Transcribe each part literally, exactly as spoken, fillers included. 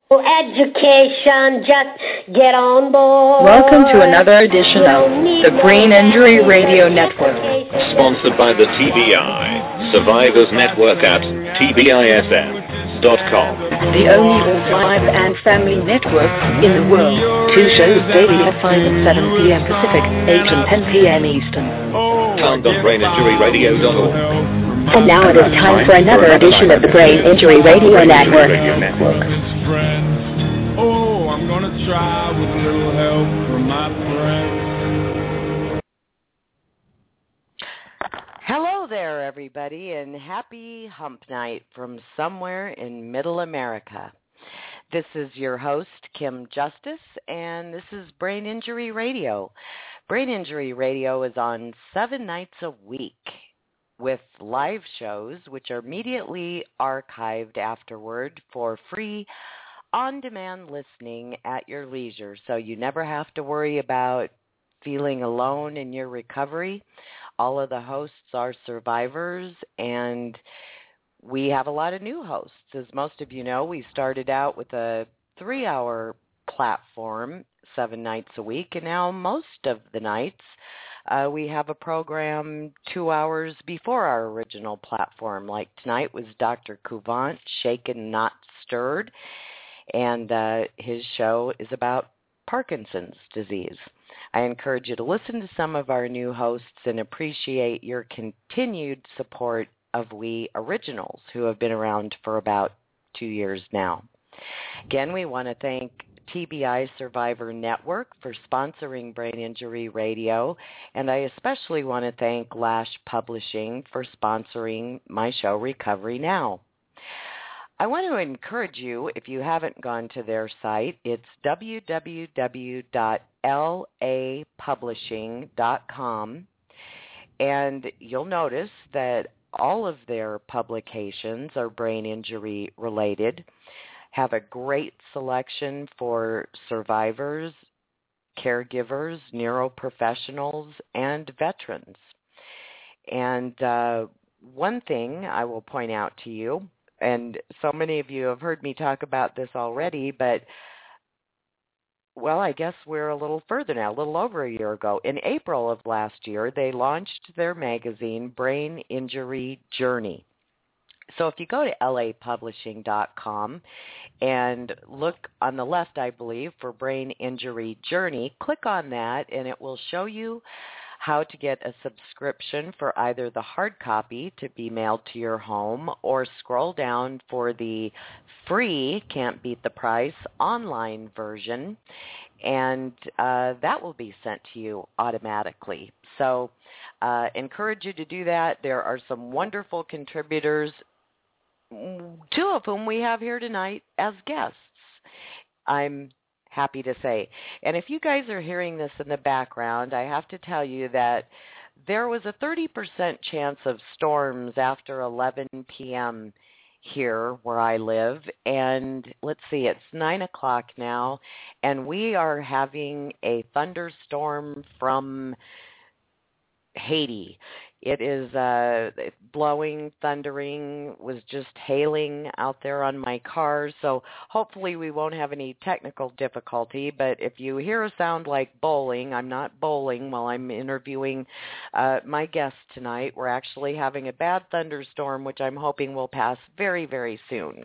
Education, just get on board. Welcome to another edition of the Brain Injury Radio Network. Sponsored by the T B I, Survivors Network at T B I S N dot com. The only all-live and family network in the world. Two shows daily at five and seven p.m. Pacific, eight and ten p.m. Eastern. Found on brain injury radio dot org. And now it is time for another edition of the Brain Injury Radio Network. Oh, I'm gonna try with a little help from my friends. Hello there, everybody, and happy hump night from somewhere in Middle America. This is your host, Kim Justice, and this is Brain Injury Radio. Brain Injury Radio is on seven nights a week, with live shows which are immediately archived afterward for free on-demand listening at your leisure. So you never have to worry about feeling alone in your recovery. All of the hosts are survivors, and we have a lot of new hosts. As most of you know, we started out with a three-hour platform seven nights a week, and now most of the nights Uh, we have a program two hours before our original platform. Like tonight was Doctor Couvent, Shaken Not Stirred, and uh, his show is about Parkinson's disease. I encourage you to listen to some of our new hosts and appreciate your continued support of we originals who have been around for about two years now. Again, we want to thank T B I Survivor Network for sponsoring Brain Injury Radio, and I especially want to thank Lash Publishing for sponsoring my show Recovery Now. I want to encourage you, if you haven't gone to their site, it's w w w dot l a publishing dot com, and you'll notice that all of their publications are brain injury related, have a great selection for survivors, caregivers, neuroprofessionals, and veterans. And uh, one thing I will point out to you, and so many of you have heard me talk about this already, but, well, I guess we're a little further now, a little over a year ago. In April of last year, they launched their magazine, Brain Injury Journey. So if you go to l a publishing dot com and look on the left, I believe, for Brain Injury Journey, click on that and it will show you how to get a subscription for either the hard copy to be mailed to your home or scroll down for the free Can't Beat the Price online version, and uh, that will be sent to you automatically. So uh, encourage you to do that. There are some wonderful contributors, two of whom we have here tonight as guests, I'm happy to say. And if you guys are hearing this in the background, I have to tell you that there was a thirty percent chance of storms after eleven p.m. here where I live. And let's see, it's nine o'clock now, and we are having a thunderstorm from Haiti. It is uh, blowing, thundering, was just hailing out there on my car, so hopefully we won't have any technical difficulty, but if you hear a sound like bowling, I'm not bowling while I'm interviewing uh, my guest tonight. We're actually having a bad thunderstorm, which I'm hoping will pass very, very soon.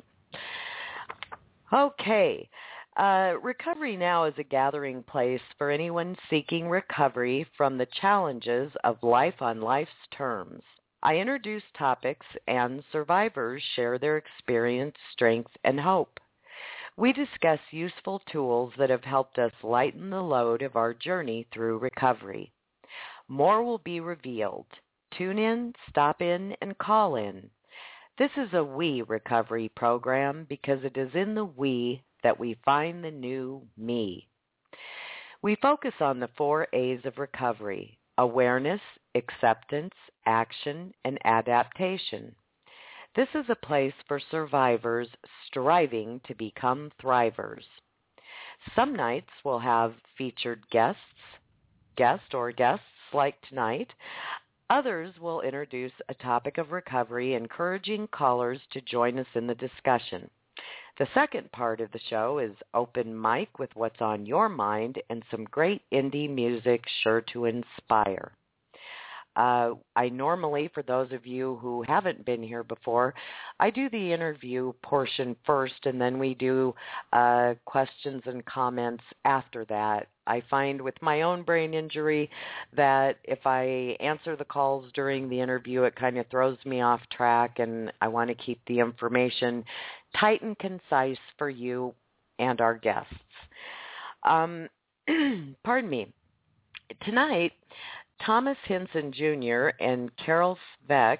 Okay. Uh, Recovery Now is a gathering place for anyone seeking recovery from the challenges of life on life's terms. I introduce topics and survivors share their experience, strength, and hope. We discuss useful tools that have helped us lighten the load of our journey through recovery. More will be revealed. Tune in, stop in, and call in. This is a we recovery program because it is in the we that we find the new me. We focus on the four A's of recovery: awareness, acceptance, action, and adaptation. This is a place for survivors striving to become thrivers. Some nights we'll have featured guests, guest or guests like tonight. Others will introduce a topic of recovery, encouraging callers to join us in the discussion. The second part of the show is open mic with what's on your mind and some great indie music sure to inspire. Uh, I normally, for those of you who haven't been here before, I do the interview portion first, and then we do uh, questions and comments after that. I find with my own brain injury that if I answer the calls during the interview, it kind of throws me off track, and I want to keep the information tight and concise for you and our guests. Um, pardon me. Tonight, Thomas Hinson Junior and Carol Sveck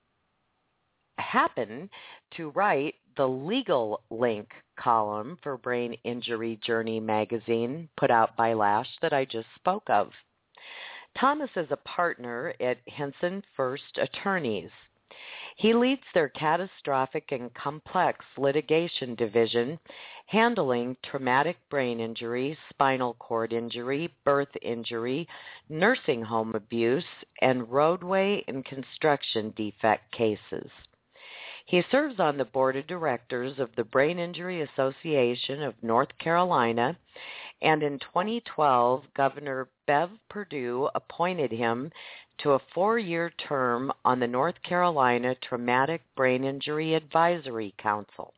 happen to write the Legal Link column for Brain Injury Journey magazine put out by Lash that I just spoke of. Thomas is a partner at Hinson First Attorneys. He leads their catastrophic and complex litigation division, handling traumatic brain injury, spinal cord injury, birth injury, nursing home abuse, and roadway and construction defect cases. He serves on the board of directors of the Brain Injury Association of North Carolina, and in twenty twelve, Governor Bev Perdue appointed him to a four-year term on the North Carolina Traumatic Brain Injury Advisory Council.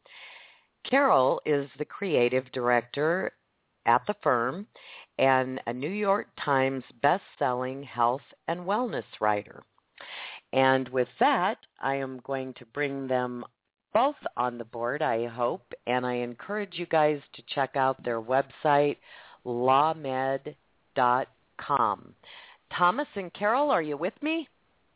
Carol is the creative director at the firm and a New York Times best-selling health and wellness writer. And with that, I am going to bring them both on the board, I hope, and I encourage you guys to check out their website, law med dot com. Thomas and Carol, are you with me?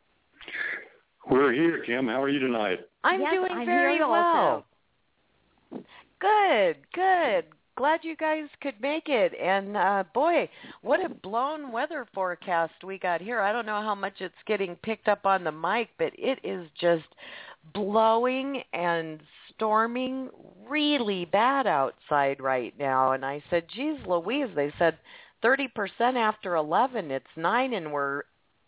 We're here, Kim. How are you tonight? I'm yes, doing I'm very here well. Also. Good, good. Glad you guys could make it. And uh, boy, what a blown weather forecast we got here. I don't know how much it's getting picked up on the mic, but it is just blowing and storming really bad outside right now. And I said, geez, Louise, they said thirty percent after eleven. It's nine, and we're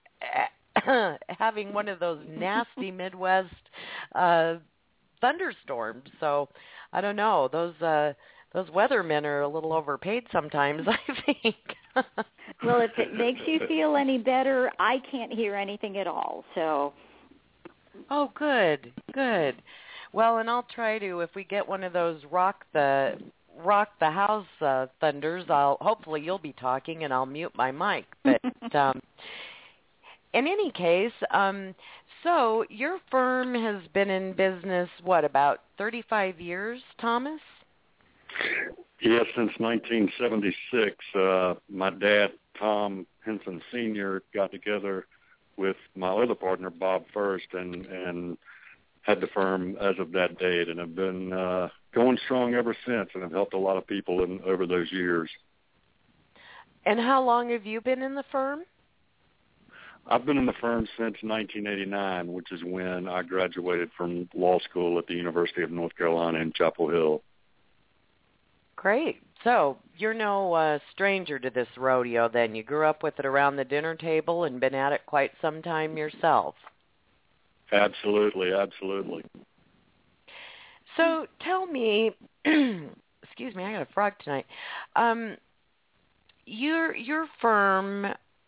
having one of those nasty Midwest uh, thunderstorms. So I don't know. Those uh, those weathermen are a little overpaid sometimes, I think. Well, if it makes you feel any better, I can't hear anything at all. So. Oh, good, good. Well, and I'll try to, if we get one of those rock the rock the house uh, thunders, I'll hopefully you'll be talking and I'll mute my mic. But um, in any case, um, so your firm has been in business, what, about thirty-five years, Thomas? Yes, since nineteen seventy-six. Uh, my dad, Tom Hinson Senior, got together with my other partner, Bob First, and, and had the firm as of that date, and have been uh, going strong ever since, and have helped a lot of people in, over those years. And how long have you been in the firm? I've been in the firm since nineteen eighty-nine, which is when I graduated from law school at the University of North Carolina in Chapel Hill. Great. So you're no uh, stranger to this rodeo then. You grew up with it around the dinner table and been at it quite some time yourself. Absolutely, absolutely. So tell me, excuse me, I got a frog tonight. Um, your your firm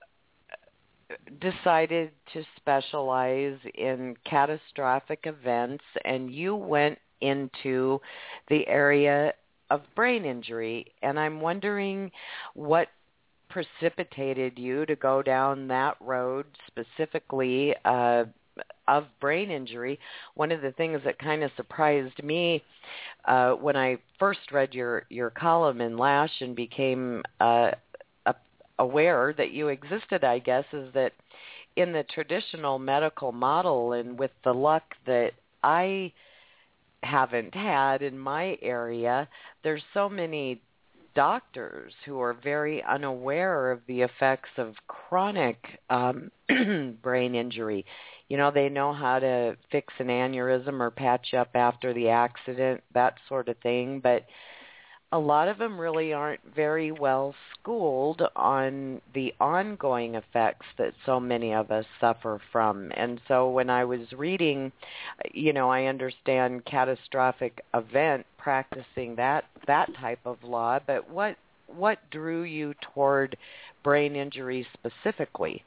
decided to specialize in catastrophic events, and you went into the area of brain injury, and I'm wondering what precipitated you to go down that road specifically uh, of brain injury. One of the things that kind of surprised me uh, when I first read your, your column in Lash and became uh, a, aware that you existed, I guess, is that in the traditional medical model, and with the luck that I haven't had in my area, there's so many doctors who are very unaware of the effects of chronic um, brain injury. You know, they know how to fix an aneurysm or patch up after the accident, that sort of thing, but a lot of them really aren't very well schooled on the ongoing effects that so many of us suffer from. And so when I was reading, you know, I understand catastrophic event, practicing that that type of law, but what what drew you toward brain injury specifically?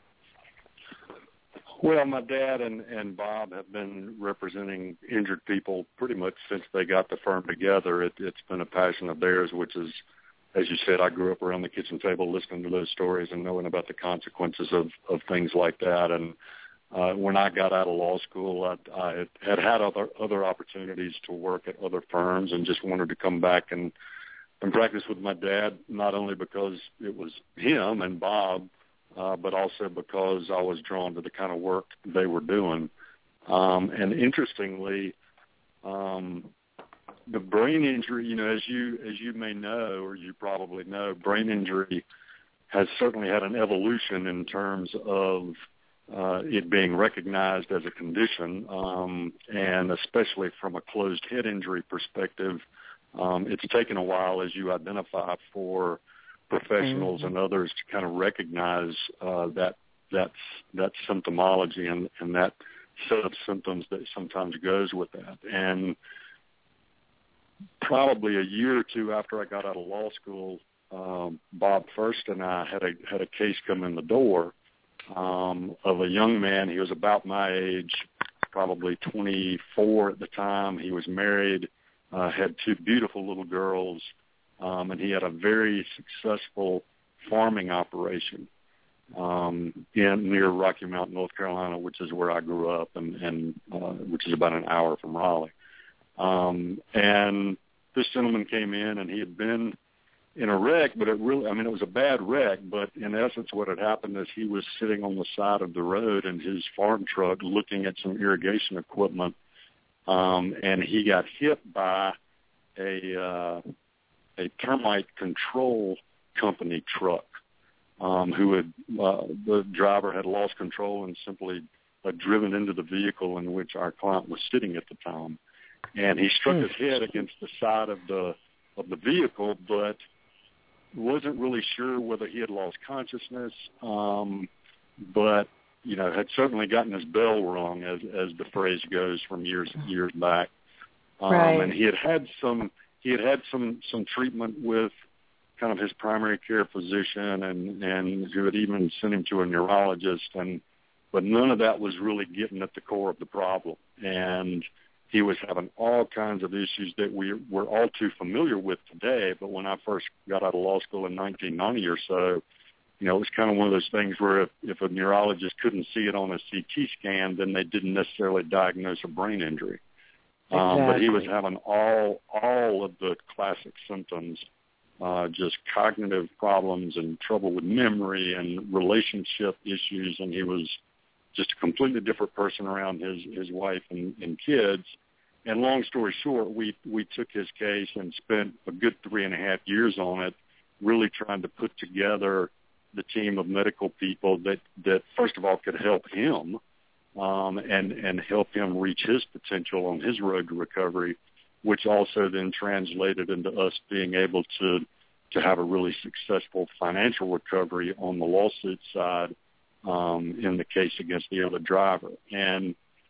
Well, my dad and, and Bob have been representing injured people pretty much since they got the firm together. It, it's been a passion of theirs, which is, as you said, I grew up around the kitchen table listening to those stories and knowing about the consequences of, of things like that. And uh, when I got out of law school, I, I had had other, other opportunities to work at other firms and just wanted to come back and, and practice with my dad, not only because it was him and Bob, Uh, but also because I was drawn to the kind of work they were doing. Um, and interestingly, um, the brain injury, you know, as you as you may know, or you probably know, brain injury has certainly had an evolution in terms of uh, it being recognized as a condition, um, and especially from a closed head injury perspective, um, it's taken a while, as you identify, for professionals mm-hmm. and others to kind of recognize uh, that that's that symptomology and, and that set of symptoms that sometimes goes with that. And probably a year or two after I got out of law school, um, Bob First and I had a had a case come in the door um, of a young man. He was about my age, probably twenty-four at the time. He was married, uh, had two beautiful little girls. Um, and he had a very successful farming operation um, in near Rocky Mount, North Carolina, which is where I grew up, and, and uh, which is about an hour from Raleigh. Um, and this gentleman came in, and he had been in a wreck, but it really, I mean, it was a bad wreck, but in essence what had happened is he was sitting on the side of the road in his farm truck looking at some irrigation equipment, um, and he got hit by a uh, a termite control company truck, um, who had, uh, the driver had lost control and simply uh, driven into the vehicle in which our client was sitting at the time. And he struck his head against the side of the, of the vehicle, but wasn't really sure whether he had lost consciousness, um, but, you know, had certainly gotten his bell rung, as, as the phrase goes, from years, years back. Um, right. And he had had some, He had had some, some treatment with kind of his primary care physician, and, and who had even sent him to a neurologist, and but none of that was really getting at the core of the problem. And he was having all kinds of issues that we were all too familiar with today. But when I first got out of law school in nineteen ninety or so, you know, it was kind of one of those things where if, if a neurologist couldn't see it on a C T scan, then they didn't necessarily diagnose a brain injury. Exactly. Um, but he was having all all of the classic symptoms, uh, just cognitive problems and trouble with memory and relationship issues, and he was just a completely different person around his, his wife and, and kids. And long story short, we, we took his case and spent a good three and a half years on it, really trying to put together the team of medical people that, that first of all could help him, Um, and, and help him reach his potential on his road to recovery, which also then translated into us being able to to have a really successful financial recovery on the lawsuit side um, in the case against the other driver. And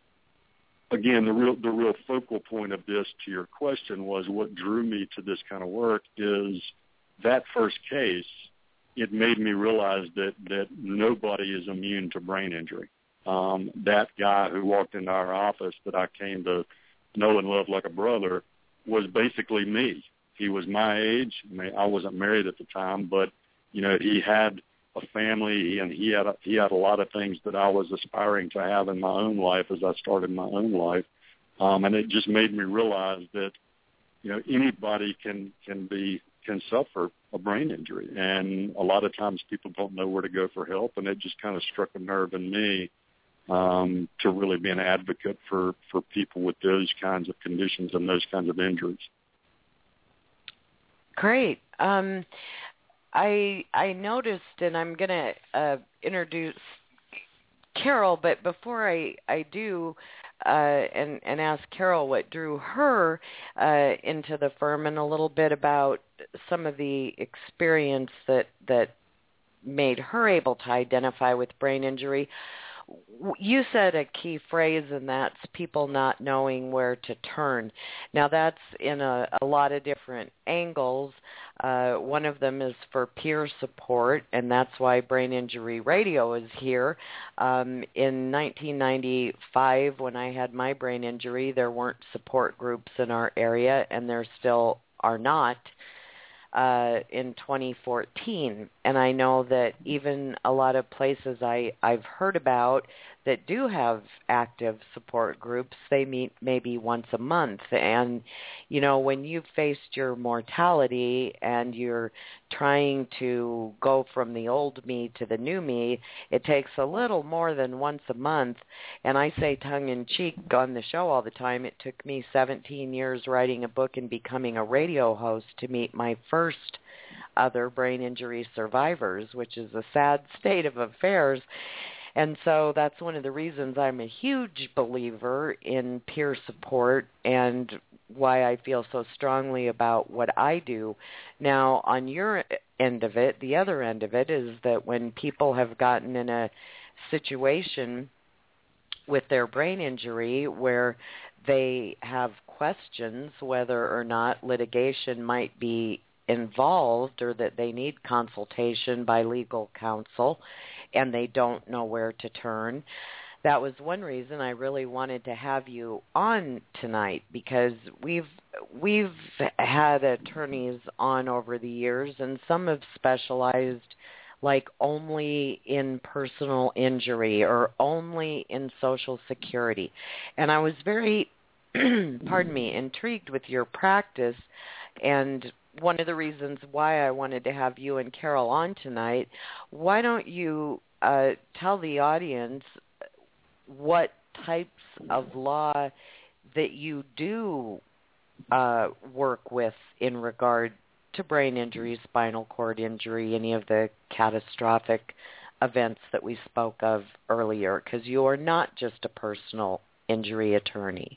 again, the real the real focal point of this, to your question, was what drew me to this kind of work is that first case. It made me realize that that nobody is immune to brain injury. Um, that guy who walked into our office that I came to know and love like a brother was basically me. He was my age. I mean, I wasn't married at the time, but, you know, he had a family, and he had a, he had a lot of things that I was aspiring to have in my own life as I started my own life. Um, and it just made me realize that, you know, anybody can, can be, can suffer a brain injury. And a lot of times people don't know where to go for help. And it just kind of struck a nerve in me Um, to really be an advocate for, for people with those kinds of conditions and those kinds of injuries. Great. Um, I I noticed, and I'm going to uh, introduce Carol, but before I, I do, uh, and, and ask Carol what drew her uh, into the firm and a little bit about some of the experience that, that made her able to identify with brain injury. You said a key phrase, and that's people not knowing where to turn. Now, that's in a, a lot of different angles. Uh, one of them is for peer support, and that's why Brain Injury Radio is here. Um, in nineteen ninety-five, when I had my brain injury, there weren't support groups in our area, and there still are not. Uh, in twenty fourteen, and I know that even a lot of places I, I've heard about that do have active support groups, they meet maybe once a month. And, you know, when you've faced your mortality and you're trying to go from the old me to the new me, it takes a little more than once a month. And I say tongue-in-cheek on the show all the time, it took me seventeen years writing a book and becoming a radio host to meet my first other brain injury survivors, which is a sad state of affairs. And so that's one of the reasons I'm a huge believer in peer support and why I feel so strongly about what I do. Now, on your end of it, the other end of it is that when people have gotten in a situation with their brain injury where they have questions whether or not litigation might be involved or that they need consultation by legal counsel and they don't know where to turn. That was one reason I really wanted to have you on tonight, because we've we've had attorneys on over the years, and some have specialized like only in personal injury or only in Social Security. And I was very, pardon me, intrigued with your practice, and one of the reasons why I wanted to have you and Carol on tonight. Why don't you uh, tell the audience what types of law that you do uh, work with in regard to brain injury, spinal cord injury, any of the catastrophic events that we spoke of earlier, because you are not just a personal injury attorney.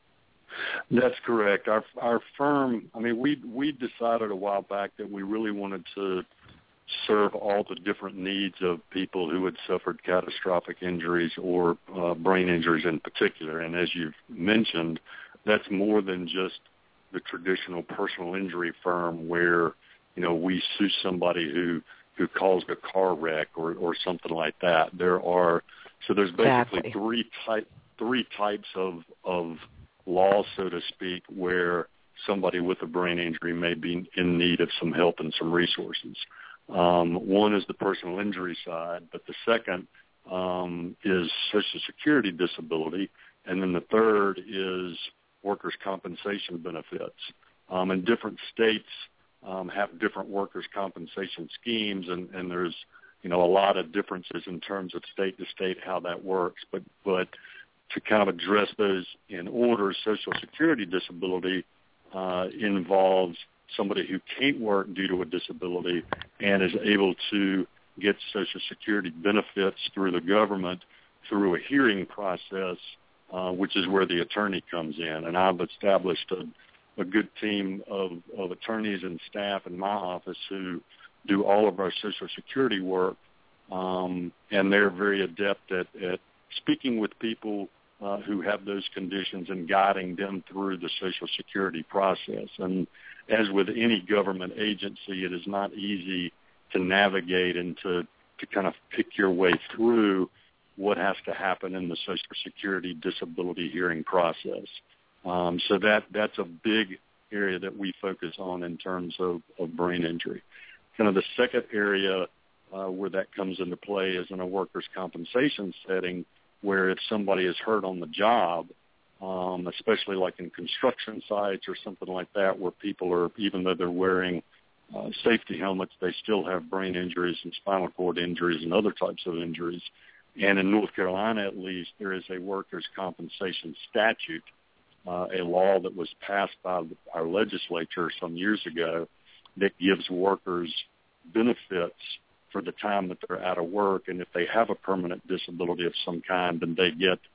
That's correct. Our our firm, I mean, we we decided a while back that we really wanted to serve all the different needs of people who had suffered catastrophic injuries or uh, brain injuries in particular. And as you've mentioned, that's more than just the traditional personal injury firm where, you know, we sue somebody who, who caused a car wreck or, or something like that. There are, so there's basically exactly. three type, three types of, of law, so to speak, where somebody with a brain injury may be in need of some help and some resources. Um, one is the personal injury side, but the second um, is Social Security disability, and then the third is workers' compensation benefits. Um, and different states um, have different workers' compensation schemes, and, and there's, you know, a lot of differences in terms of state to state how that works. But but to kind of address those in order, Social Security disability uh, involves somebody who can't work due to a disability and is able to get Social Security benefits through the government through a hearing process, uh, which is where the attorney comes in. And I've established a, a good team of, of attorneys and staff in my office who do all of our Social Security work, um, and they're very adept at, at speaking with people uh, who have those conditions and guiding them through the Social Security process. And as with any government agency, it is not easy to navigate and to, to kind of pick your way through what has to happen in the Social Security disability hearing process. Um, so that that's a big area that we focus on in terms of, of brain injury. Kind of the second area uh, where that comes into play is in a workers' compensation setting, where if somebody is hurt on the job, um, especially like in construction sites or something like that, where people are, even though they're wearing uh, safety helmets, they still have brain injuries and spinal cord injuries and other types of injuries. And in North Carolina, at least, there is a workers' compensation statute, uh, a law that was passed by our legislature some years ago that gives workers benefits for the time that they're out of work. And if they have a permanent disability of some kind, then they get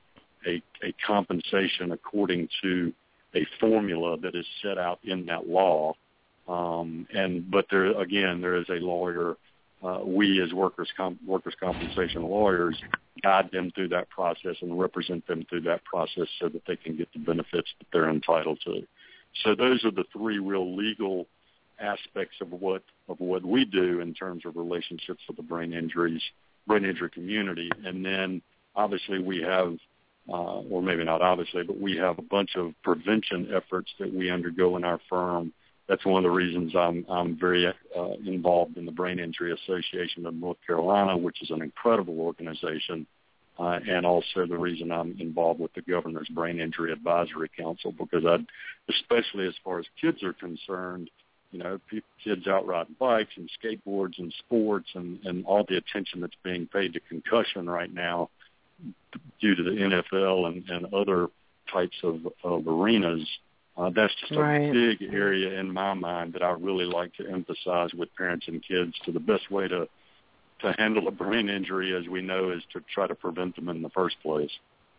a, a compensation according to a formula that is set out in that law. Um, and but there again, there is a lawyer. Uh, we as workers comp, workers compensation lawyers guide them through that process and represent them through that process so that they can get the benefits that they're entitled to. So those are the three real legal aspects of what of what we do in terms of relationships with the brain injuries, brain injury community. And then obviously we have, uh, or maybe not obviously, but we have a bunch of prevention efforts that we undergo in our firm. That's one of the reasons I'm I'm very uh, involved in the Brain Injury Association of North Carolina, which is an incredible organization, uh, and also the reason I'm involved with the Governor's Brain Injury Advisory Council, because I, especially as far as kids are concerned, you know, people, kids out riding bikes and skateboards and sports and, and all the attention that's being paid to concussion right now due to the N F L and, and other types of, of arenas. Uh, that's just a right. big area in my mind that I really like to emphasize with parents and kids. To the best way to to handle a brain injury, as we know, is to try to prevent them in the first place.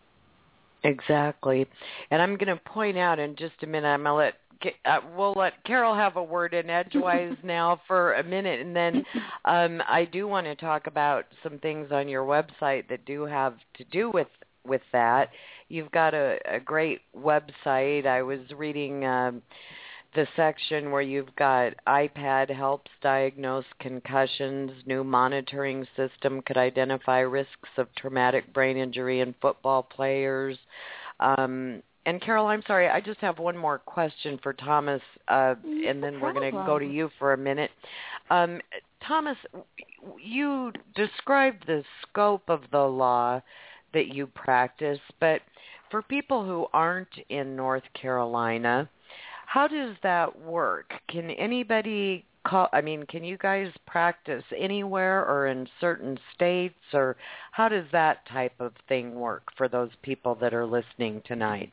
Exactly. And I'm going to point out in just a minute, I'm going to let, uh, we'll let Carol have a word in edgewise now for a minute. And then um, I do want to talk about some things on your website that do have to do with with that. You've got a, a great website. I was reading um, the section where you've got iPad helps diagnose concussions, new monitoring system could identify risks of traumatic brain injury in football players. Um, and Carol, I'm sorry, I just have one more question for Thomas, uh, and then we're going to go to you for a minute. Um, Thomas, you described the scope of the law that you practice, but for people who aren't in North Carolina, how does that work? Can anybody call, I mean, can you guys practice anywhere or in certain states, or how does that type of thing work for those people that are listening tonight?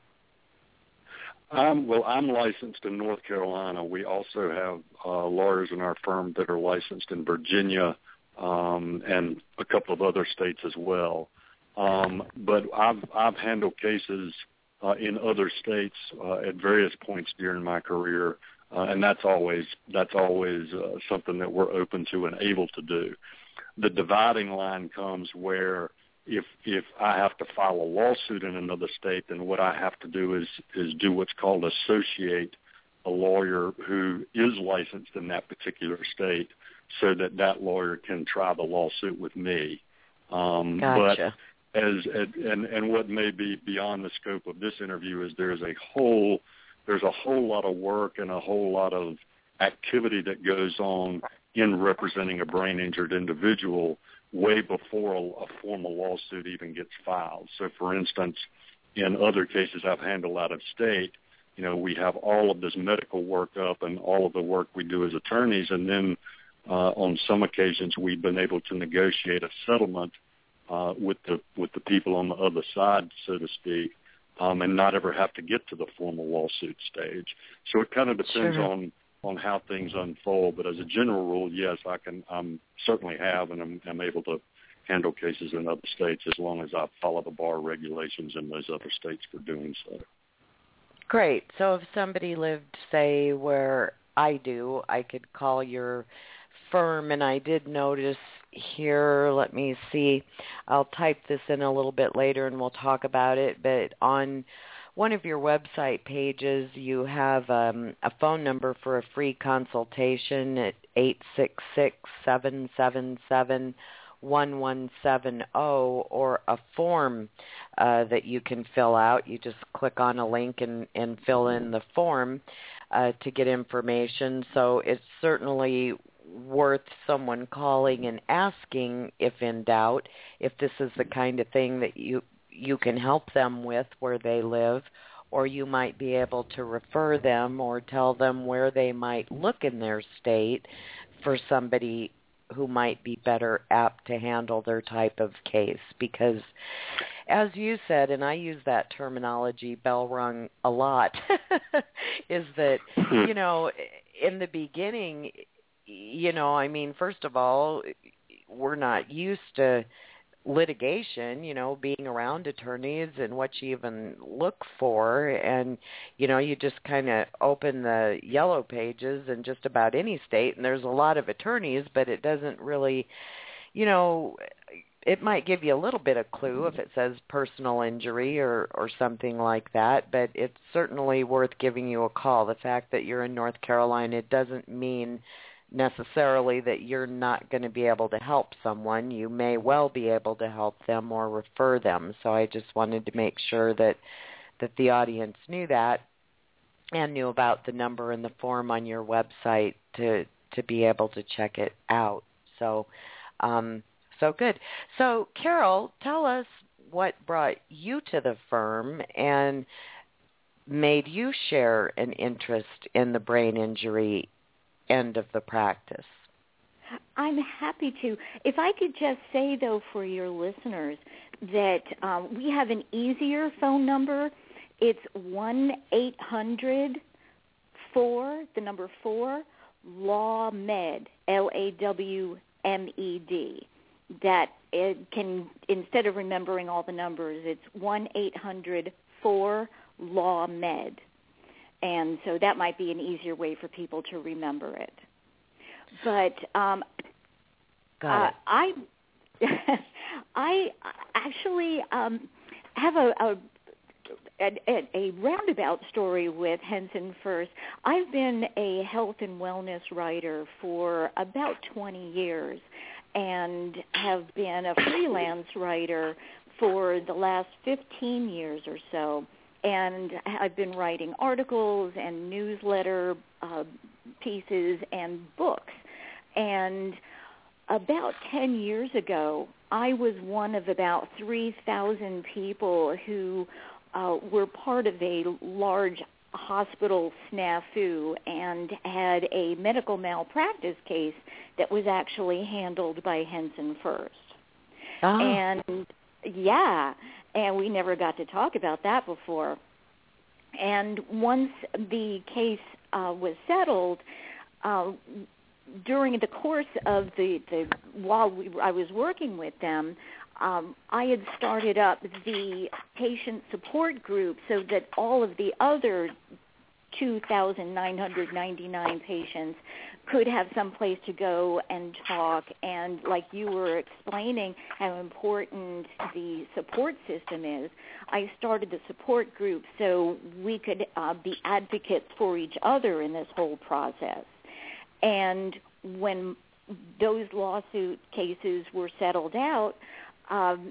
Um, well, I'm licensed in North Carolina. We also have uh, lawyers in our firm that are licensed in Virginia um, and a couple of other states as well. Um, but I've I've handled cases uh, in other states uh, at various points during my career, uh, and that's always that's always uh, something that we're open to and able to do. The dividing line comes where if if I have to file a lawsuit in another state, then what I have to do is is do what's called associate a lawyer who is licensed in that particular state, so that that lawyer can try the lawsuit with me. Um, gotcha. But As and and what may be beyond the scope of this interview is there's a whole there's a whole lot of work and a whole lot of activity that goes on in representing a brain injured individual way before a, a formal lawsuit even gets filed. So, for instance, in other cases I've handled out of state, you know, we have all of this medical work up and all of the work we do as attorneys, and then uh, on some occasions we've been able to negotiate a settlement Uh, with the with the people on the other side, so to speak, um, and not ever have to get to the formal lawsuit stage. So it kind of depends sure. on, on how things unfold. But as a general rule, yes, I can I'm certainly have, and I'm, I'm able to handle cases in other states as long as I follow the bar regulations in those other states for doing so. Great. So if somebody lived, say, where I do, I could call your firm, and I did notice here, let me see, I'll type this in a little bit later and we'll talk about it, but on one of your website pages you have um, a phone number for a free consultation at eight six six, seven seven seven, one one seven zero, or a form uh, that you can fill out. You just click on a link and, and fill in the form uh, to get information. So it's certainly worth someone calling and asking, if in doubt, if this is the kind of thing that you you can help them with where they live, or you might be able to refer them or tell them where they might look in their state for somebody who might be better apt to handle their type of case. Because as you said, and I use that terminology, bell rung a lot, is that, you know, in the beginning, you know, I mean, first of all, we're not used to litigation, you know, being around attorneys and what you even look for. And, you know, you just kind of open the yellow pages in just about any state, and there's a lot of attorneys, but it doesn't really, you know, it might give you a little bit of clue if it says personal injury or, or something like that, but it's certainly worth giving you a call. The fact that you're in North Carolina, it doesn't mean necessarily that you're not going to be able to help someone. You may well be able to help them or refer them. So I just wanted to make sure that that the audience knew that and knew about the number and the form on your website to to be able to check it out. So um, so good. So Carol, tell us what brought you to the firm and made you share an interest in the brain injury end of the practice. I'm happy to. If I could just say, though, for your listeners, that um, we have an easier phone number. It's one eight hundred four, the number four, LAW-MED, L A W M E D. That it can, instead of remembering all the numbers, it's one eight hundred four LAW-MED. And so that might be an easier way for people to remember it. But um, Got it. uh, I, I actually um, have a, a, a, a roundabout story with Henson First. I've been a health and wellness writer for about twenty years and have been a freelance writer for the last fifteen years or so. And I've been writing articles and newsletter uh, pieces and books. And about ten years ago, I was one of about three thousand people who uh, were part of a large hospital snafu and had a medical malpractice case that was actually handled by Henson First. Oh. And, yeah, and we never got to talk about that before. And once the case uh, was settled, uh, during the course of the, the while we, I was working with them, um, I had started up the patient support group so that all of the other two thousand nine hundred ninety-nine patients could have some place to go and talk. And like you were explaining how important the support system is, I started the support group so we could uh, be advocates for each other in this whole process. And when those lawsuit cases were settled out, um,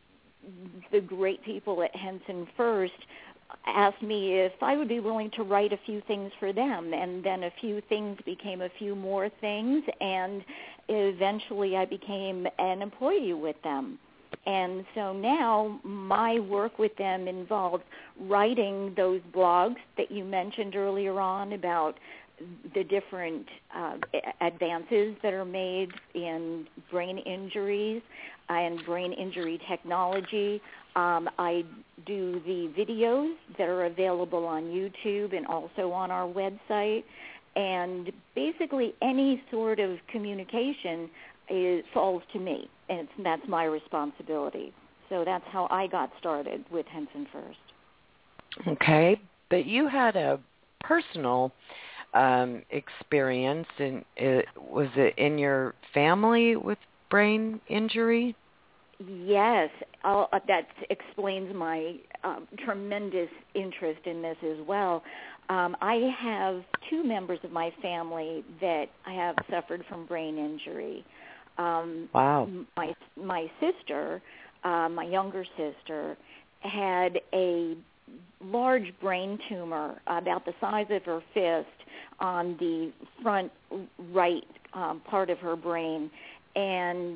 the great people at Henson First asked me if I would be willing to write a few things for them, and then a few things became a few more things, and eventually I became an employee with them. And so now my work with them involves writing those blogs that you mentioned earlier on about the different uh, advances that are made in brain injuries and brain injury technology. Um, I do the videos that are available on YouTube and also on our website. And basically any sort of communication is, falls to me, and it's, that's my responsibility. So that's how I got started with Henson First. Okay, but you had a personal um, experience, and it, was it in your family with brain injury? Yes, I'll, uh, that explains my um, tremendous interest in this as well. Um, I have two members of my family that have suffered from brain injury. Um, wow. My my sister, uh, my younger sister, had a large brain tumor about the size of her fist on the front right um, part of her brain, and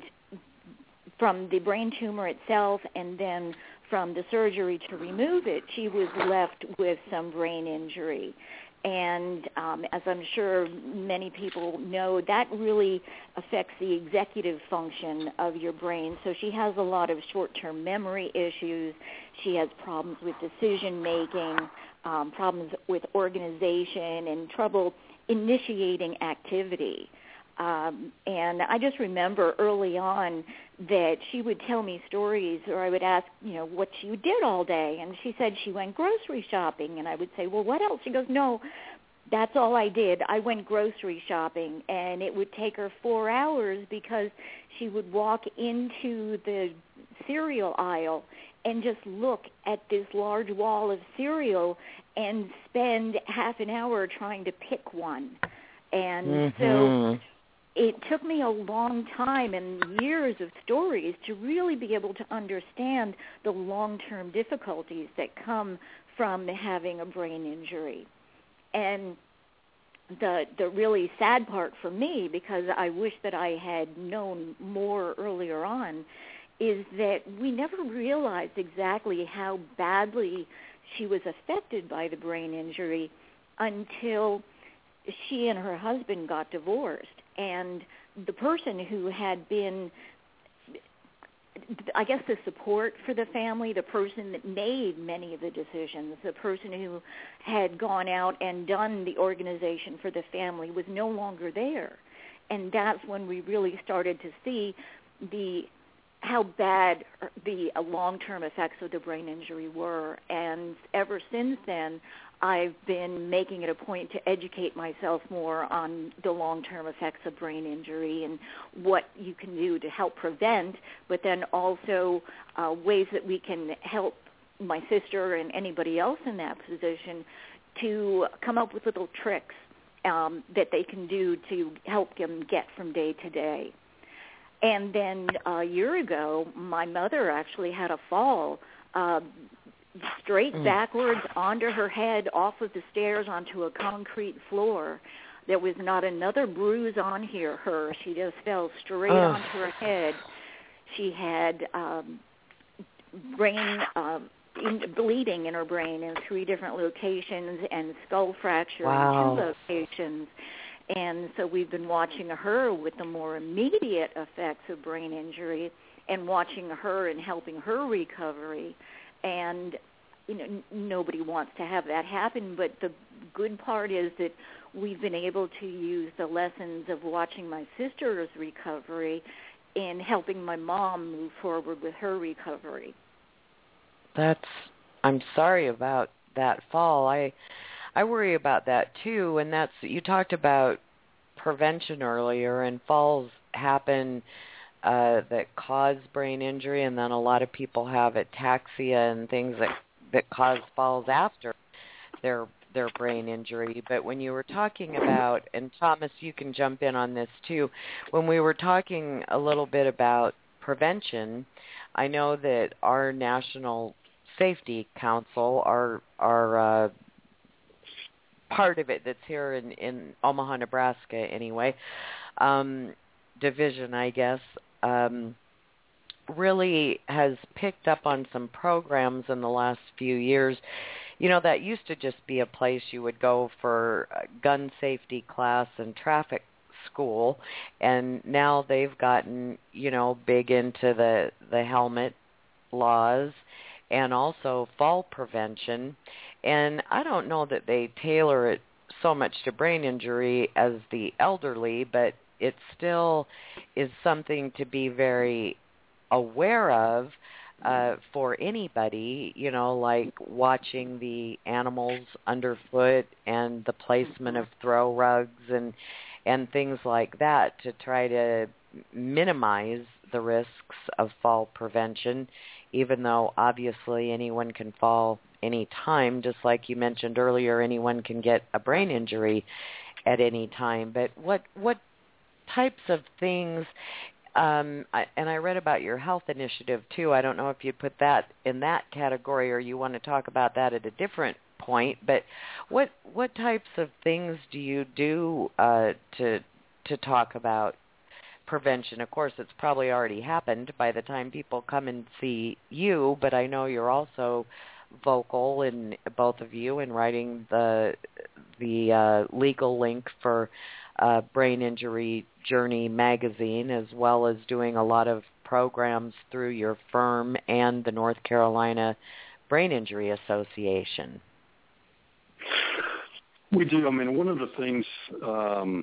from the brain tumor itself and then from the surgery to remove it, she was left with some brain injury. And um, as I'm sure many people know, that really affects the executive function of your brain. So she has a lot of short-term memory issues. She has problems with decision-making, um, problems with organization, and trouble initiating activity. Um, and I just remember early on that she would tell me stories, or I would ask, you know, what she did all day. And she said she went grocery shopping. And I would say, well, what else? She goes, no, that's all I did. I went grocery shopping. And it would take her four hours because she would walk into the cereal aisle and just look at this large wall of cereal and spend half an hour trying to pick one. And mm-hmm. so it took me a long time and years of stories to really be able to understand the long-term difficulties that come from having a brain injury. And the the really sad part for me, because I wish that I had known more earlier on, is that we never realized exactly how badly she was affected by the brain injury until she and her husband got divorced. And the person who had been, I guess, the support for the family, the person that made many of the decisions, the person who had gone out and done the organization for the family was no longer there. And that's when we really started to see the how bad the long-term effects of the brain injury were. And ever since then, I've been making it a point to educate myself more on the long-term effects of brain injury and what you can do to help prevent, but then also uh, ways that we can help my sister and anybody else in that position to come up with little tricks um, that they can do to help them get from day to day. And then a year ago, my mother actually had a fall uh, straight mm. backwards onto her head, off of the stairs onto a concrete floor. There was not another bruise on here, her. She just fell straight Ugh. onto her head. She had um, brain uh, in, bleeding in her brain in three different locations and skull fracture wow. in two locations. And so we've been watching her with the more immediate effects of brain injury and watching her and helping her recovery. And, you know, n- nobody wants to have that happen, but the good part is that we've been able to use the lessons of watching my sister's recovery in helping my mom move forward with her recovery. That's, I'm sorry about that fall. I I worry about that too, and that's, you talked about prevention earlier, and falls happen uh, that cause brain injury, and then a lot of people have ataxia and things that, that cause falls after their their brain injury. But when you were talking about, and Thomas, you can jump in on this too, when we were talking a little bit about prevention, I know that our National Safety Council, our our uh, part of it that's here in, in Omaha, Nebraska anyway, um, division, I guess, um, really has picked up on some programs in the last few years. You know, that used to just be a place you would go for gun safety class and traffic school, and now they've gotten, you know, big into the, the helmet laws and also fall prevention. And I don't know that they tailor it so much to brain injury as the elderly, but it still is something to be very aware of uh, for anybody, you know, like watching the animals underfoot and the placement of throw rugs and and things like that to try to minimize the risks of fall prevention, even though obviously anyone can fall any time, just like you mentioned earlier, anyone can get a brain injury at any time. But what what types of things, um, I, and I read about your health initiative too. I don't know if you put that in that category or you want to talk about that at a different point, but what what types of things do you do uh, to to talk about prevention? Of course, it's probably already happened by the time people come and see you, but I know you're also vocal in both of you in writing the the uh, legal link for uh, Brain Injury Journey magazine, as well as doing a lot of programs through your firm and the North Carolina Brain Injury Association. We do. I mean, one of the things um,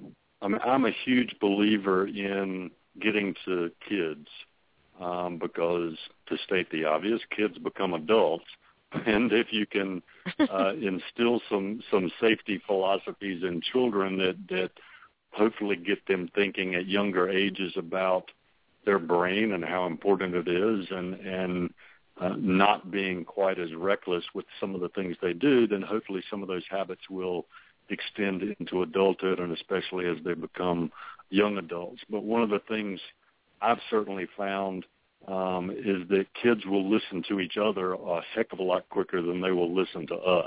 I'm, I'm a huge believer in getting to kids um, because, to state the obvious, kids become adults. And if you can uh, instill some, some safety philosophies in children that, that hopefully get them thinking at younger ages about their brain and how important it is, and, and uh, not being quite as reckless with some of the things they do, then hopefully some of those habits will extend into adulthood, and especially as they become young adults. But one of the things I've certainly found um, is that kids will listen to each other a heck of a lot quicker than they will listen to us.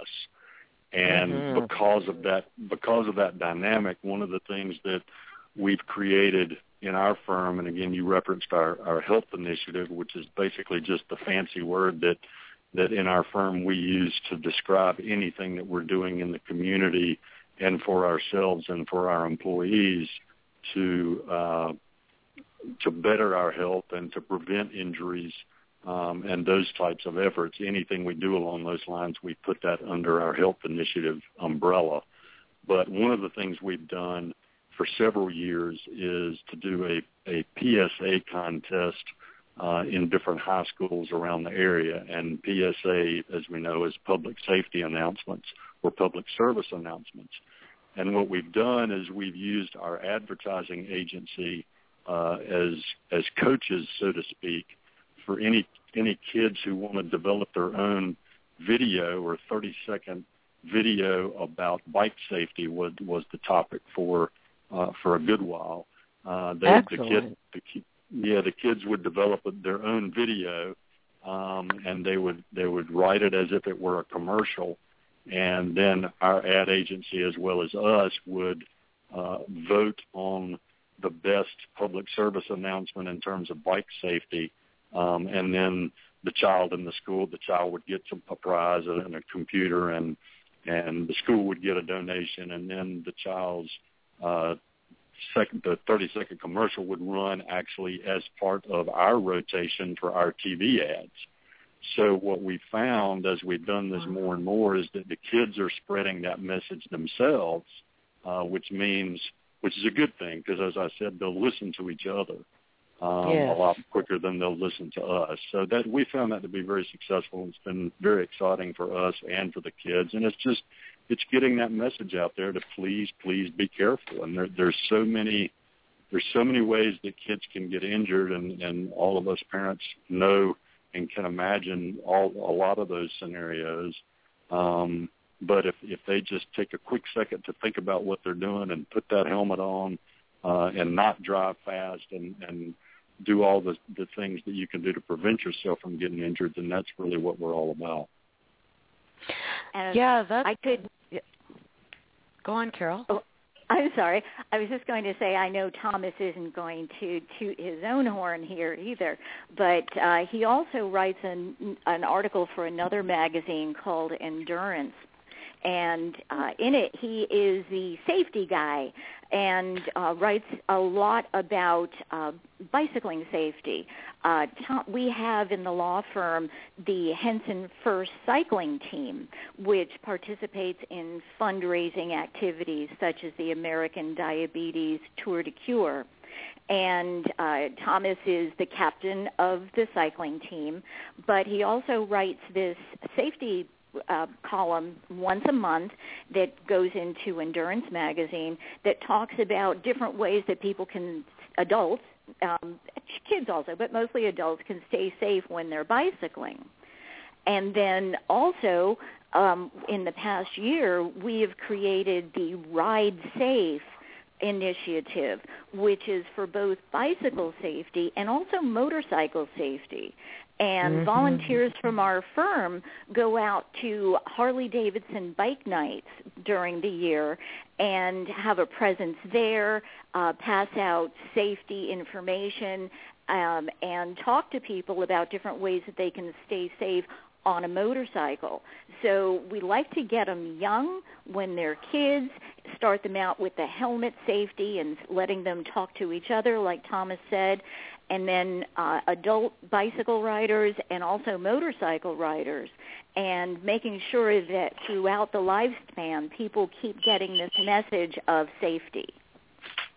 And mm-hmm. because of that, because of that dynamic, one of the things that we've created in our firm, and again, you referenced our, our health initiative, which is basically just the fancy word that, that in our firm we use to describe anything that we're doing in the community and for ourselves and for our employees to uh, to better our health and to prevent injuries um, and those types of efforts. Anything we do along those lines, we put that under our health initiative umbrella. But one of the things we've done for several years is to do a, a P S A contest uh, in different high schools around the area. And P S A, as we know, is public safety announcements or public service announcements. And what we've done is we've used our advertising agency uh, as as coaches, so to speak, for any any kids who want to develop their own video or thirty-second video about bike safety was, was the topic for uh, for a good while. Uh, they, Excellent. The kid, the, yeah, the kids would develop their own video, um, and they would they would write it as if it were a commercial, and then our ad agency as well as us would uh, vote on the best public service announcement in terms of bike safety, um, and then the child in the school, the child would get some, a prize and a computer, and and the school would get a donation, and then the child's uh, second, the thirty-second commercial would run actually as part of our rotation for our T V ads. So what we found as we've done this more and more is that the kids are spreading that message themselves, uh, which means, which is a good thing, because as I said, they'll listen to each other um, yes. a lot quicker than they'll listen to us. So that we found that to be very successful. It's been very exciting for us and for the kids, and it's just it's getting that message out there to please, please be careful. And there, there's so many there's so many ways that kids can get injured, and, and all of us parents know and can imagine all a lot of those scenarios. Um, but if if they just take a quick second to think about what they're doing and put that helmet on uh, and not drive fast and, and do all the, the things that you can do to prevent yourself from getting injured, then that's really what we're all about. And yeah, that's... I could... Go on, Carol. Oh, I'm sorry. I was just going to say I know Thomas isn't going to toot his own horn here either, but uh, he also writes an, an article for another magazine called Endurance. And uh, in it, he is the safety guy and uh, writes a lot about uh, bicycling safety. Uh, Tom, we have in the law firm the Henson First Cycling Team, which participates in fundraising activities such as the American Diabetes Tour de Cure. And uh, Thomas is the captain of the cycling team, but he also writes this safety Uh, column once a month that goes into Endurance Magazine that talks about different ways that people can, adults, um, kids also, but mostly adults, can stay safe when they're bicycling. And then also, um, in the past year, we have created the Ride Safe initiative, which is for both bicycle safety and also motorcycle safety. And mm-hmm. volunteers from our firm go out to Harley-Davidson bike nights during the year and have a presence there, uh, pass out safety information, um, and talk to people about different ways that they can stay safe on a motorcycle. So we like to get them young when they're kids, start them out with the helmet safety and letting them talk to each other, like Thomas said, and then uh, adult bicycle riders and also motorcycle riders, and making sure that throughout the lifespan people keep getting this message of safety.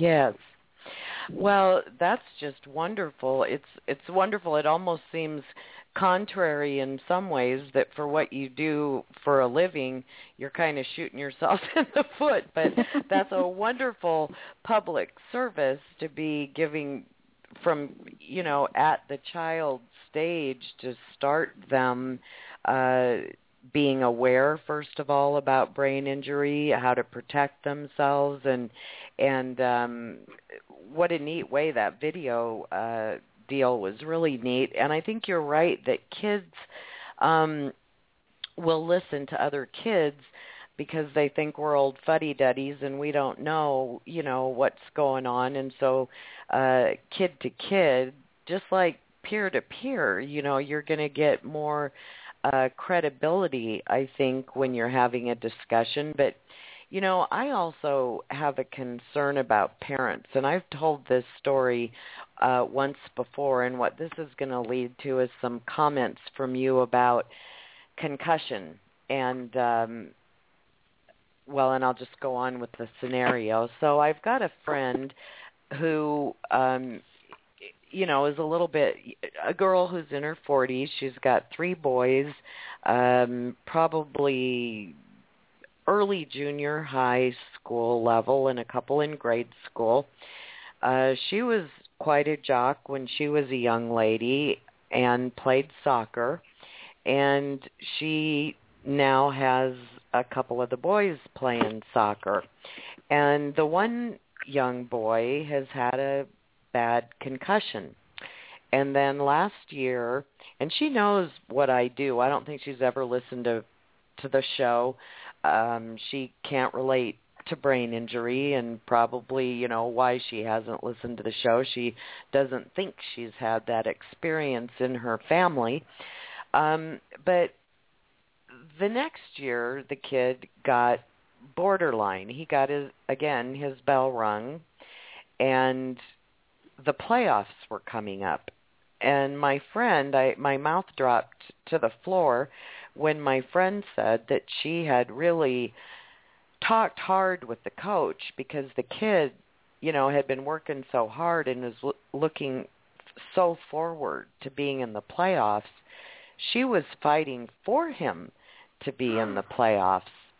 Yes. Well, that's just wonderful. It's it's wonderful. It almost seems contrary in some ways that for what you do for a living, you're kind of shooting yourself in the foot. But that's a wonderful public service to be giving from, you know, at the child stage to start them uh, being aware, first of all, about brain injury, how to protect themselves, and and um, what a neat way that video uh, deal was really neat. And I think you're right that kids um, will listen to other kids because they think we're old fuddy-duddies and we don't know, you know, what's going on. And so uh, kid to kid, just like peer to peer, you know, you're going to get more uh, credibility, I think, when you're having a discussion. But, you know, I also have a concern about parents, and I've told this story uh, once before, and what this is going to lead to is some comments from you about concussion. And, um, well, and I'll just go on with the scenario. So I've got a friend who, um, you know, is a little bit, a girl who's in her forties. She's got three boys, um, probably early junior high school level and a couple in grade school. Uh, she was quite a jock when she was a young lady and played soccer. And she now has a couple of the boys playing soccer. And the one young boy has had a bad concussion. And then last year, and she knows what I do. I don't think she's ever listened to, to the show. Um, she can't relate to brain injury and probably, you know, why she hasn't listened to the show. She doesn't think she's had that experience in her family. Um, but the next year, the kid got borderline. He got, his again, his bell rung, and the playoffs were coming up. And my friend, I, my mouth dropped to the floor when my friend said that she had really talked hard with the coach because the kid, you know, had been working so hard and was l- looking so forward to being in the playoffs. She was fighting for him to be in the playoffs.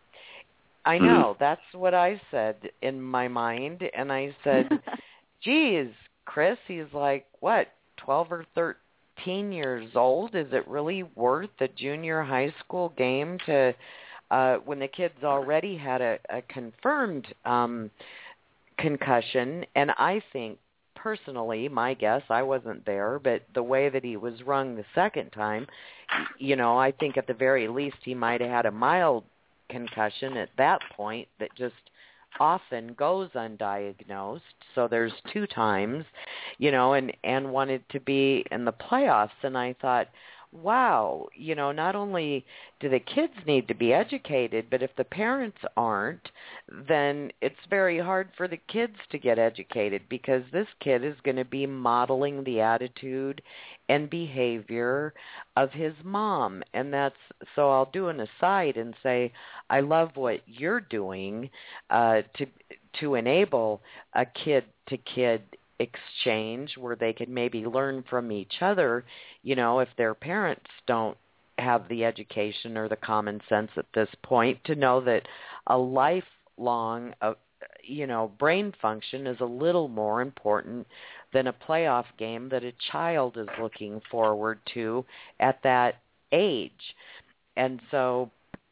I know, that's what I said in my mind. And I said, geez, Chris, he's like, what, twelve or thirteen years old? Is it really worth a junior high school game to, uh, when the kid's already had a, a confirmed um, concussion? And I think, personally, my guess, I wasn't there, but the way that he was rung the second time, you know, I think at the very least he might have had a mild concussion at that point that just often goes undiagnosed. So there's two times, you know, and, and wanted to be in the playoffs. And I thought, wow, you know, not only do the kids need to be educated, but if the parents aren't, then it's very hard for the kids to get educated because this kid is going to be modeling the attitude and behavior of his mom. And that's, so I'll do an aside and say, I love what you're doing uh, to to enable a kid-to-kid exchange where they could maybe learn from each other, you know, if their parents don't have the education or the common sense at this point to know that a lifelong, uh, you know, brain function is a little more important than a playoff game that a child is looking forward to at that age. And so,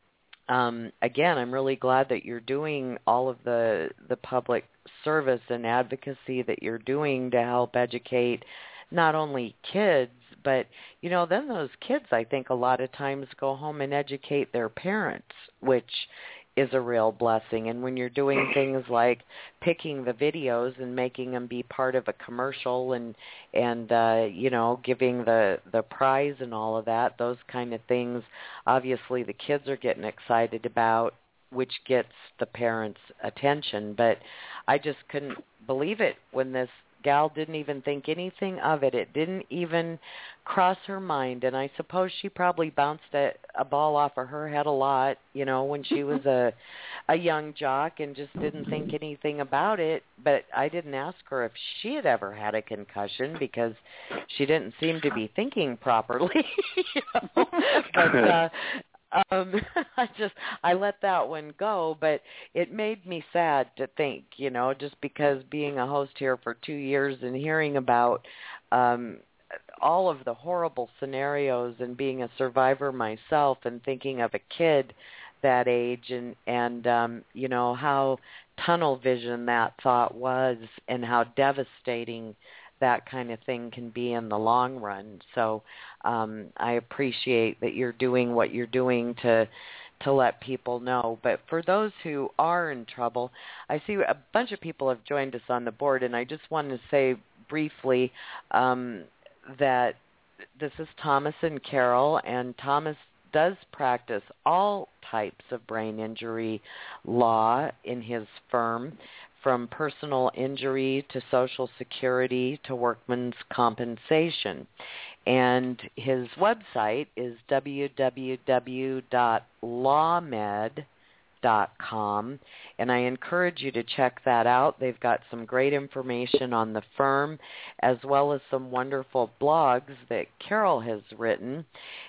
um, again, I'm really glad that you're doing all of the the public service and advocacy that you're doing to help educate not only kids, but, you know, then those kids, I think, a lot of times go home and educate their parents, which is a real blessing. And when you're doing things like picking the videos and making them be part of a commercial and, and uh, you know, giving the, the prize and all of that, those kind of things, obviously the kids are getting excited about, which gets the parents' attention. But I just couldn't believe it when this gal didn't even think anything of it. It didn't even cross her mind, and I suppose she probably bounced a, a ball off of her head a lot, you know, when she was a a young jock and just didn't think anything about it. But I didn't ask her if she had ever had a concussion because she didn't seem to be thinking properly. you know? But uh, um, I just I let that one go. But it made me sad to think, you know, just because being a host here for two years and hearing about um, all of the horrible scenarios and being a survivor myself and thinking of a kid that age and, and um, you know, how tunnel vision that thought was and how devastating that kind of thing can be in the long run. So um, I appreciate that you're doing what you're doing to to let people know. But for those who are in trouble, I see a bunch of people have joined us on the board, and I just want to say briefly um, that this is Thomas and Carol, and Thomas does practice all types of brain injury law in his firm, from personal injury to Social Security to workman's compensation. And his website is w w w dot lawmed dot com, and I encourage you to check that out. They've got some great information on the firm, as well as some wonderful blogs that Carol has written.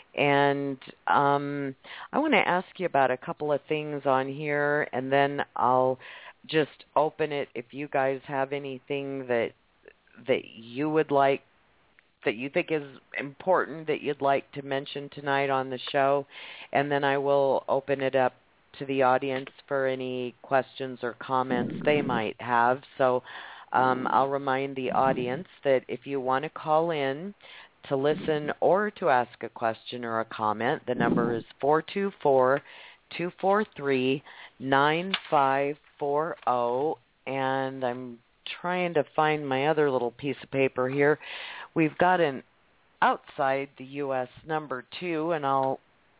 And um, I want to ask you about a couple of things on here, and then I'll just open it if you guys have anything that that you would like, that you think is important that you'd like to mention tonight on the show, and then I will open it up to the audience for any questions or comments they might have. So um, I'll remind the audience that if you want to call in to listen or to ask a question or a comment, the number is four two four, two four three, nine five four zero, and I'm trying to find my other little piece of paper here. We've got an outside the U S number too, and I'll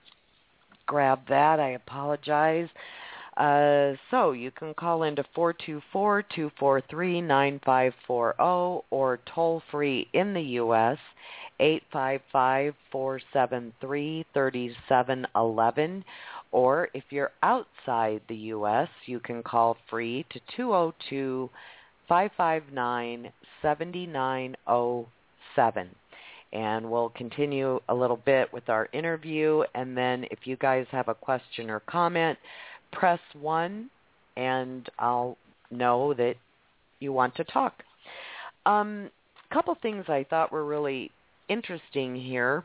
grab that. I apologize. Uh, so you can call into four two four, two four three, nine five four zero or toll free in the U S eight five five, four seven three, three seven one one, or if you're outside the U S, you can call free to two oh two, five five nine, seven nine oh seven. And we'll continue a little bit with our interview, and then if you guys have a question or comment, press one, and I'll know that you want to talk. Um, a couple things I thought were really interesting here.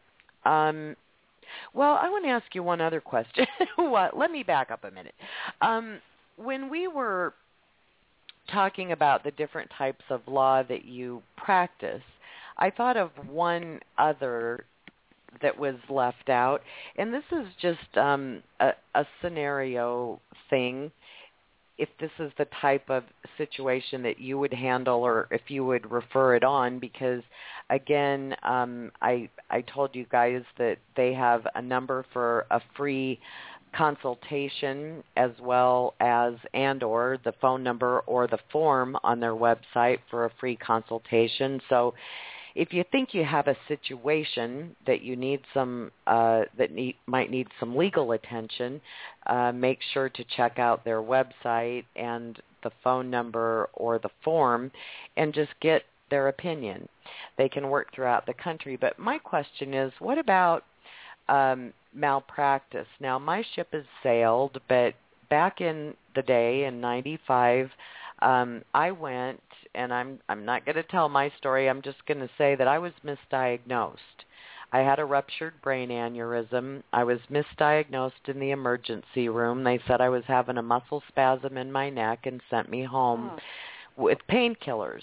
Um, well, I want to ask you one other question. What? Let me back up a minute. Um, when we were talking about the different types of law that you practice, I thought of one other that was left out, and this is just um, a, a scenario thing, if this is the type of situation that you would handle or if you would refer it on, because, again, um, I, I told you guys that they have a number for a free consultation, as well as and or the phone number or the form on their website for a free consultation. So if you think you have a situation that you need some uh, that need, might need some legal attention, uh, make sure to check out their website and the phone number or the form and just get their opinion. They can work throughout the country. But my question is, what about um, malpractice? Now, my ship has sailed, but back in the day in ninety-five, um, I went, and I'm I'm not going to tell my story. I'm just going to say that I was misdiagnosed. I had a ruptured brain aneurysm. I was misdiagnosed in the emergency room. They said I was having a muscle spasm in my neck and sent me home oh. with painkillers.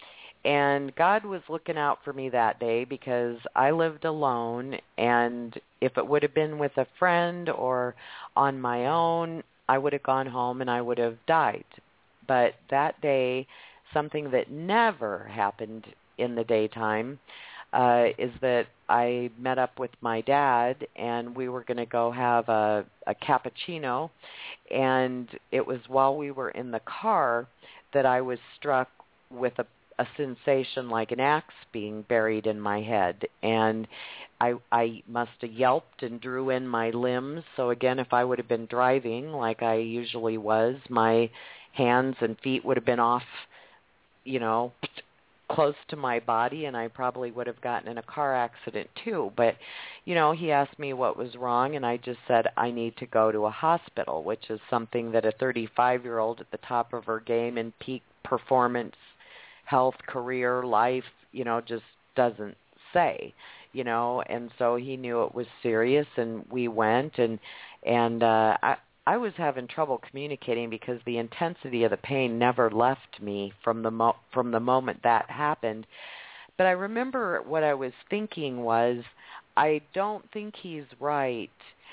And God was looking out for me that day because I lived alone, and if it would have been with a friend or on my own, I would have gone home and I would have died. But that day, something that never happened in the daytime uh, is that I met up with my dad, and we were going to go have a, a cappuccino, and it was while we were in the car that I was struck with a a sensation like an axe being buried in my head, and I, I must have yelped and drew in my limbs. So again, if I would have been driving like I usually was, my hands and feet would have been off, you know, close to my body, and I probably would have gotten in a car accident too. But, you know, he asked me what was wrong, and I just said I need to go to a hospital, which is something that a thirty-five-year-old at the top of her game in peak performance, health, career, life, you know, just doesn't say, you know. And so he knew it was serious, and we went, and and uh, I. I was having trouble communicating because the intensity of the pain never left me from the mo- from the moment that happened. But I remember what I was thinking was, I don't think he's right.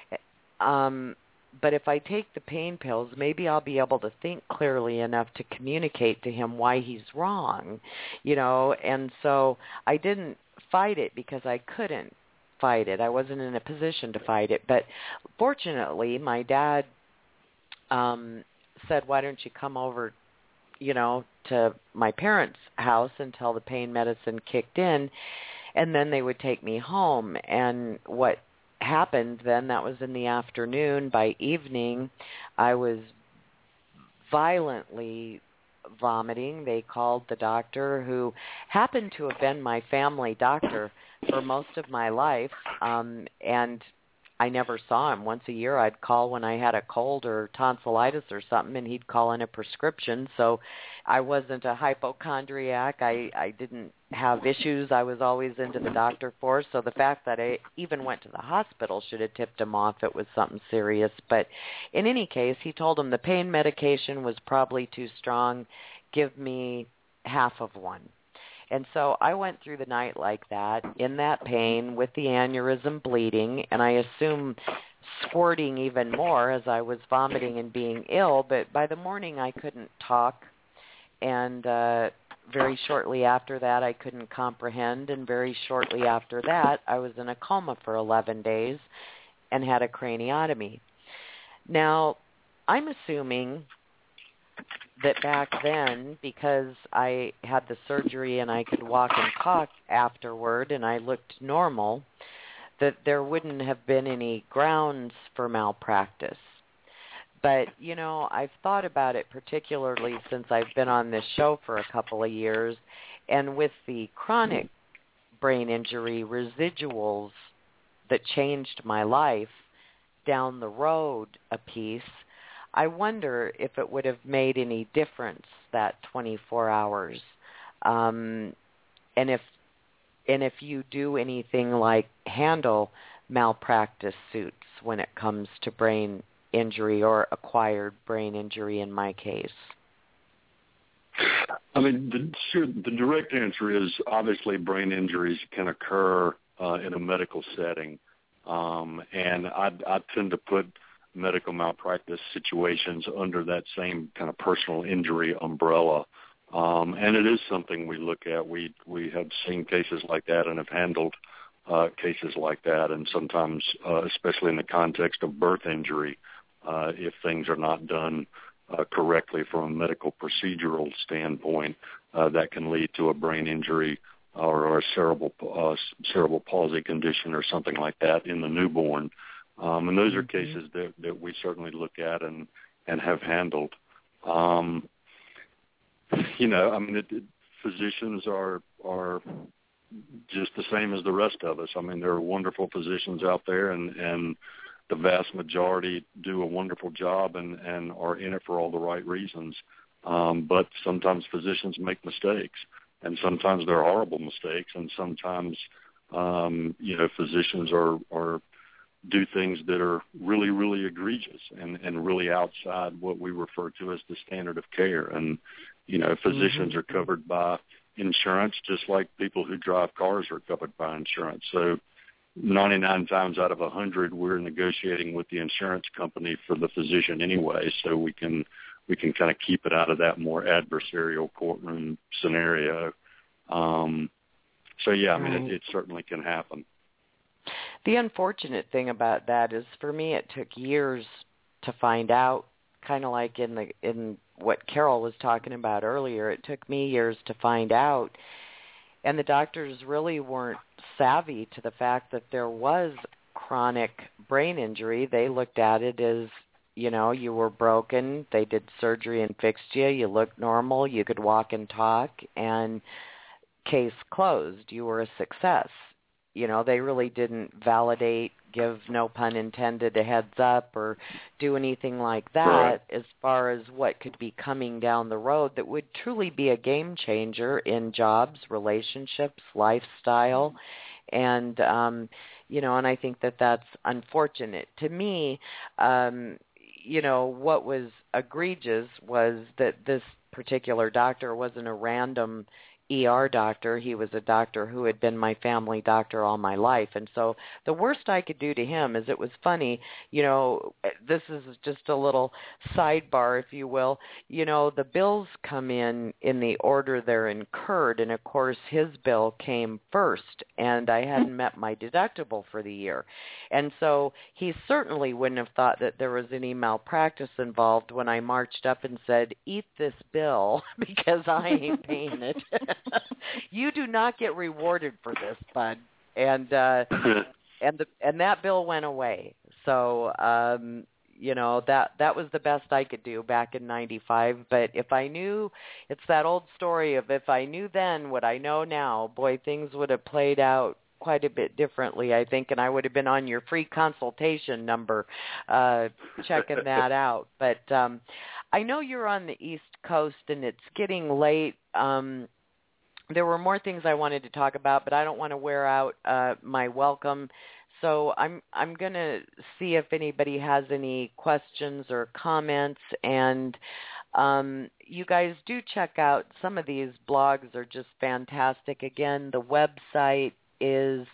Um, but if I take the pain pills, maybe I'll be able to think clearly enough to communicate to him why he's wrong, you know. And so I didn't fight it because I couldn't fight it. I wasn't in a position to fight it. But fortunately, my dad Um, said, why don't you come over, you know, to my parents' house until the pain medicine kicked in, and then they would take me home. And what happened then, that was in the afternoon. By evening, I was violently vomiting. They called the doctor, who happened to have been my family doctor for most of my life, um, and I never saw him. Once a year I'd call when I had a cold or tonsillitis or something, and he'd call in a prescription. So I wasn't a hypochondriac. I, I didn't have issues I was always into the doctor for. So the fact that I even went to the hospital should have tipped him off it was something serious. But in any case, he told him the pain medication was probably too strong. Give me half of one. And so I went through the night like that, in that pain, with the aneurysm bleeding, and I assume squirting even more as I was vomiting and being ill. But by the morning, I couldn't talk, and uh, very shortly after that, I couldn't comprehend, and very shortly after that, I was in a coma for eleven days and had a craniotomy. Now, I'm assuming that back then, because I had the surgery and I could walk and talk afterward and I looked normal, that there wouldn't have been any grounds for malpractice. But, you know, I've thought about it particularly since I've been on this show for a couple of years, and with the chronic brain injury residuals that changed my life down the road a piece, I wonder if it would have made any difference, that twenty-four hours. Um, and if and if you do anything like handle malpractice suits when it comes to brain injury or acquired brain injury in my case. I mean, the, sure, the direct answer is obviously brain injuries can occur uh, in a medical setting. Um, and I, I tend to put medical malpractice situations under that same kind of personal injury umbrella. Um, and it is something we look at. We we have seen cases like that and have handled uh, cases like that. And sometimes, uh, especially in the context of birth injury, uh, if things are not done uh, correctly from a medical procedural standpoint, uh, that can lead to a brain injury or, or a cerebral, uh, cerebral palsy condition or something like that in the newborn. Um, and those are cases that, that we certainly look at and, and have handled. Um, you know, I mean, it, it, physicians are are just the same as the rest of us. I mean, there are wonderful physicians out there, and, and the vast majority do a wonderful job and, and are in it for all the right reasons. Um, but sometimes physicians make mistakes, and sometimes they're horrible mistakes, and sometimes, um, you know, physicians are, are do things that are really, really egregious and, and really outside what we refer to as the standard of care. And, you know, physicians mm-hmm. are covered by insurance just like people who drive cars are covered by insurance. So ninety-nine times out of one hundred, we're negotiating with the insurance company for the physician anyway, so we can we can kind of keep it out of that more adversarial courtroom scenario. Um, so, yeah, I mean, it, it certainly can happen. The unfortunate thing about that is, for me, it took years to find out, kind of like in the in what Carol was talking about earlier. It took me years to find out, and the doctors really weren't savvy to the fact that there was chronic brain injury. They looked at it as, you know, you were broken, they did surgery and fixed you, you looked normal, you could walk and talk, and case closed. You were a success. You know, they really didn't validate, give, no pun intended, a heads up or do anything like that right. as far as what could be coming down the road that would truly be a game changer in jobs, relationships, lifestyle. And, um, you know, and I think that that's unfortunate. To me, um, you know, what was egregious was that this particular doctor wasn't a random E R doctor. He was a doctor who had been my family doctor all my life. And so the worst I could do to him is, it was funny, you know, this is just a little sidebar, if you will. You know, the bills come in in the order they're incurred. And, of course, his bill came first, and I hadn't met my deductible for the year. And so he certainly wouldn't have thought that there was any malpractice involved when I marched up and said, eat this bill because I ain't paying it. You do not get rewarded for this, bud. And uh, and the and that bill went away. So um, you know, that that was the best I could do back in ninety-five. But if I knew, it's that old story of if I knew then what I know now, boy, things would have played out quite a bit differently, I think, and I would have been on your free consultation number uh, checking that out. But um, I know you're on the East Coast, and it's getting late. Um, there were more things I wanted to talk about, but I don't want to wear out uh, my welcome. So I'm I'm going to see if anybody has any questions or comments. And um, you guys do check out some of these blogs are just fantastic. Again, the website is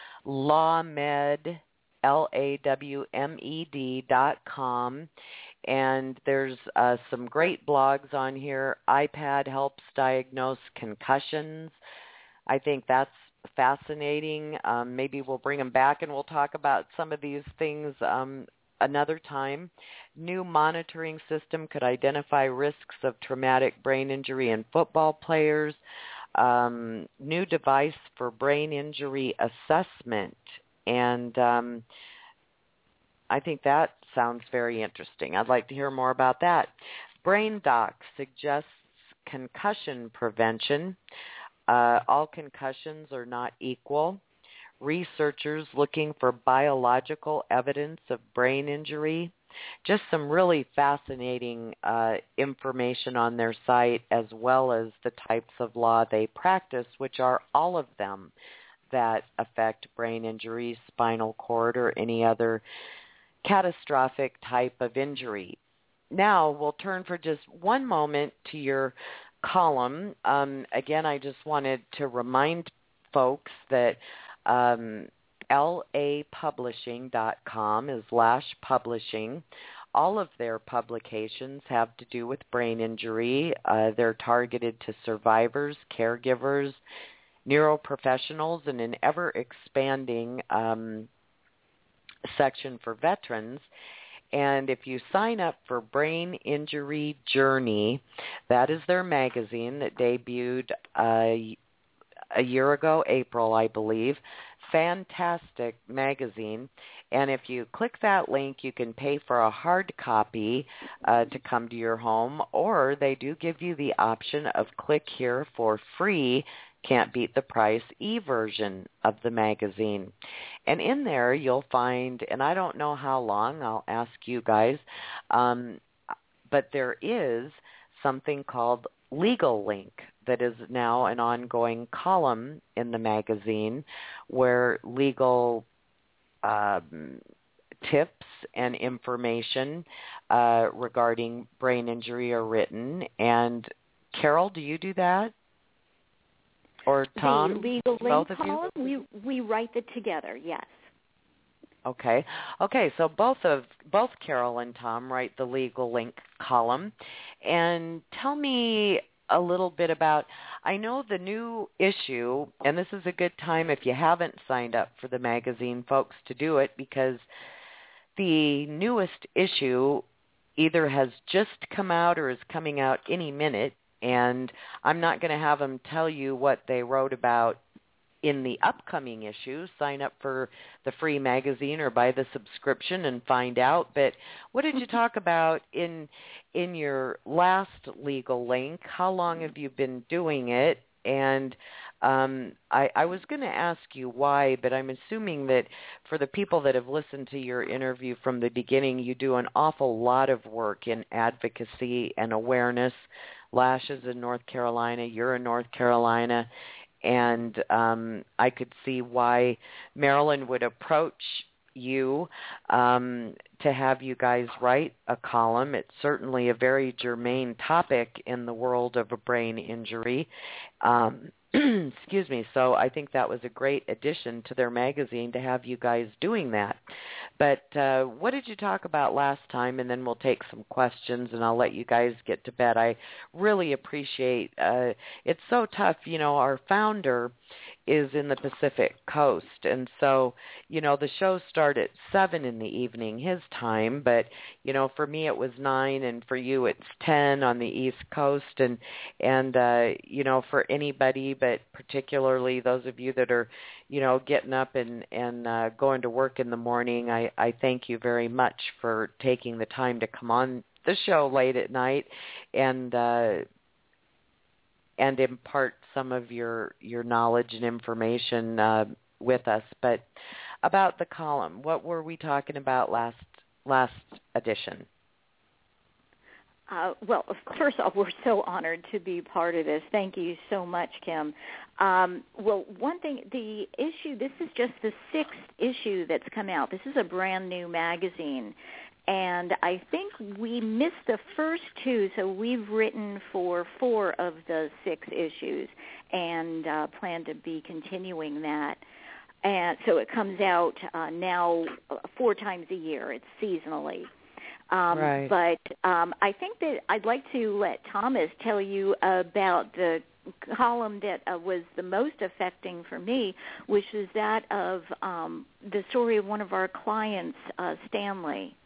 lawmed, L A W M E D dot com. And there's uh, some great blogs on here. iPad helps diagnose concussions. I think that's fascinating. Um, maybe we'll bring them back and we'll talk about some of these things um, another time. New monitoring system could identify risks of traumatic brain injury in football players. Um, new device for brain injury assessment. And um, I think that sounds very interesting. I'd like to hear more about that. BrainDoc suggests concussion prevention. Uh, all concussions are not equal. Researchers looking for biological evidence of brain injury. Just some really fascinating uh, information on their site, as well as the types of law they practice, which are all of them that affect brain injury, spinal cord, or any other catastrophic type of injury. Now we'll turn for just one moment to your column. Um, again, I just wanted to remind folks that um, L A publishing dot com is Lash Publishing. All of their publications have to do with brain injury. Uh, they're targeted to survivors, caregivers, neuroprofessionals, and an ever-expanding um, section for veterans. And if you sign up for Brain Injury Journey, that is their magazine that debuted uh, a year ago, April, I believe. Fantastic magazine. And if you click that link, you can pay for a hard copy uh, to come to your home, or they do give you the option of click here for free, can't beat the price, e-version of the magazine. And in there you'll find, and I don't know how long, I'll ask you guys, um, but there is something called Legal Link that is now an ongoing column in the magazine where legal um, tips and information uh, regarding brain injury are written. And Carol, do you do that? Or Tom? The Legal both Link of column, you? we we write it together, yes. Okay. Okay, so both of both Carol and Tom write the Legal Link column. And tell me a little bit about, I know the new issue, and this is a good time if you haven't signed up for the magazine, folks, to do it, because the newest issue either has just come out or is coming out any minute, and I'm not going to have them tell you what they wrote about in the upcoming issue. Sign up for the free magazine or buy the subscription and find out. But what did you talk about in in your last legal link? How long have you been doing it? And um, I, I was going to ask you why, but I'm assuming that for the people that have listened to your interview from the beginning, you do an awful lot of work in advocacy and awareness. Lash is in North Carolina. You're in North Carolina. And um, I could see why Marilyn would approach you um, to have you guys write a column. It's certainly a very germane topic in the world of a brain injury. Um, excuse me. So I think that was a great addition to their magazine to have you guys doing that. But uh, what did you talk about last time? And then we'll take some questions, and I'll let you guys get to bed. I really appreciate uh, it's so tough. You know, our founder is in the Pacific Coast, and so, you know, the show started at seven in the evening his time, but, you know, for me it was nine, and for you it's ten on the East Coast, and, and uh, you know, for anybody, but particularly those of you that are, you know, getting up and, and uh, going to work in the morning, I, I thank you very much for taking the time to come on the show late at night and uh, and impart some of your, your knowledge and information uh, with us. But about the column, what were we talking about last last edition? Uh, well, first off, we're so honored to be part of this. Thank you so much, Kim. Um, well, one thing, the issue, this is just the sixth issue that's come out. This is a brand new magazine. And I think we missed the first two, so we've written for four of the six issues and uh, plan to be continuing that. And so it comes out uh, now four times a year. It's seasonally. Um, right. But um, I think that I'd like to let Thomas tell you about the column that uh, was the most affecting for me, which is that of um, the story of one of our clients, uh, Stanley.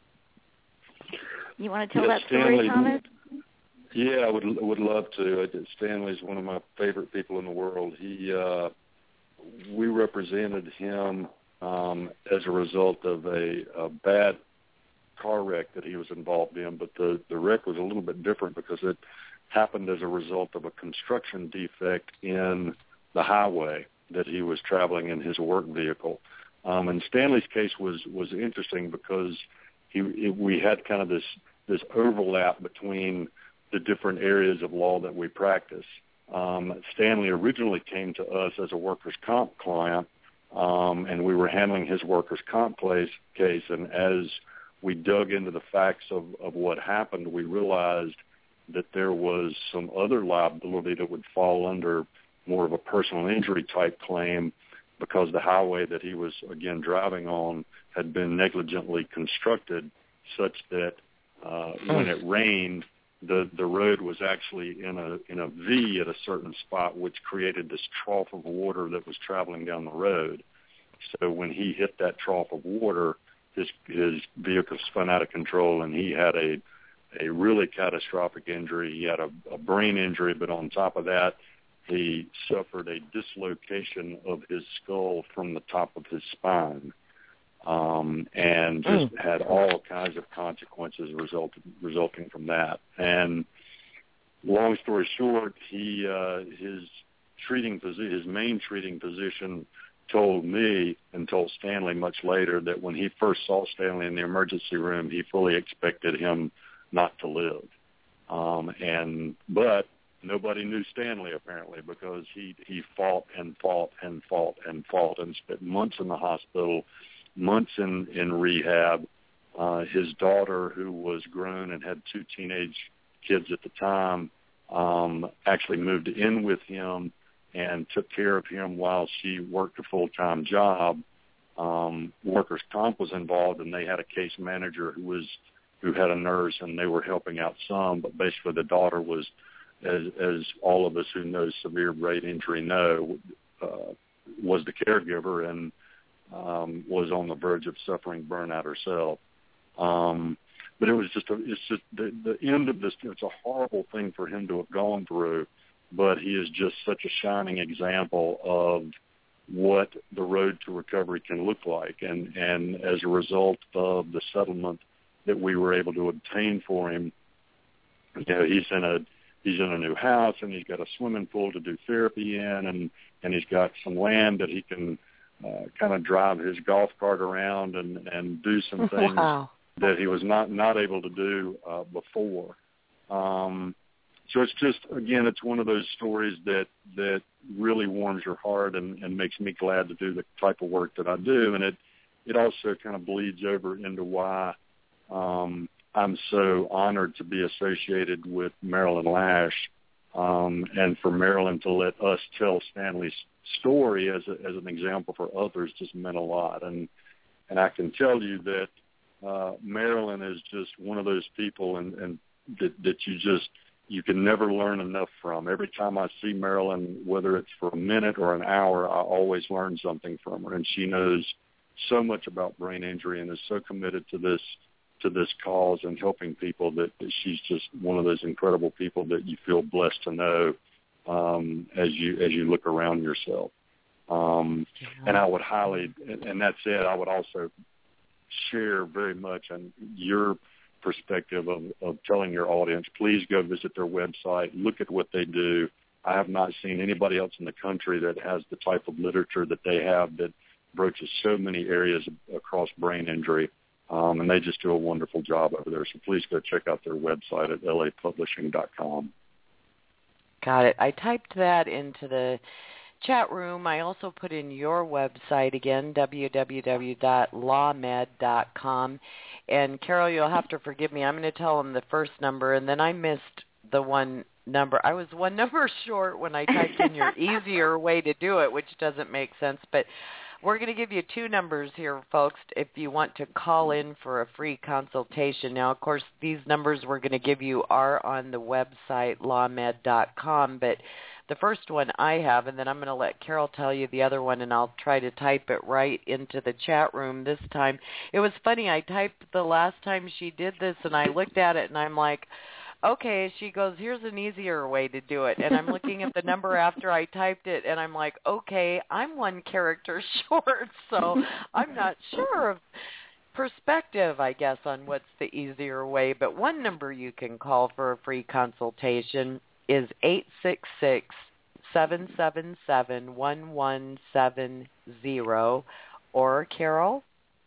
You want to tell yes, that story, Stanley, Thomas? Yeah, I would would love to. Stanley's one of my favorite people in the world. He, uh, we represented him um, as a result of a, a bad car wreck that he was involved in, but the, the wreck was a little bit different because it happened as a result of a construction defect in the highway that he was traveling in his work vehicle. Um, and Stanley's case was, was interesting because he, it, we had kind of this, this overlap between the different areas of law that we practice. Um, Stanley originally came to us as a workers' comp client, um, and we were handling his workers' comp case, case, and as we dug into the facts of, of what happened, we realized that there was some other liability that would fall under more of a personal injury type claim because the highway that he was, again, driving on had been negligently constructed such that uh, when it rained, the, the road was actually in a in a V at a certain spot, which created this trough of water that was traveling down the road. So when he hit that trough of water, his his vehicle spun out of control, and he had a a really catastrophic injury. He had a, a brain injury, but on top of that, he suffered a dislocation of his skull from the top of his spine, um, and just mm. had all kinds of consequences resulting resulting from that. And long story short, he uh, his treating phys- his main treating physician told me and told Stanley much later that when he first saw Stanley in the emergency room, he fully expected him not to live. Um, and but nobody knew Stanley apparently because he he fought and fought and fought and fought and spent months in the hospital, months in in rehab. Uh, his daughter, who was grown and had two teenage kids at the time, um, actually moved in with him and took care of him while she worked a full-time job. Um, workers' comp was involved, and they had a case manager who was who had a nurse, and they were helping out some. But basically, the daughter was, as, as all of us who know severe brain injury know, uh, was the caregiver and um, was on the verge of suffering burnout herself. Um, but it was just a, it's just the, the end of this. It's a horrible thing for him to have gone through, but he is just such a shining example of what the road to recovery can look like. And, and as a result of the settlement that we were able to obtain for him, you know, he's in a he's in a new house, and he's got a swimming pool to do therapy in, and, and he's got some land that he can uh, kind of drive his golf cart around and, and do some things wow. that he was not, not able to do uh, before. Um, so it's just, again, it's one of those stories that, that really warms your heart and, and makes me glad to do the type of work that I do. And it, it also kind of bleeds over into why um, I'm so honored to be associated with Marilyn Lash, um, and for Marilyn to let us tell Stanley's story as, a, as an example for others just meant a lot. And and I can tell you that uh, Marilyn is just one of those people and, and that, that you just, you can never learn enough from. Every time I see Marilyn, whether it's for a minute or an hour, I always learn something from her. And she knows so much about brain injury and is so committed to this to this cause and helping people that, that she's just one of those incredible people that you feel blessed to know um, as you as you look around yourself. Um, yeah. And I would highly, and, and that said, I would also share very much on your perspective of, of telling your audience, please go visit their website, look at what they do. I have not seen anybody else in the country that has the type of literature that they have that broaches so many areas across brain injury. Um, and they just do a wonderful job over there. So please go check out their website at L A publishing dot com. Got it. I typed that into the chat room. I also put in your website again, w w w dot law med dot com. And Carol, you'll have to forgive me. I'm going to tell them the first number, and then I missed the one number. I was one number short when I typed in your easier way to do it, which doesn't make sense. But we're going to give you two numbers here, folks, if you want to call in for a free consultation. Now, of course, these numbers we're going to give you are on the website, law med dot com, but the first one I have, and then I'm going to let Carol tell you the other one, and I'll try to type it right into the chat room this time. It was funny. I typed the last time she did this, and I looked at it, and I'm like, okay, she goes, here's an easier way to do it. And I'm looking at the number after I typed it, and I'm like, okay, I'm one character short, so I'm not sure of perspective, I guess, on what's the easier way. But one number you can call for a free consultation is eight six six, seven seven seven, one one seven zero. Or, Carol?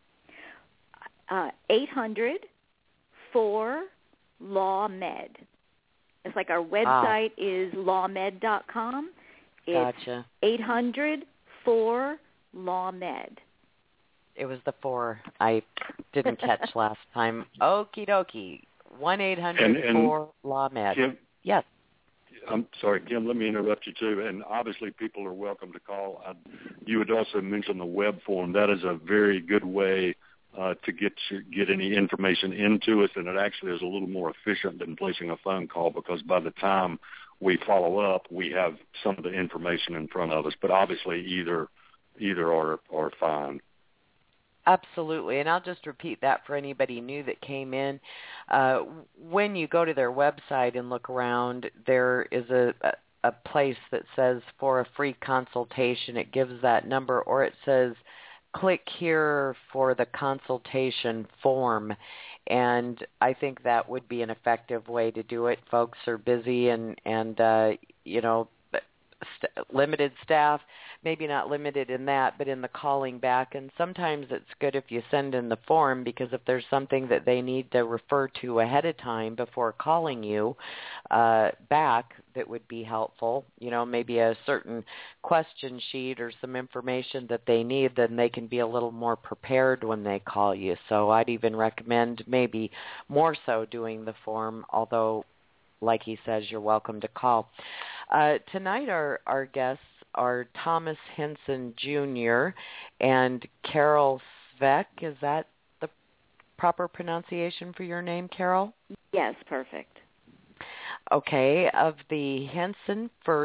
Uh, eight hundred, four Law Med. It's like our website ah. is law med dot com. It's gotcha. eight hundred, four Law Med. It was the four I didn't catch last time. Okie dokie. one eight hundred, four Law Med. Kim, yes. I'm sorry, Kim, let me interrupt you too. And obviously people are welcome to call. I, you had also mentioned the web form. That is a very good way Uh, to get to get any information into us, and it actually is a little more efficient than placing a phone call because by the time we follow up, we have some of the information in front of us. But obviously, either either are are fine. Absolutely, and I'll just repeat that for anybody new that came in. Uh, when you go to their website and look around, there is a, a a place that says for a free consultation. It gives that number, or it says click here for the consultation form, and I think that would be an effective way to do it. Folks are busy and, and uh, you know, st- limited staff, maybe not limited in that, but in the calling back, and sometimes it's good if you send in the form because if there's something that they need to refer to ahead of time before calling you uh, back that would be helpful, you know, maybe a certain question sheet or some information that they need, then they can be a little more prepared when they call you. So I'd even recommend maybe more so doing the form, although, like he says, you're welcome to call. Uh, tonight our, our guests are Thomas Henson Junior and Carol Sveck. Is that the proper pronunciation for your name, Carol? Yes, perfect. Okay, of the Henson First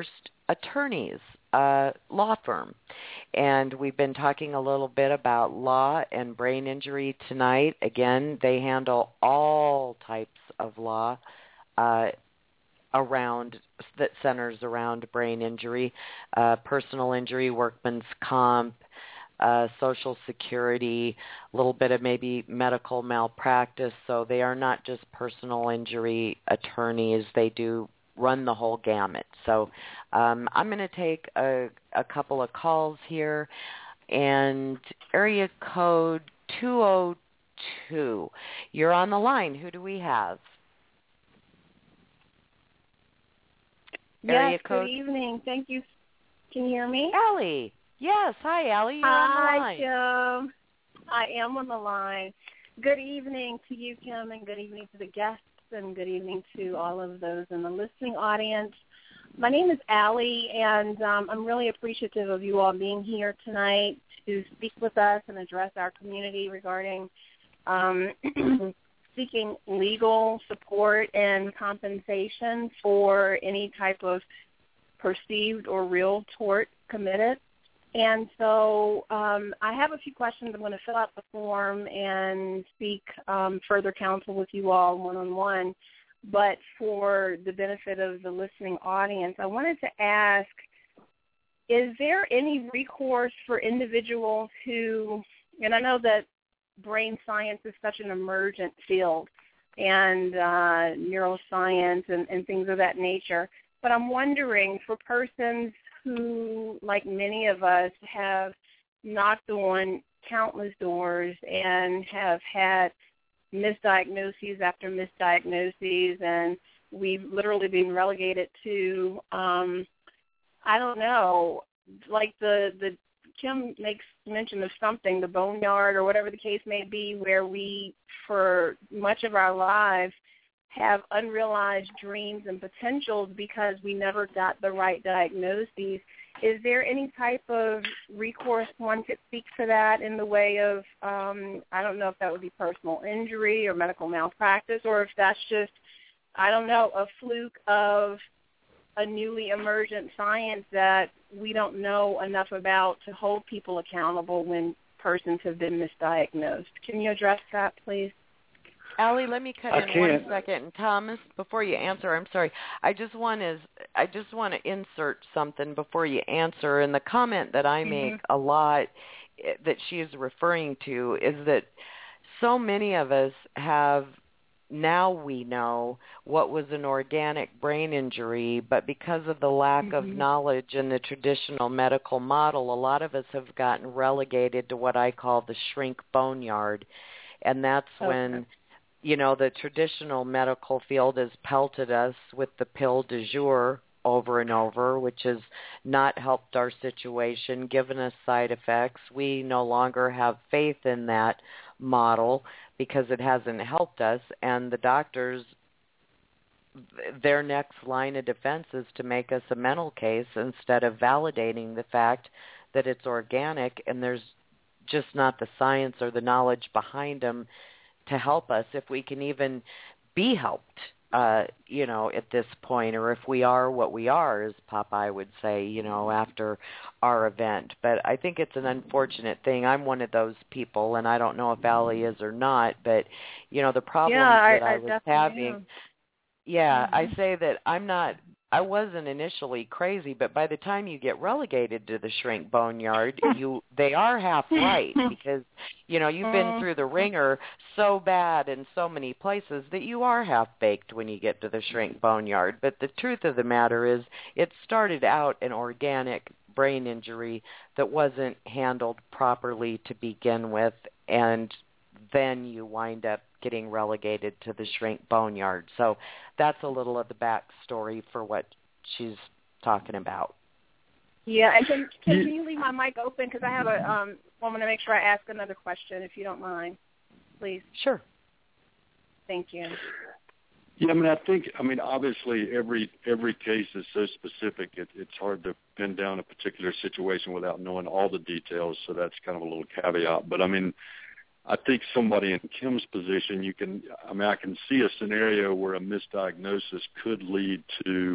attorneys, uh, law firm. And we've been talking a little bit about law and brain injury tonight. Again, they handle all types of law uh, around that centers around brain injury, uh, personal injury, workman's comp, uh, Social Security, a little bit of maybe medical malpractice. So they are not just personal injury attorneys. They do run the whole gamut. So um, I'm going to take a, a couple of calls here. And area code two oh two. You're on the line. Who do we have? Yes, good evening. Thank you. Can you hear me? Allie. Yes. Hi, Allie. You're Hi, on the line. Hi, Kim. I am on the line. Good evening to you, Kim, and good evening to the guests, and good evening to all of those in the listening audience. My name is Allie, and um, I'm really appreciative of you all being here tonight to speak with us and address our community regarding um, seeking legal support and compensation for any type of perceived or real tort committed. And so um, I have a few questions. I'm going to fill out the form and seek um, further counsel with you all one-on-one. But for the benefit of the listening audience, I wanted to ask, is there any recourse for individuals who, and I know that brain science is such an emergent field, and uh, neuroscience and, and things of that nature, but I'm wondering for persons who, like many of us, have knocked on countless doors and have had misdiagnoses after misdiagnoses, and we've literally been relegated to, um, I don't know, like the, the Kim makes mention of something, the boneyard or whatever the case may be, where we, for much of our lives, have unrealized dreams and potentials because we never got the right diagnoses. Is there any type of recourse one could speak for that in the way of, um, I don't know if that would be personal injury or medical malpractice, or if that's just, I don't know, a fluke of a newly emergent science that we don't know enough about to hold people accountable when persons have been misdiagnosed. Can you address that, please? Allie, let me cut I in can't. one second. And Thomas, before you answer, I'm sorry. I just want to I just want to insert something before you answer. And the comment that I make Mm-hmm. a lot that she is referring to is that so many of us have, now we know what was an organic brain injury, but because of the lack Mm-hmm. of knowledge in the traditional medical model, a lot of us have gotten relegated to what I call the shrink boneyard. And that's Okay. when, you know, the traditional medical field has pelted us with the pill du jour over and over, which has not helped our situation, given us side effects. We no longer have faith in that model because it hasn't helped us, and the doctors, their next line of defense is to make us a mental case instead of validating the fact that it's organic and there's just not the science or the knowledge behind them to help us if we can even be helped, uh, you know, at this point, or if we are what we are, as Popeye would say, you know, after our event. But I think it's an unfortunate thing. I'm one of those people, and I don't know if Allie is or not, but, you know, the problems yeah, that I, I, I was definitely having, am. yeah, Mm-hmm. I say that I'm not, I wasn't initially crazy, but by the time you get relegated to the shrink boneyard, you they are half right because, you know, you've been through the ringer so bad in so many places that you are half baked when you get to the shrink boneyard. But the truth of the matter is it started out an organic brain injury that wasn't handled properly to begin with, and then you wind up getting relegated to the shrink boneyard. So that's a little of the backstory for what she's talking about. Yeah, and can, can, can you leave my mic open? Because I have a, um, I want to make sure I ask another question, if you don't mind, please. Sure. Thank you. Yeah, I mean, I think, I mean, obviously every every case is so specific, it, it's hard to pin down a particular situation without knowing all the details, so that's kind of a little caveat. But, I mean, I think somebody in Kim's position, you can, I mean, I can see a scenario where a misdiagnosis could lead to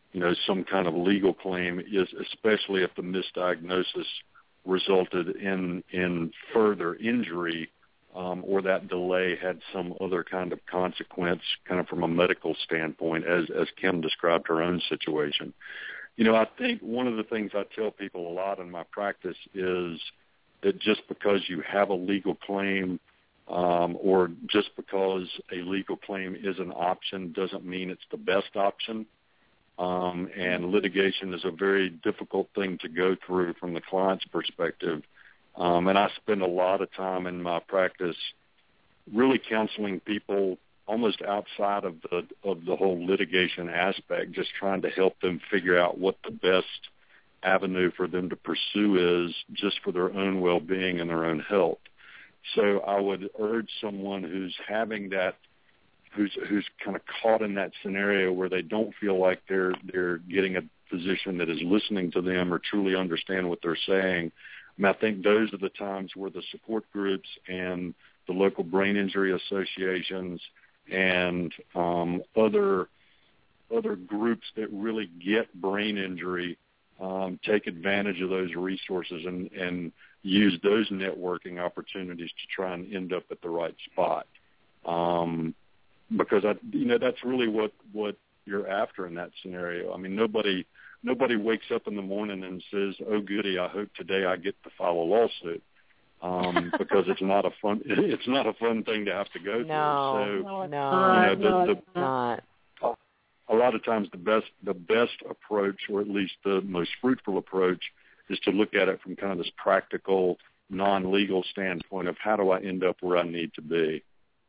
you know, some kind of legal claim, is especially if the misdiagnosis resulted in in further injury, um, or that delay had some other kind of consequence, kind of from a medical standpoint, as as Kim described her own situation. You know, I think one of the things I tell people a lot in my practice is that just because you have a legal claim, um, or just because a legal claim is an option, doesn't mean it's the best option. Um, and litigation is a very difficult thing to go through from the client's perspective. Um, and I spend a lot of time in my practice really counseling people almost outside of the of the whole litigation aspect, just trying to help them figure out what the best avenue for them to pursue is, just for their own well-being and their own health. So I would urge someone who's having that, who's who's kind of caught in that scenario where they don't feel like they're they're getting a physician that is listening to them or truly understand what they're saying. I mean, I think those are the times where the support groups and the local brain injury associations and um, other other groups that really get brain injury um, take advantage of those resources and, and use those networking opportunities to try and end up at the right spot. Um, because I, you know, that's really what, what you're after in that scenario. I mean, nobody nobody wakes up in the morning and says, "Oh, goody, I hope today I get to file a lawsuit." Um, because it's not a fun it's not a fun thing to have to go no, through. So no, you know, the, no, the, it's not. A lot of times the best the best approach, or at least the most fruitful approach, is to look at it from kind of this practical, non-legal standpoint of how do I end up where I need to be.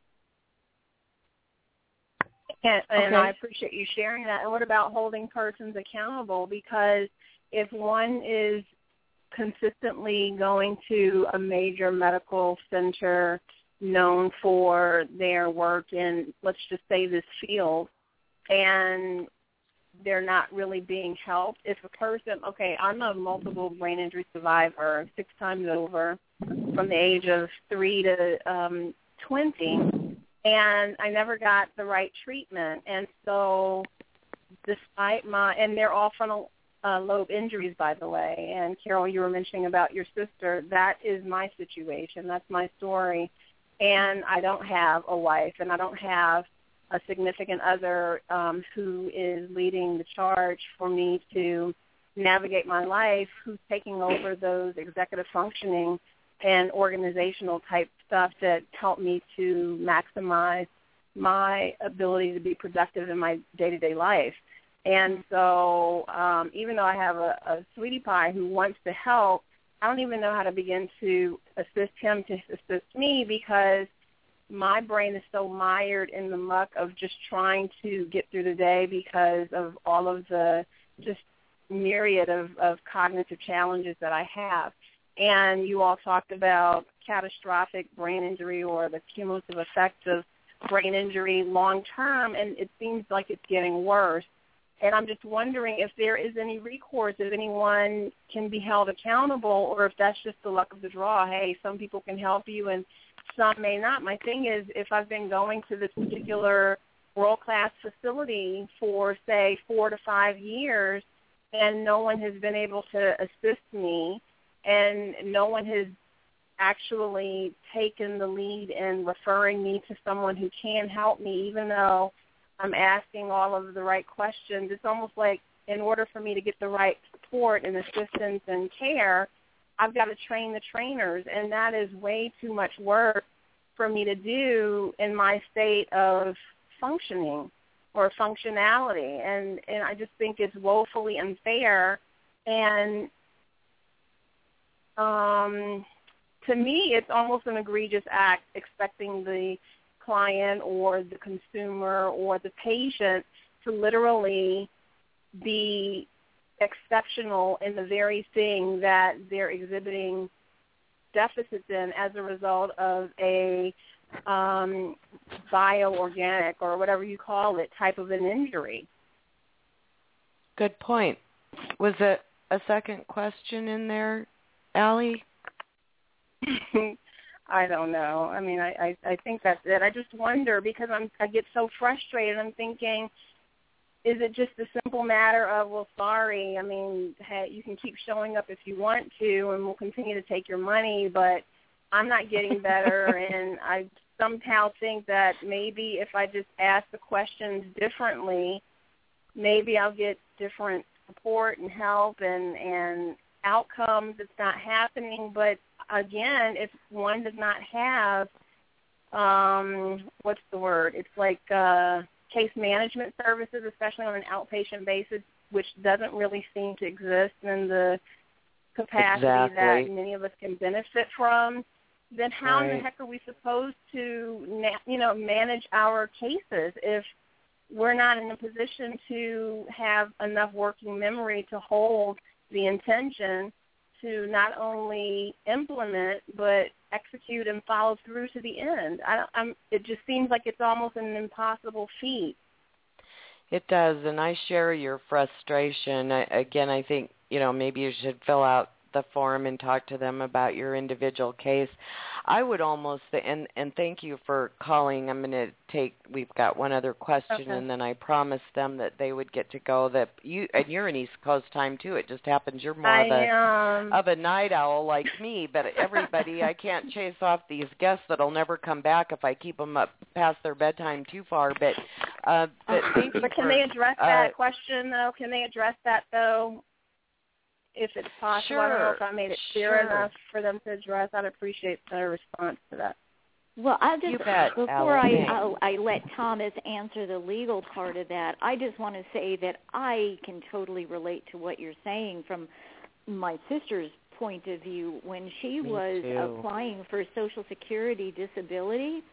And, and Okay. I appreciate you sharing that. And what about holding persons accountable? Because if one is consistently going to a major medical center known for their work in, let's just say, this field, and they're not really being helped, if a person, okay, I'm a multiple brain injury survivor, six times over, from the age of three to um, twenty, and I never got the right treatment. And so despite my, and they're all frontal uh, lobe injuries, by the way, and Carol, you were mentioning about your sister, that is my situation. That's my story. And I don't have a wife, and I don't have a significant other um, who is leading the charge for me to navigate my life, who's taking over those executive functioning and organizational type stuff that help me to maximize my ability to be productive in my day-to-day life. And so um, even though I have a, a sweetie pie who wants to help, I don't even know how to begin to assist him to assist me, because my brain is so mired in the muck of just trying to get through the day because of all of the just myriad of, of cognitive challenges that I have. And you all talked about catastrophic brain injury or the cumulative effects of brain injury long term, and it seems like it's getting worse. And I'm just wondering if there is any recourse, if anyone can be held accountable, or if that's just the luck of the draw. Hey, some people can help you and some may not. My thing is, if I've been going to this particular world-class facility for, say, four to five years and no one has been able to assist me and no one has actually taken the lead in referring me to someone who can help me, even though I'm asking all of the right questions, it's almost like in order for me to get the right support and assistance and care, I've got to train the trainers, and that is way too much work for me to do in my state of functioning or functionality. And, and I just think it's woefully unfair. And um, to me, it's almost an egregious act expecting the client or the consumer or the patient to literally be exceptional in the very thing that they're exhibiting deficits in as a result of a um, bioorganic or whatever you call it type of an injury. Good point. Was it a second question in there, Allie? I don't know. I mean, I, I, I think that's it. I just wonder because I'm I get so frustrated. I'm thinking, is it just a simple matter of, well, sorry, I mean, hey, you can keep showing up if you want to, and we'll continue to take your money, but I'm not getting better, and I somehow think that maybe if I just ask the questions differently, maybe I'll get different support and help and, and outcomes. It's not happening, but again, if one does not have, um, what's the word? It's like uh, case management services, especially on an outpatient basis, which doesn't really seem to exist in the capacity exactly. that many of us can benefit from, then how right. in the heck are we supposed to, you know, manage our cases if we're not in a position to have enough working memory to hold the intention to not only implement but execute and follow through to the end? I, I'm, it just seems like it's almost an impossible feat. It does, and I share your frustration. I, again, I think, you know, maybe you should fill out the form and talk to them about your individual case. I would almost, and and thank you for calling. I'm going to take, we've got one other question, okay. and then I promised them that they would get to go. That you, and you're in East Coast time too. It just happens you're more I of a am. of a night owl like me. But everybody, I can't chase off these guests that'll never come back if I keep them up past their bedtime too far. But uh, but thank you But can for, they address uh, that question though? Can they address that though? If it's possible, sure, I don't know if I made it clear sure. enough for them to address. I'd appreciate their response to that. Well, I'll just, You bet, before I, Ellen. I'll, I let Thomas answer the legal part of that, I just want to say that I can totally relate to what you're saying from my sister's point of view. When she Me was too. applying for Social Security disability,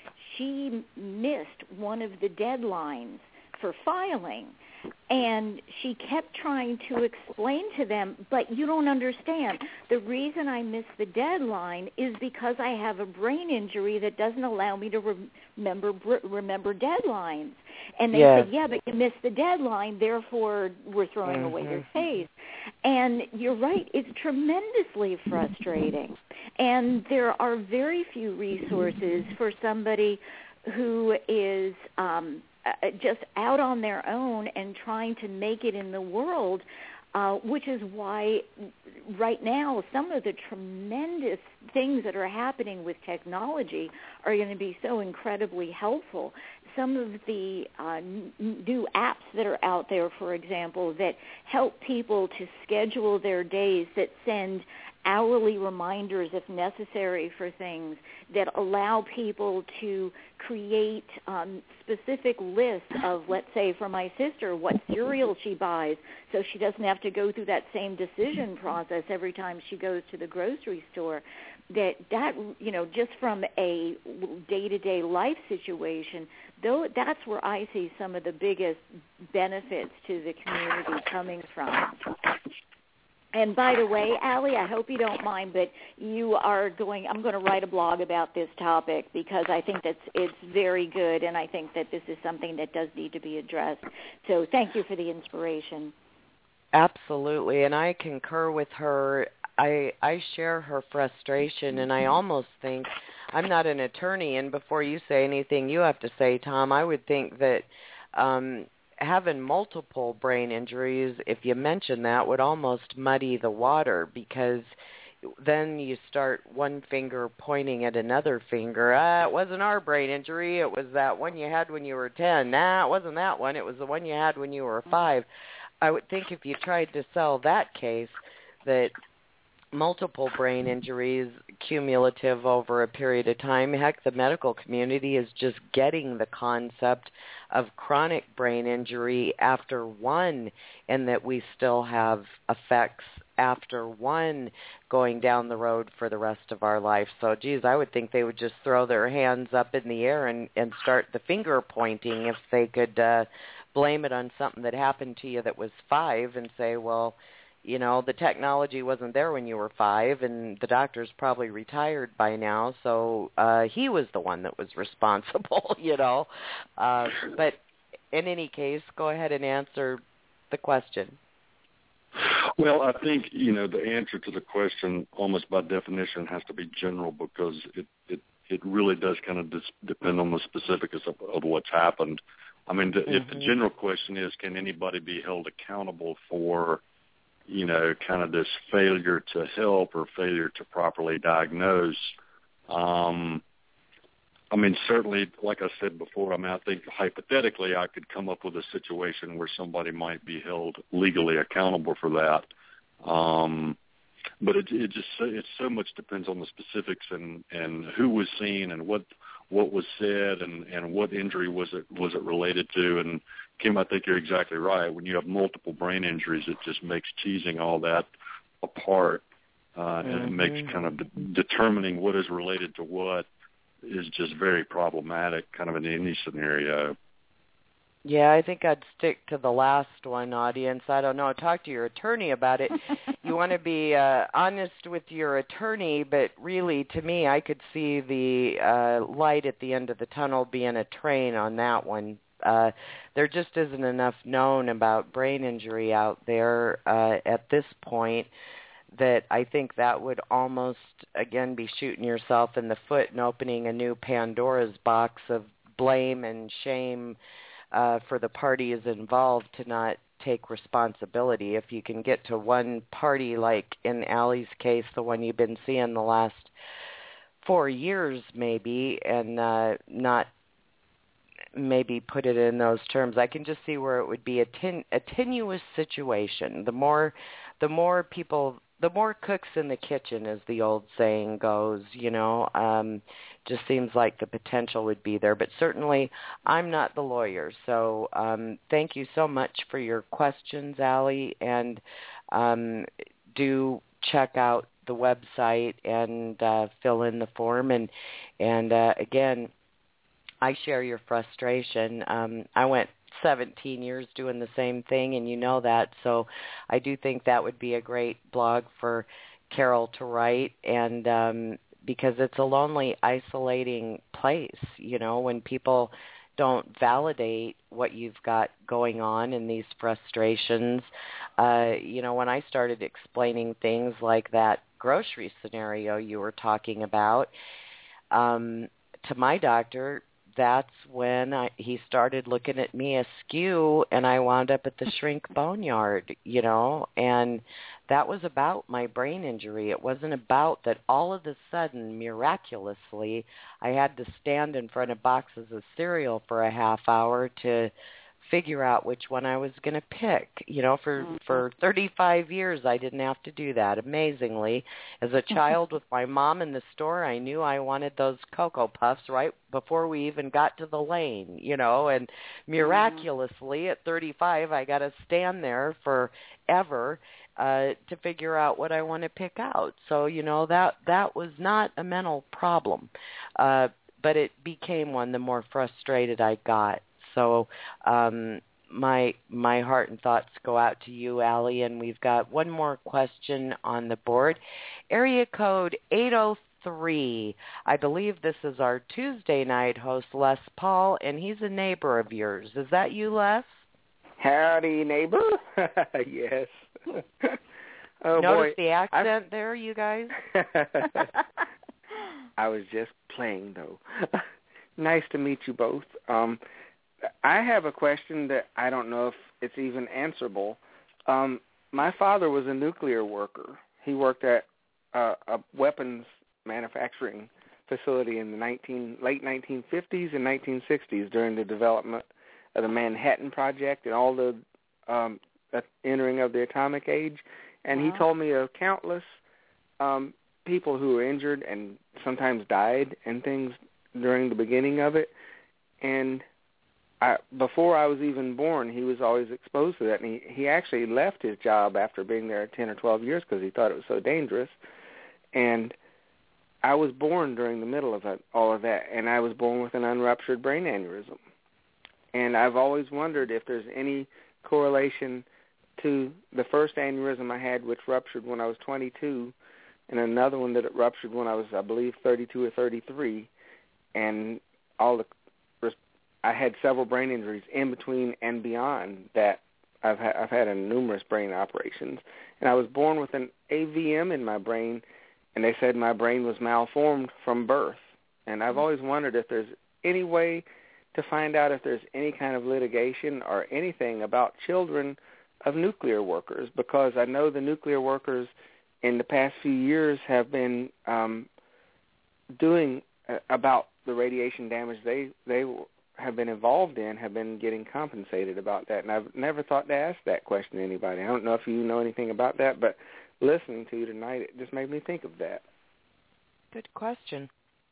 she missed one of the deadlines for filing. And she kept trying to explain to them, but you don't understand. The reason I missed the deadline is because I have a brain injury that doesn't allow me to re- remember remember deadlines. And they yes. said, yeah, but you missed the deadline, therefore we're throwing mm-hmm. away your case. And you're right, it's tremendously frustrating. And there are very few resources for somebody who is um, Uh, just out on their own and trying to make it in the world, uh, which is why right now some of the tremendous things that are happening with technology are going to be so incredibly helpful. Some of the uh, n- new apps that are out there, for example, that help people to schedule their days, that send hourly reminders if necessary for things, that allow people to create um, specific lists of, let's say, for my sister, what cereal she buys, so she doesn't have to go through that same decision process every time she goes to the grocery store. That, that you know, just from a day-to-day life situation, though, that's where I see some of the biggest benefits to the community coming from. And by the way, Allie, I hope you don't mind, but you are going, I'm going to write a blog about this topic because I think that's it's very good, and I think that this is something that does need to be addressed. So thank you for the inspiration. Absolutely, and I concur with her. I I share her frustration, and I almost think, I'm not an attorney, and before you say anything you have to say, Tom, I would think that um, having multiple brain injuries, if you mention that, would almost muddy the water, because then you start one finger pointing at another finger. Ah, it wasn't our brain injury. It was that one you had when you were ten. Nah, it wasn't that one. It was the one you had when you were five. I would think if you tried to sell that case, that multiple brain injuries cumulative over a period of time. Heck, the medical community is just getting the concept of chronic brain injury after one, and that we still have effects after one going down the road for the rest of our life. So, geez, I would think they would just throw their hands up in the air and, and start the finger pointing if they could uh, blame it on something that happened to you that was five and say, well, you know, the technology wasn't there when you were five, and the doctor's probably retired by now, so uh, he was the one that was responsible, you know. Uh, but in any case, go ahead and answer the question. Well, I think, you know, the answer to the question almost by definition has to be general, because it, it, it really does kind of dis- depend on the specifics of, of what's happened I mean, the, mm-hmm. if the general question is, can anybody be held accountable for, you know, kind of this failure to help or failure to properly diagnose? Um, I mean, certainly, like I said before, I mean, I think hypothetically I could come up with a situation where somebody might be held legally accountable for that. Um, but it, it just it so much depends on the specifics and, and who was seen and what what was said and, and what injury was it was it related to. And Kim, I think you're exactly right. When you have multiple brain injuries, it just makes teasing all that apart, uh, mm-hmm. and it makes kind of de- determining what is related to what is just very problematic, kind of in any scenario. Yeah, I think I'd stick to the last one, audience. I don't know. Talk to your attorney about it. You want to be uh, honest with your attorney, but really, to me, I could see the uh, light at the end of the tunnel being a train on that one. Uh, there just isn't enough known about brain injury out there uh, at this point that I think that would almost, again, be shooting yourself in the foot and opening a new Pandora's box of blame and shame Uh, for the parties involved to not take responsibility. If you can get to one party, like in Allie's case, the one you've been seeing the last four years maybe, and uh, not maybe put it in those terms, I can just see where it would be a, ten- a tenuous situation. The more, the more people, the more cooks in the kitchen, as the old saying goes, you know, um, just seems like the potential would be there. But certainly I'm not the lawyer. So um, thank you so much for your questions, Allie, and um, do check out the website and uh, fill in the form. And, and uh, again, I share your frustration. Um, I went seventeen years doing the same thing, and you know that. So I do think that would be a great blog for Carol to write, and um, because it's a lonely, isolating place, you know, when people don't validate what you've got going on and these frustrations. Uh, you know, when I started explaining things like that grocery scenario you were talking about um, to my doctor, that's when I, he started looking at me askew, and I wound up at the shrink boneyard, you know, and that was about my brain injury. It wasn't about that all of a sudden, miraculously, I had to stand in front of boxes of cereal for a half hour to figure out which one I was going to pick. You know, for, mm-hmm. for thirty-five years, I didn't have to do that, amazingly. As a child with my mom in the store, I knew I wanted those Cocoa Puffs right before we even got to the lane, you know, and miraculously mm-hmm. at thirty-five, I got to stand there forever uh, to figure out what I want to pick out. So, you know, that, that was not a mental problem, uh, but it became one the more frustrated I got. So um, my my heart and thoughts go out to you, Allie, and we've got one more question on the board. Area code eight oh three. I believe this is our Tuesday night host, Les Paul, and he's a neighbor of yours. Is that you, Les? Howdy, neighbor. Yes. Oh, Notice boy. the accent I... there, you guys? I was just playing, though. Nice to meet you both. Um, I have a question that I don't know if it's even answerable. Um, my father was a nuclear worker. He worked at uh, a weapons manufacturing facility in the nineteen, late nineteen fifties and nineteen sixties during the development of the Manhattan Project and all the um, entering of the atomic age. And wow. He told me of countless um, people who were injured and sometimes died and things during the beginning of it. And I, before I was even born, he was always exposed to that. And he, he actually left his job after being there ten or twelve years because he thought it was so dangerous. And I was born during the middle of it, all of that, and I was born with an unruptured brain aneurysm. And I've always wondered if there's any correlation to the first aneurysm I had, which ruptured when I was twenty-two, and another one that ruptured when I was, I believe, thirty-two or thirty-three, and all the I had several brain injuries in between and beyond that. I've, ha- I've had a numerous brain operations. And I was born with an A V M in my brain, and they said my brain was malformed from birth. And I've always wondered if there's any way to find out if there's any kind of litigation or anything about children of nuclear workers, because I know the nuclear workers in the past few years have been um, doing uh, about the radiation damage they they have been involved in, have been getting compensated about that. And I've never thought to ask that question to anybody. I don't know if you know anything about that, but listening to you tonight, it just made me think of that. Good question.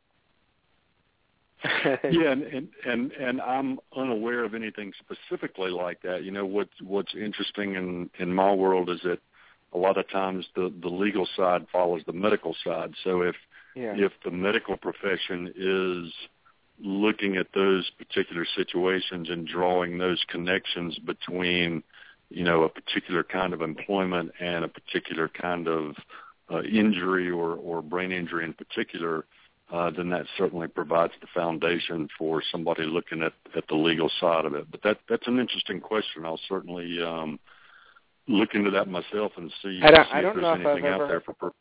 yeah, and, and and and I'm unaware of anything specifically like that. You know, what's what's interesting in in my world is that a lot of times the the legal side follows the medical side. So if yeah. if the medical profession is looking at those particular situations and drawing those connections between, you know, a particular kind of employment and a particular kind of uh, injury or, or brain injury in particular, uh, then that certainly provides the foundation for somebody looking at, at the legal side of it. But that that's an interesting question. I'll certainly um, look into that myself and see, I don't, see I don't if know there's if anything I've out ever, there for.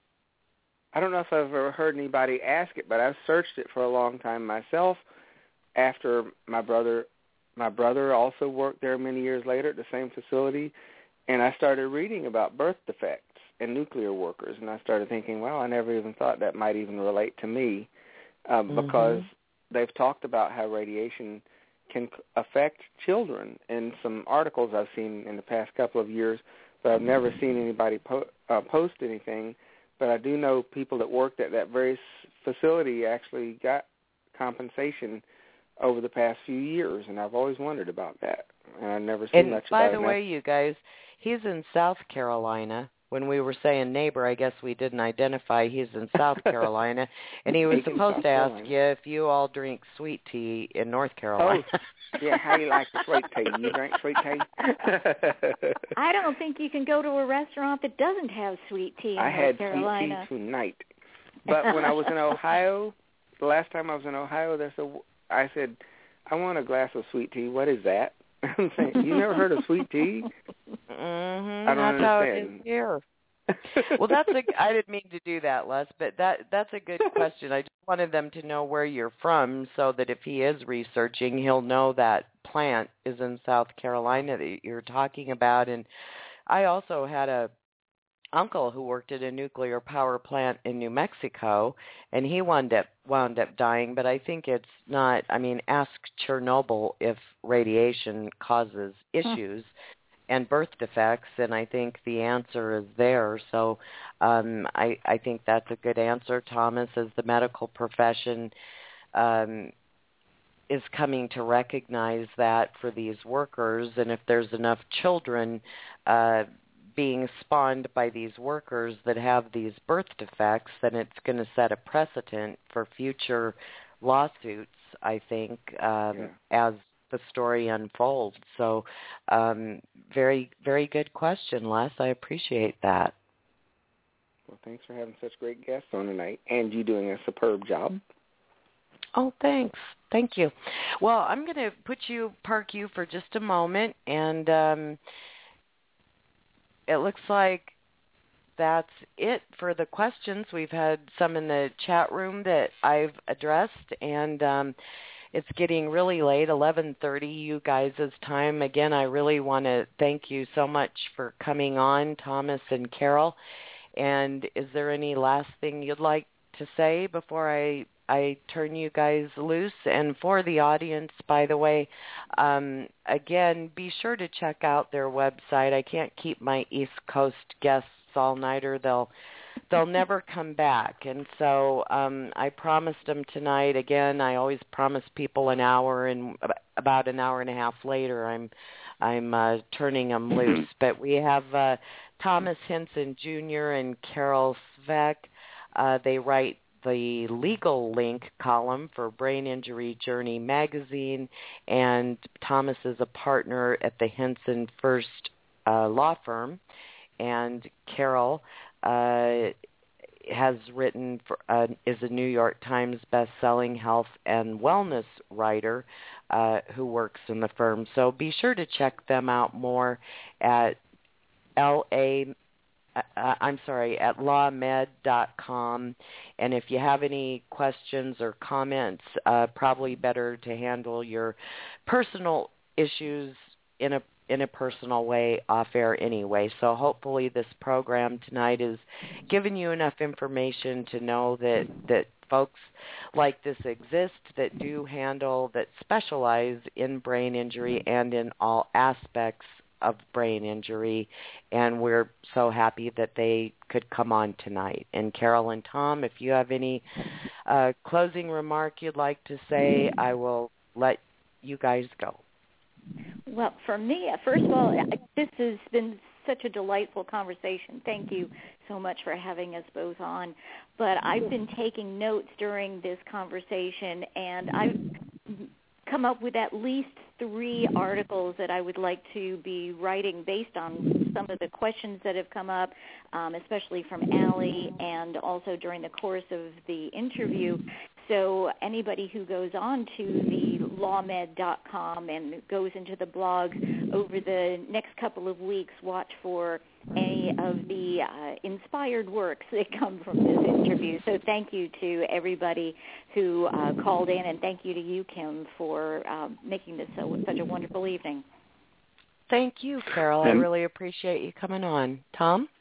I don't know if I've ever heard anybody ask it, but I've searched it for a long time myself. After my brother, my brother also worked there many years later at the same facility, and I started reading about birth defects and nuclear workers, and I started thinking, wow, I never even thought that might even relate to me, uh, mm-hmm. because they've talked about how radiation can affect children in some articles I've seen in the past couple of years, but I've never seen anybody po- uh, post anything. But I do know people that worked at that very facility actually got compensation over the past few years, and I've always wondered about that, and I've never seen and much about it. And by the way, you guys, he's in South Carolina. When we were saying neighbor, I guess we didn't identify he's in South Carolina, and he was supposed to ask Carolina. you if you all drink sweet tea in North Carolina. Oh, yeah, how do you like the sweet tea? You drink sweet tea? I don't think you can go to a restaurant that doesn't have sweet tea in I North had Carolina. sweet tea tonight. But when I was in Ohio, the last time I was in Ohio, there's a, I said, I want a glass of sweet tea. What is that? I'm saying, you never heard of sweet tea? Mm-hmm. I don't that's understand. how it is here. Well, that's a. I didn't mean to do that, Les, but that that's a good question. I just wanted them to know where you're from, so that if he is researching, he'll know that plant is in South Carolina that you're talking about. And I also had a uncle who worked at a nuclear power plant in New Mexico, and he wound up wound up dying. But I think it's not. I mean, ask Chernobyl if radiation causes issues. Huh. And birth defects, and I think the answer is there. So um, I, I think that's a good answer, Thomas, as the medical profession um, is coming to recognize that for these workers, and if there's enough children uh, being spawned by these workers that have these birth defects, then it's going to set a precedent for future lawsuits, I think, um, yeah. as the story unfolds. So um, very, very good question, Les. I appreciate that. Well, thanks for having such great guests on tonight, and you doing a superb job. Oh, thanks. Thank you. Well, I'm going to put you, park you for just a moment, and um, it looks like that's it for the questions. We've had some in the chat room that I've addressed, and um, it's getting really late, eleven thirty you guys' time. Again, I really want to thank you so much for coming on, Thomas and Carol. And is there any last thing you'd like to say before I, I turn you guys loose? And for the audience, by the way, um, again, be sure to check out their website. I can't keep my East Coast guests all-nighter. They'll They'll never come back. And so um, I promised them tonight. Again, I always promise people an hour, and about an hour and a half later, I'm I'm uh, turning them loose. But we have uh, Thomas Hinson Junior and Carol Svek. Uh, they write the Legal Link column for Brain Injury Journey magazine, and Thomas is a partner at the Hinson First uh, law firm, and Carol Uh, has written for, uh, is a New York Times best-selling health and wellness writer uh, who works in the firm. So be sure to check them out more at L A uh, I'm sorry, at lawmed dot com. And if you have any questions or comments, uh, probably better to handle your personal issues in a in a personal way off air anyway. So hopefully this program tonight is giving you enough information to know that, that folks like this exist that do handle, that specialize in brain injury and in all aspects of brain injury, and we're so happy that they could come on tonight. And Carol and Tom, if you have any uh, closing remark you'd like to say, I will let you guys go. Well, for me, first of all, this has been such a delightful conversation. Thank you so much for having us both on. But I've been taking notes during this conversation, and I've come up with at least three articles that I would like to be writing based on some of the questions that have come up, um, especially from Allie, and also during the course of the interview. So anybody who goes on to the lawmed dot com and goes into the blog over the next couple of weeks, watch for any of the uh, inspired works that come from this interview. So thank you to everybody who uh, called in, and thank you to you, Kim, for uh, making this so, such a wonderful evening. Thank you, Carol. I really appreciate you coming on. Tom?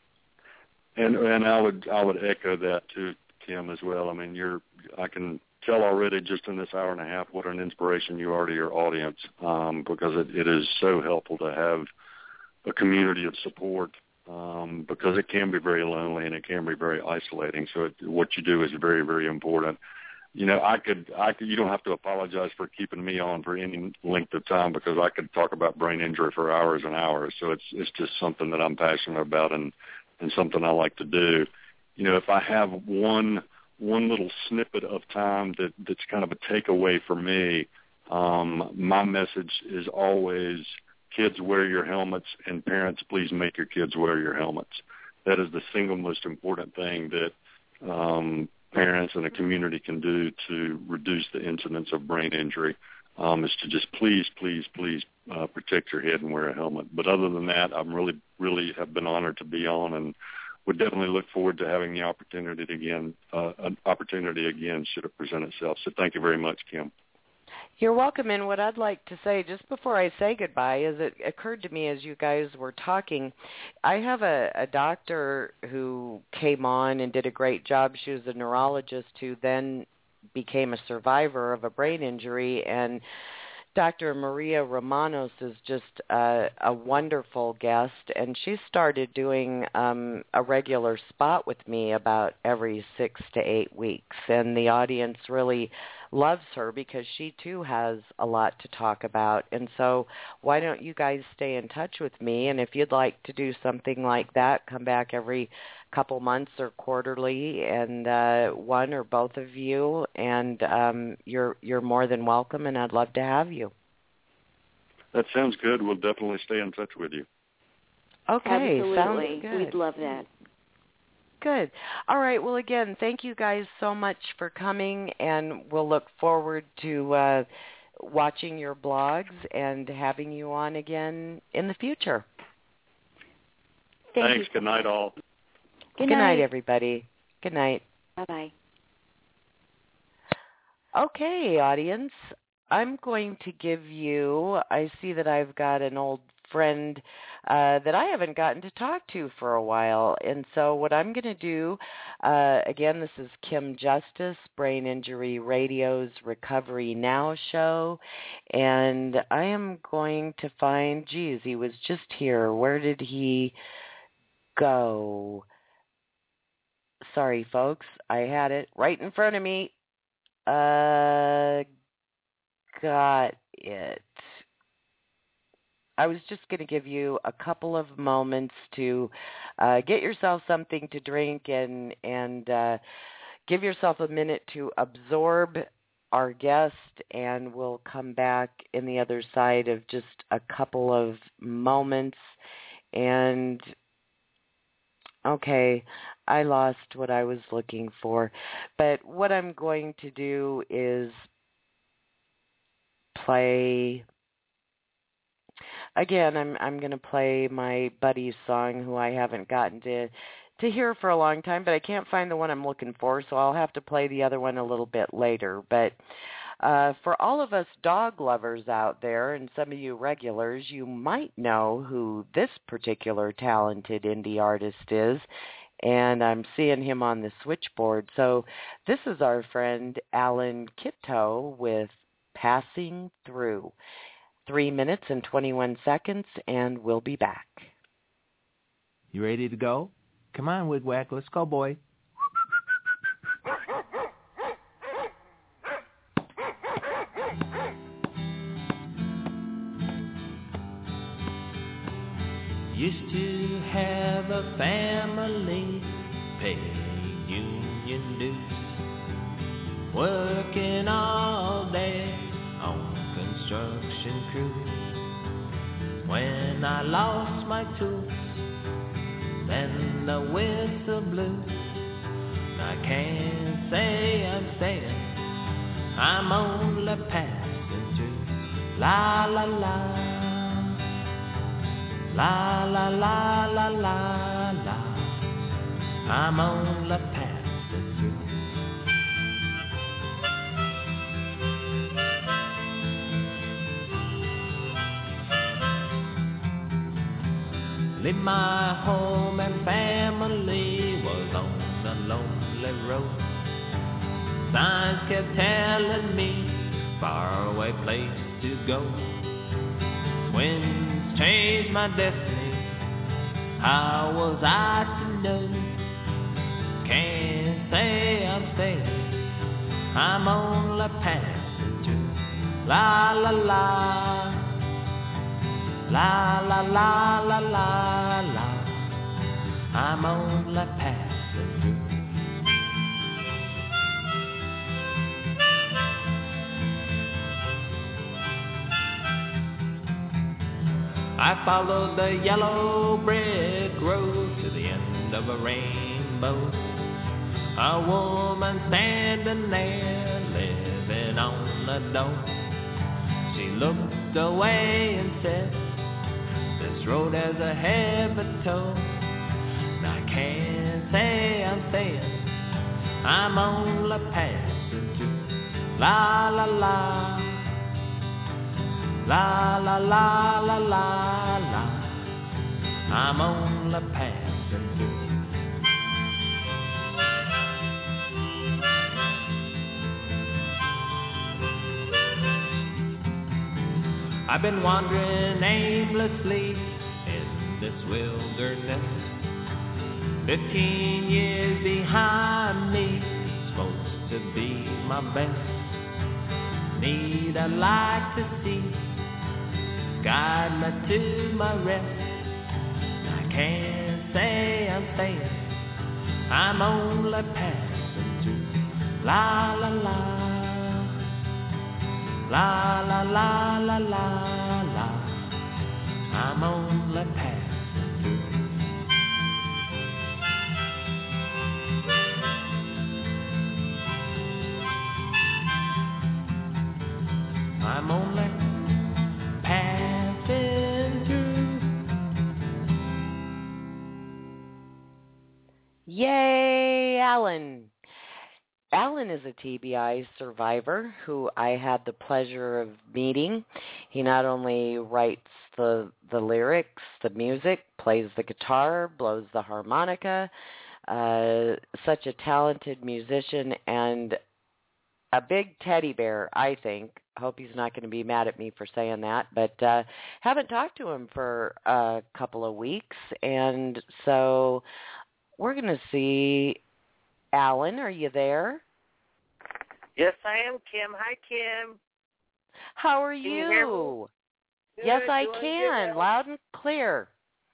And and I would I would echo that too, Kim, as well. I mean, you're I can tell already just in this hour and a half what an inspiration you are to your audience, um, because it, it is so helpful to have a community of support, um, because it can be very lonely and it can be very isolating. So it, what you do is very, very important. You know, I could, I could, you don't have to apologize for keeping me on for any length of time, because I could talk about brain injury for hours and hours. So it's it's just something that I'm passionate about, and, and something I like to do. You know, if I have one one little snippet of time that, that's kind of a takeaway for me, um, my message is always, kids, wear your helmets, and parents, please make your kids wear your helmets. That is the single most important thing that um, parents and a community can do to reduce the incidence of brain injury, um, is to just please, please, please uh, protect your head and wear a helmet. But other than that, I'm really, really have been honored to be on, and would definitely look forward to having the opportunity again, uh, an opportunity again should it present itself. So thank you very much, Kim. You're welcome. And what I'd like to say just before I say goodbye is it occurred to me as you guys were talking, I have a, a doctor who came on and did a great job. She was a neurologist who then became a survivor of a brain injury, and Doctor Maria Romanos is just a, a wonderful guest, and she started doing um, a regular spot with me about every six to eight weeks, and the audience really loves her because she too has a lot to talk about. And so why don't you guys stay in touch with me, and if you'd like to do something like that, come back every couple months or quarterly, and uh, one or both of you, and um, you're you're more than welcome, and I'd love to have you. That sounds good. We'll definitely stay in touch with you. Okay, Absolutely. sounds good. We'd love that. Good. All right. Well, again, thank you guys so much for coming, and we'll look forward to uh, watching your blogs and having you on again in the future. Thank Thanks. you. Good night, all. Good Good night. night, everybody. Good night. Bye-bye. Okay, audience, I'm going to give you, I see that I've got an old friend uh, that I haven't gotten to talk to for a while. And so what I'm going to do, uh, again, this is Kim Justice, Brain Injury Radio's Recovery Now show. And I am going to find, geez, he was just here. Where did he go? Sorry, folks. I had it right in front of me. Uh, got it. I was just going to give you a couple of moments to uh, get yourself something to drink and and uh, give yourself a minute to absorb our guest, and we'll come back in the other side of just a couple of moments. And okay, I lost what I was looking for. But what I'm going to do is play again, I'm I'm going to play my buddy's song, who I haven't gotten to to hear for a long time, but I can't find the one I'm looking for, so I'll have to play the other one a little bit later. But uh, for all of us dog lovers out there, and some of you regulars, you might know who this particular talented indie artist is, and I'm seeing him on the switchboard. So this is our friend Alan Kitto with Passing Through. Three minutes and twenty-one seconds, and we'll be back. You ready to go? Come on, Woodwhack. Let's go, boy. Used to have a family, paying union dues, working all day on construction crew. When I lost my tools, then the whistle blew. I can't say I'm staying, I'm only passing through. La la la, la la la la la la, I'm only passing through. Leave my home and family was on a lonely road. Signs kept telling me far away place to go. Winds changed my destiny, how was I to know? Can't say I'm staying, I'm only passing through. La la la, la la la la la la, I'm only passing through. I followed the yellow brick road to the end of a rainbow. A woman standing there, living on the door. She looked away and said, this road has a heavy toll. I can't say I'm staying, I'm only passing through. La la la, la la la la la la, I'm only passing through. I've been wandering aimlessly in this wilderness. Fifteen years behind me, supposed to be my best. Need a light to see, guide me to my rest. I can't say I'm staying, I'm only passing through. La la la, la la la la la la, I'm only passing through. I'm only passing through. Yay, Alan. Alan is a T B I survivor who I had the pleasure of meeting. He not only writes the the lyrics, the music, plays the guitar, blows the harmonica, uh, such a talented musician and a big teddy bear, I think. I hope he's not going to be mad at me for saying that, but uh, haven't talked to him for a couple of weeks, and so we're going to see. Alan, are you there? Yes, I am, Kim. Hi, Kim. How are can you? you good, yes, I can. good. Loud and clear.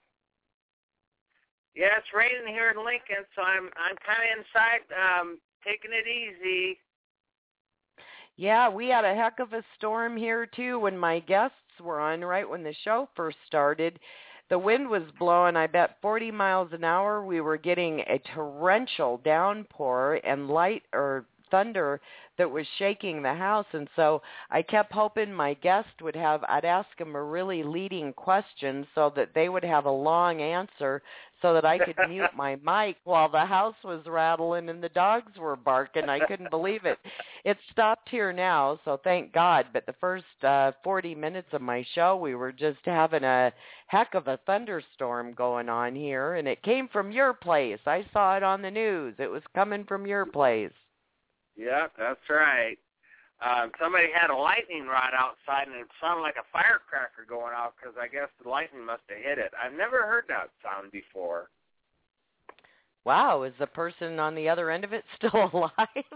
Yeah, it's raining here in Lincoln, so I'm I'm kind of inside, um, taking it easy. Yeah, we had a heck of a storm here, too, when my guests were on, right when the show first started. The wind was blowing, I bet, forty miles an hour. We were getting a torrential downpour and light or thunder that was shaking the house. And so I kept hoping my guest would have, I'd ask them a really leading question so that they would have a long answer so that I could mute my mic while the house was rattling and the dogs were barking. I couldn't believe it. It stopped here now, so thank God. But the first uh, forty minutes of my show, we were just having a heck of a thunderstorm going on here, and it came from your place. I saw it on the news. It was coming from your place. Yeah, that's right. Um, somebody had a lightning rod outside, and it sounded like a firecracker going off because I guess the lightning must have hit it. I've never heard that sound before. Wow, is the person on the other end of it still alive?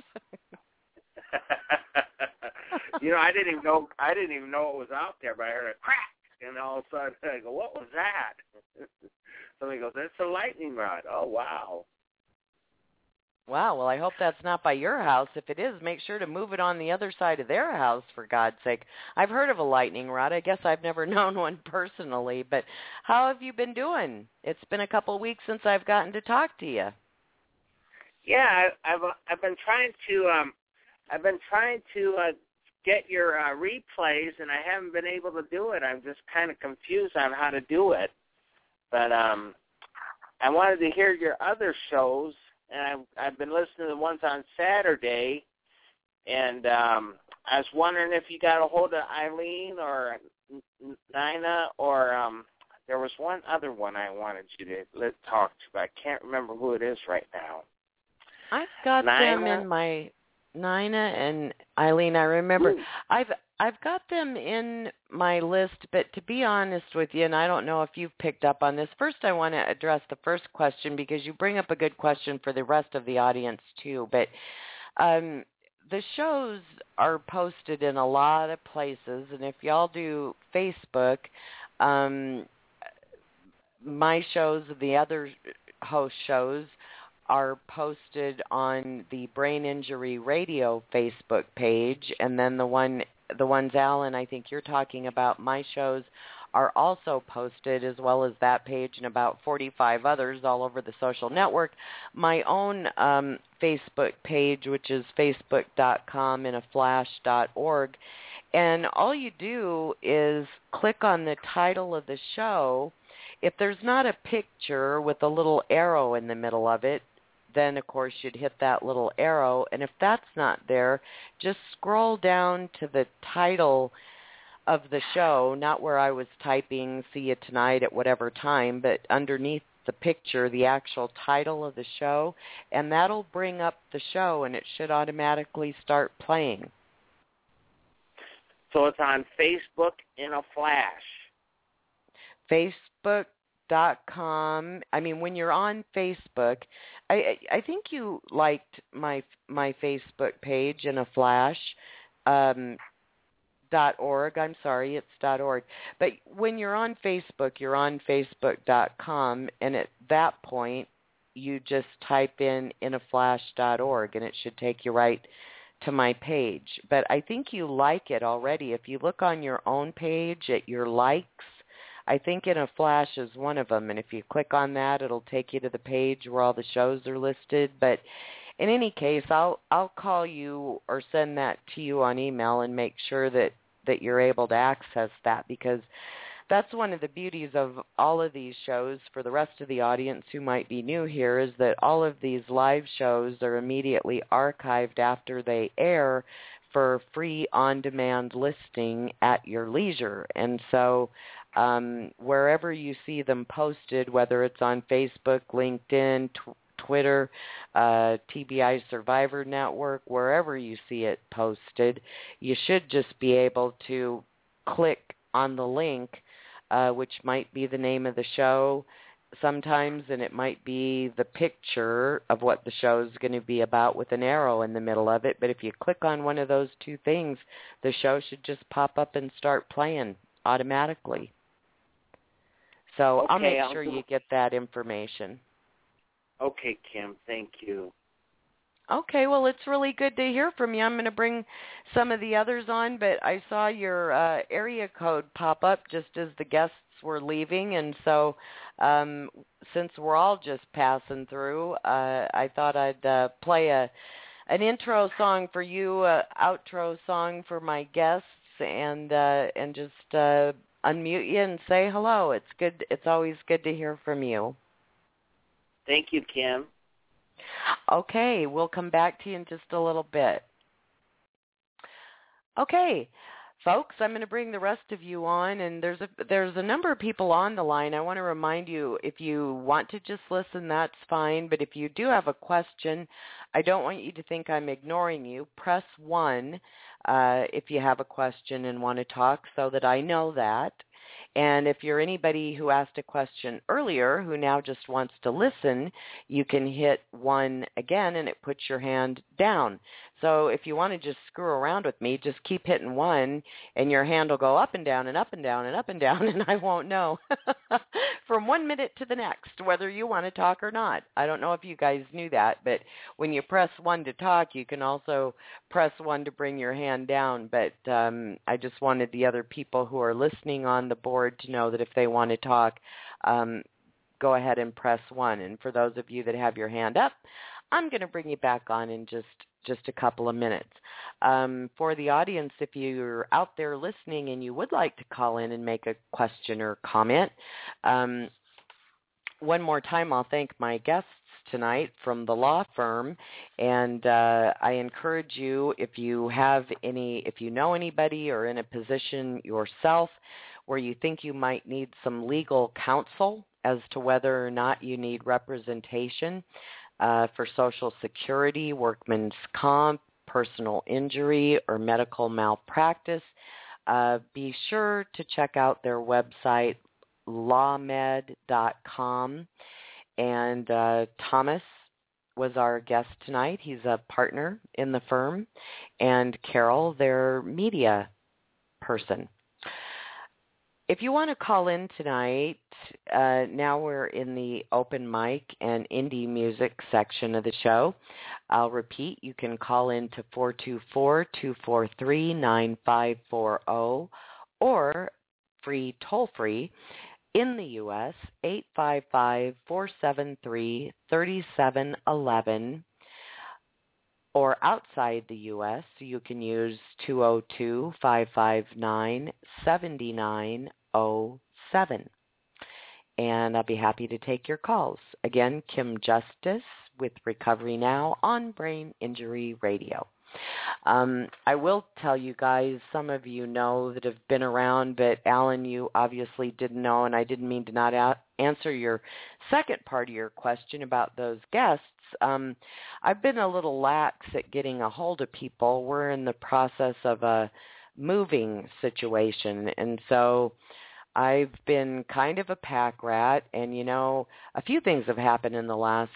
You know, I didn't even know I didn't even know it was out there, but I heard a crack, and all of a sudden I go, "What was that?" Somebody goes, "It's a lightning rod." Oh, wow. Wow, well, I hope that's not by your house. If it is, make sure to move it on the other side of their house, for God's sake. I've heard of a lightning rod. I guess I've never known one personally, but how have you been doing? It's been a couple of weeks since I've gotten to talk to you. Yeah, I, I've I've been trying to um I've been trying to uh, get your uh, replays, and I haven't been able to do it. I'm just kind of confused on how to do it, but um I wanted to hear your other shows. And I've, I've been listening to the ones on Saturday, and um, I was wondering if you got a hold of Eileen or Nina, or um, there was one other one I wanted you to let talk to, but I can't remember who it is right now. I've got Nina? them in my Nina and Eileen. I remember Ooh. I've I've got them in my list, but to be honest with you, and I don't know if you've picked up on this, first I want to address the first question because you bring up a good question for the rest of the audience too. But um, the shows are posted in a lot of places, and if y'all do Facebook, um, my shows and the other host shows are posted on the Brain Injury Radio Facebook page, and then the one, the ones, Alan, I think you're talking about, my shows are also posted, as well as that page and about forty-five others all over the social network. My own um, Facebook page, which is facebook dot com in a flash dot org, and all you do is click on the title of the show. If there's not a picture with a little arrow in the middle of it, then, of course, you'd hit that little arrow. And if that's not there, just scroll down to the title of the show, not where I was typing, see you tonight at whatever time, but underneath the picture, the actual title of the show, and that'll bring up the show, and it should automatically start playing. So it's on Facebook in a flash. Facebook dot com. I mean, when you're on Facebook, I I think you liked my my Facebook page in a flash. Um, dot org. I'm sorry, it's dot org. But when you're on Facebook, you're on Facebook dot com, and at that point, you just type in in a flash dot org, and it should take you right to my page. But I think you like it already. If you look on your own page at your likes, I think In a Flash is one of them, and if you click on that, it'll take you to the page where all the shows are listed. But in any case, I'll I'll call you or send that to you on email and make sure that, that you're able to access that, because that's one of the beauties of all of these shows for the rest of the audience who might be new here, is that all of these live shows are immediately archived after they air for free on-demand listing at your leisure. And so um, wherever you see them posted, whether it's on Facebook, LinkedIn, tw- Twitter, uh, T B I Survivor Network, wherever you see it posted, you should just be able to click on the link, uh, which might be the name of the show sometimes, and it might be the picture of what the show is going to be about with an arrow in the middle of it. But if you click on one of those two things, the show should just pop up and start playing automatically. So okay, I'll make I'll sure do- you get that information. Okay, Kim, thank you. Okay, well, it's really good to hear from you. I'm going to bring some of the others on, but I saw your uh, area code pop up just as the guests were leaving, and so um, since we're all just passing through, uh, I thought I'd uh, play a an intro song for you, an outro song for my guests, and uh, and just uh, unmute you and say hello. It's good. It's always good to hear from you. Thank you, Kim. Okay, we'll come back to you in just a little bit. Okay, folks, I'm going to bring the rest of you on, and there's a there's a number of people on the line. I want to remind you, if you want to just listen, that's fine, but if you do have a question, I don't want you to think I'm ignoring you. Press one uh, if you have a question and want to talk so that I know that. And if you're anybody who asked a question earlier who now just wants to listen, you can hit one again and it puts your hand down. So if you want to just screw around with me, just keep hitting one and your hand will go up and down and up and down and up and down, and I won't know from one minute to the next whether you want to talk or not. I don't know if you guys knew that, but when you press one to talk, you can also press one to bring your hand down. But um, I just wanted the other people who are listening on the board to know that if they want to talk, um, go ahead and press one. And for those of you that have your hand up, I'm going to bring you back on in just just a couple of minutes. Um, for the audience, if you're out there listening and you would like to call in and make a question or comment, um, one more time I'll thank my guests tonight from the law firm, and uh, I encourage you, if you have any, if you know anybody or in a position yourself where you think you might need some legal counsel as to whether or not you need representation, Uh, for Social Security, workman's comp, personal injury, or medical malpractice, uh, be sure to check out their website, lawmed dot com. And uh, Thomas was our guest tonight. He's a partner in the firm, and Carol, their media person. If you want to call in tonight, uh, now we're in the open mic and indie music section of the show. I'll repeat, you can call in to four two four, two four three, nine five four zero or free toll-free in the U S, eight five five, four seven three, three seven one one. Or outside the U S, you can use two oh two, five five nine, seven nine oh seven. And I'll be happy to take your calls. Again, Kim Justice with Recovery Now on Brain Injury Radio. Um, I will tell you guys, some of you know that have been around, but Alan, you obviously didn't know, and I didn't mean to not a- answer your second part of your question about those guests. Um, I've been a little lax at getting a hold of people. We're in the process of a moving situation, and so I've been kind of a pack rat, and, you know, a few things have happened in the last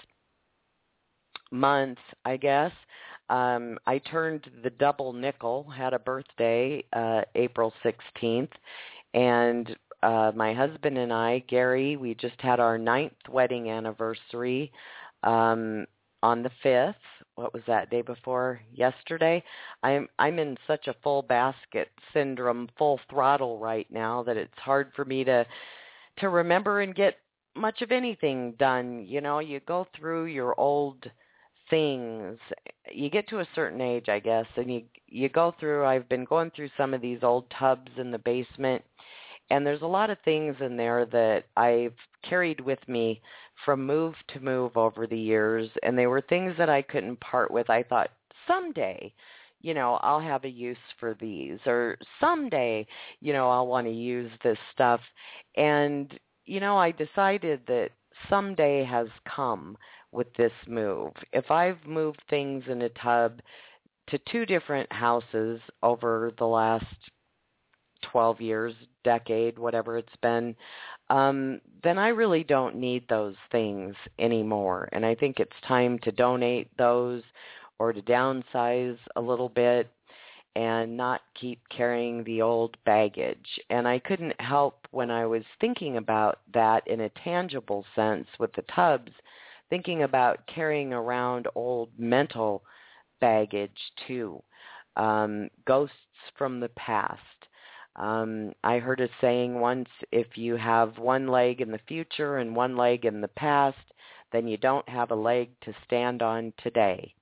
month, I guess. Um, I turned the double nickel, had a birthday uh, April sixteenth, and uh, my husband and I, Gary, we just had our ninth wedding anniversary um, on the fifth. What was that, day before yesterday? I'm I'm in such a full basket syndrome, full throttle right now that it's hard for me to to remember and get much of anything done. You know, you go through your old things. You get to a certain age, I guess, and you you go through, I've been going through some of these old tubs in the basement, and there's a lot of things in there that I've carried with me from move to move over the years, and they were things that I couldn't part with. I thought, someday, you know, I'll have a use for these, or someday, you know, I'll want to use this stuff. And, you know, I decided that someday has come with this move. If I've moved things in a tub to two different houses over the last twelve years, decade, whatever it's been, um, then I really don't need those things anymore. And I think it's time to donate those or to downsize a little bit and not keep carrying the old baggage. And I couldn't help, when I was thinking about that in a tangible sense with the tubs, thinking about carrying around old mental baggage too, um, ghosts from the past. Um, I heard a saying once, if you have one leg in the future and one leg in the past, then you don't have a leg to stand on today.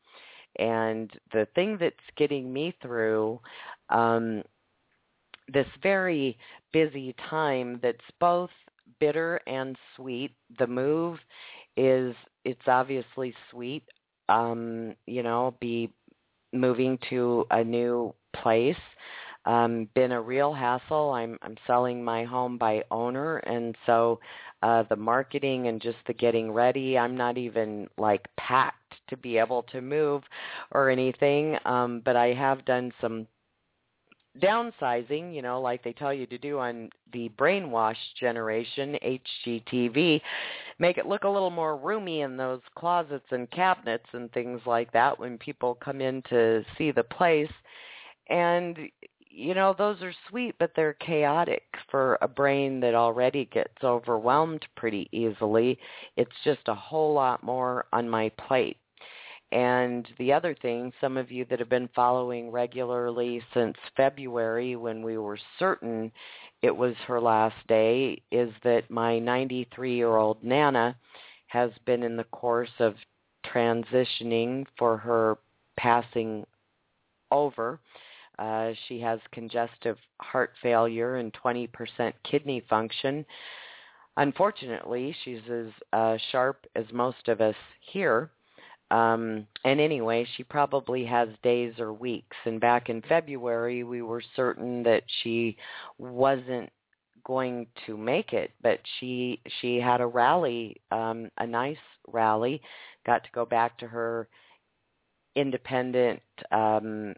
And the thing that's getting me through um, this very busy time that's both bitter and sweet. The move is, it's obviously sweet, um, you know, be moving to a new place. Um, been a real hassle. I'm I'm selling my home by owner, and so uh, the marketing and just the getting ready, I'm not even like packed to be able to move or anything. Um, but I have done some downsizing, you know, like they tell you to do on the Brainwash Generation, H G T V, make it look a little more roomy in those closets and cabinets and things like that when people come in to see the place. And, you know, those are sweet, but they're chaotic for a brain that already gets overwhelmed pretty easily. It's just a whole lot more on my plate. And the other thing, some of you that have been following regularly since February when we were certain it was her last day, is that my ninety-three-year-old Nana has been in the course of transitioning for her passing over. Uh, she has congestive heart failure and twenty percent kidney function. Unfortunately, she's as uh, sharp as most of us here. Um, and anyway, she probably has days or weeks. And back in February, we were certain that she wasn't going to make it, but she she had a rally, um, a nice rally, got to go back to her independent um,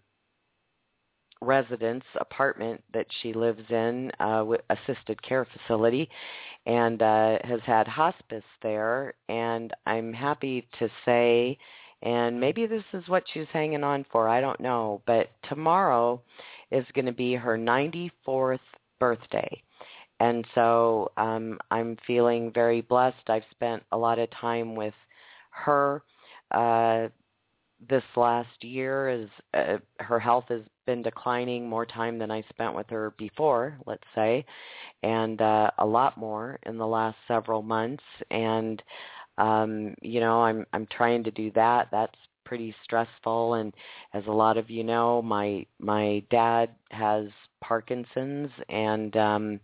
residence apartment that she lives in, uh, with assisted care facility, and uh, has had hospice there. And I'm happy to say, and maybe this is what she's hanging on for, I don't know, but tomorrow is going to be her ninety-fourth birthday. And so um, I'm feeling very blessed. I've spent a lot of time with her uh, this last year. As uh, her health has been declining, more time than I spent with her before, let's say, and uh, a lot more in the last several months. And um, you know, I'm I'm trying to do that. That's pretty stressful. And as a lot of you know, my my dad has Parkinson's, and um,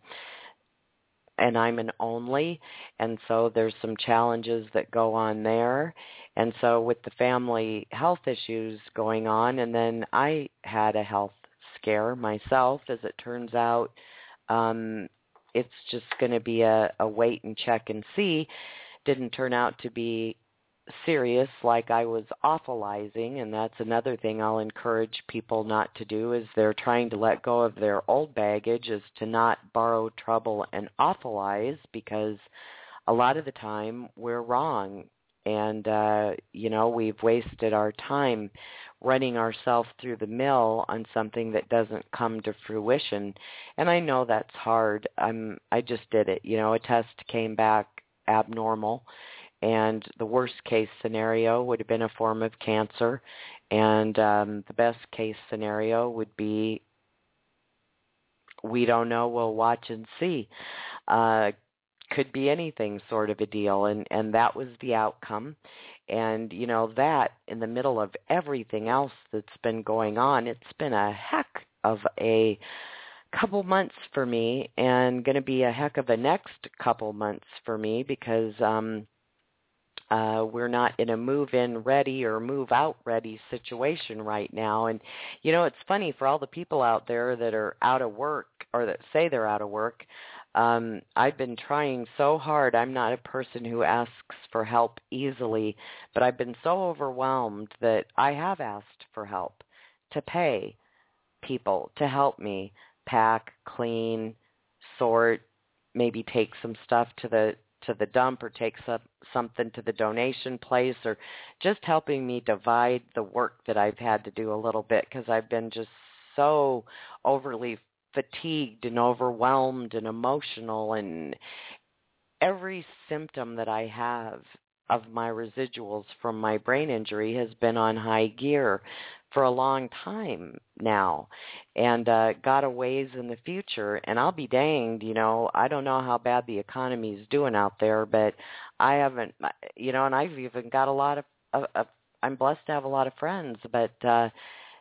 and I'm an only, and so there's some challenges that go on there. And so with the family health issues going on, and then I had a health scare myself, as it turns out, um, it's just going to be a, a wait and check and see. Didn't turn out to be serious like I was awfulizing, and that's another thing I'll encourage people not to do, is they're trying to let go of their old baggage, is to not borrow trouble and awfulize, because a lot of the time we're wrong. And, uh, you know, we've wasted our time running ourselves through the mill on something that doesn't come to fruition. And I know that's hard. I'm, I just did it. You know, a test came back abnormal, and the worst case scenario would have been a form of cancer. And um, the best case scenario would be, we don't know, we'll watch and see. Uh, could be anything sort of a deal, and, and that was the outcome. And, you know, that in the middle of everything else that's been going on, it's been a heck of a couple months for me, and going to be a heck of a next couple months for me, because um, uh, we're not in a move-in ready or move-out ready situation right now. And, you know, it's funny, for all the people out there that are out of work, or that say they're out of work, Um, I've been trying so hard. I'm not a person who asks for help easily, but I've been so overwhelmed that I have asked for help to pay people to help me pack, clean, sort, maybe take some stuff to the to the dump, or take some, something to the donation place, or just helping me divide the work that I've had to do a little bit, because I've been just so overly fatigued and overwhelmed and emotional, and every symptom that I have of my residuals from my brain injury has been on high gear for a long time now, and uh, got a ways in the future. And I'll be danged, you know, I don't know how bad the economy is doing out there, but I haven't, you know, and I've even got a lot of, of, of I'm blessed to have a lot of friends, but uh,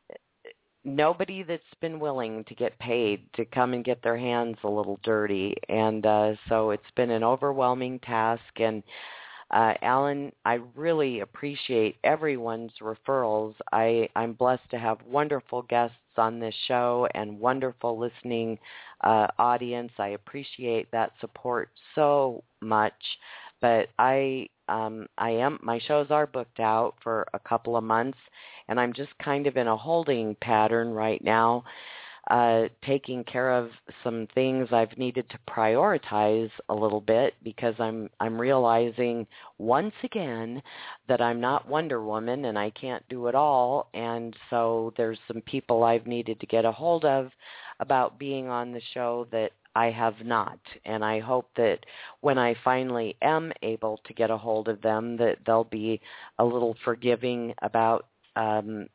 nobody that's been willing to get paid to come and get their hands a little dirty. And uh, so it's been an overwhelming task. And uh, Alan, I really appreciate everyone's referrals. I, I'm blessed to have wonderful guests on this show and wonderful listening uh, audience. I appreciate that support so much. But I, um, I am. My shows are booked out for a couple of months, and I'm just kind of in a holding pattern right now, uh, taking care of some things I've needed to prioritize a little bit because I'm I'm realizing once again that I'm not Wonder Woman and I can't do it all, and so there's some people I've needed to get a hold of about being on the show that I have not, and I hope that when I finally am able to get a hold of them that they'll be a little forgiving about um,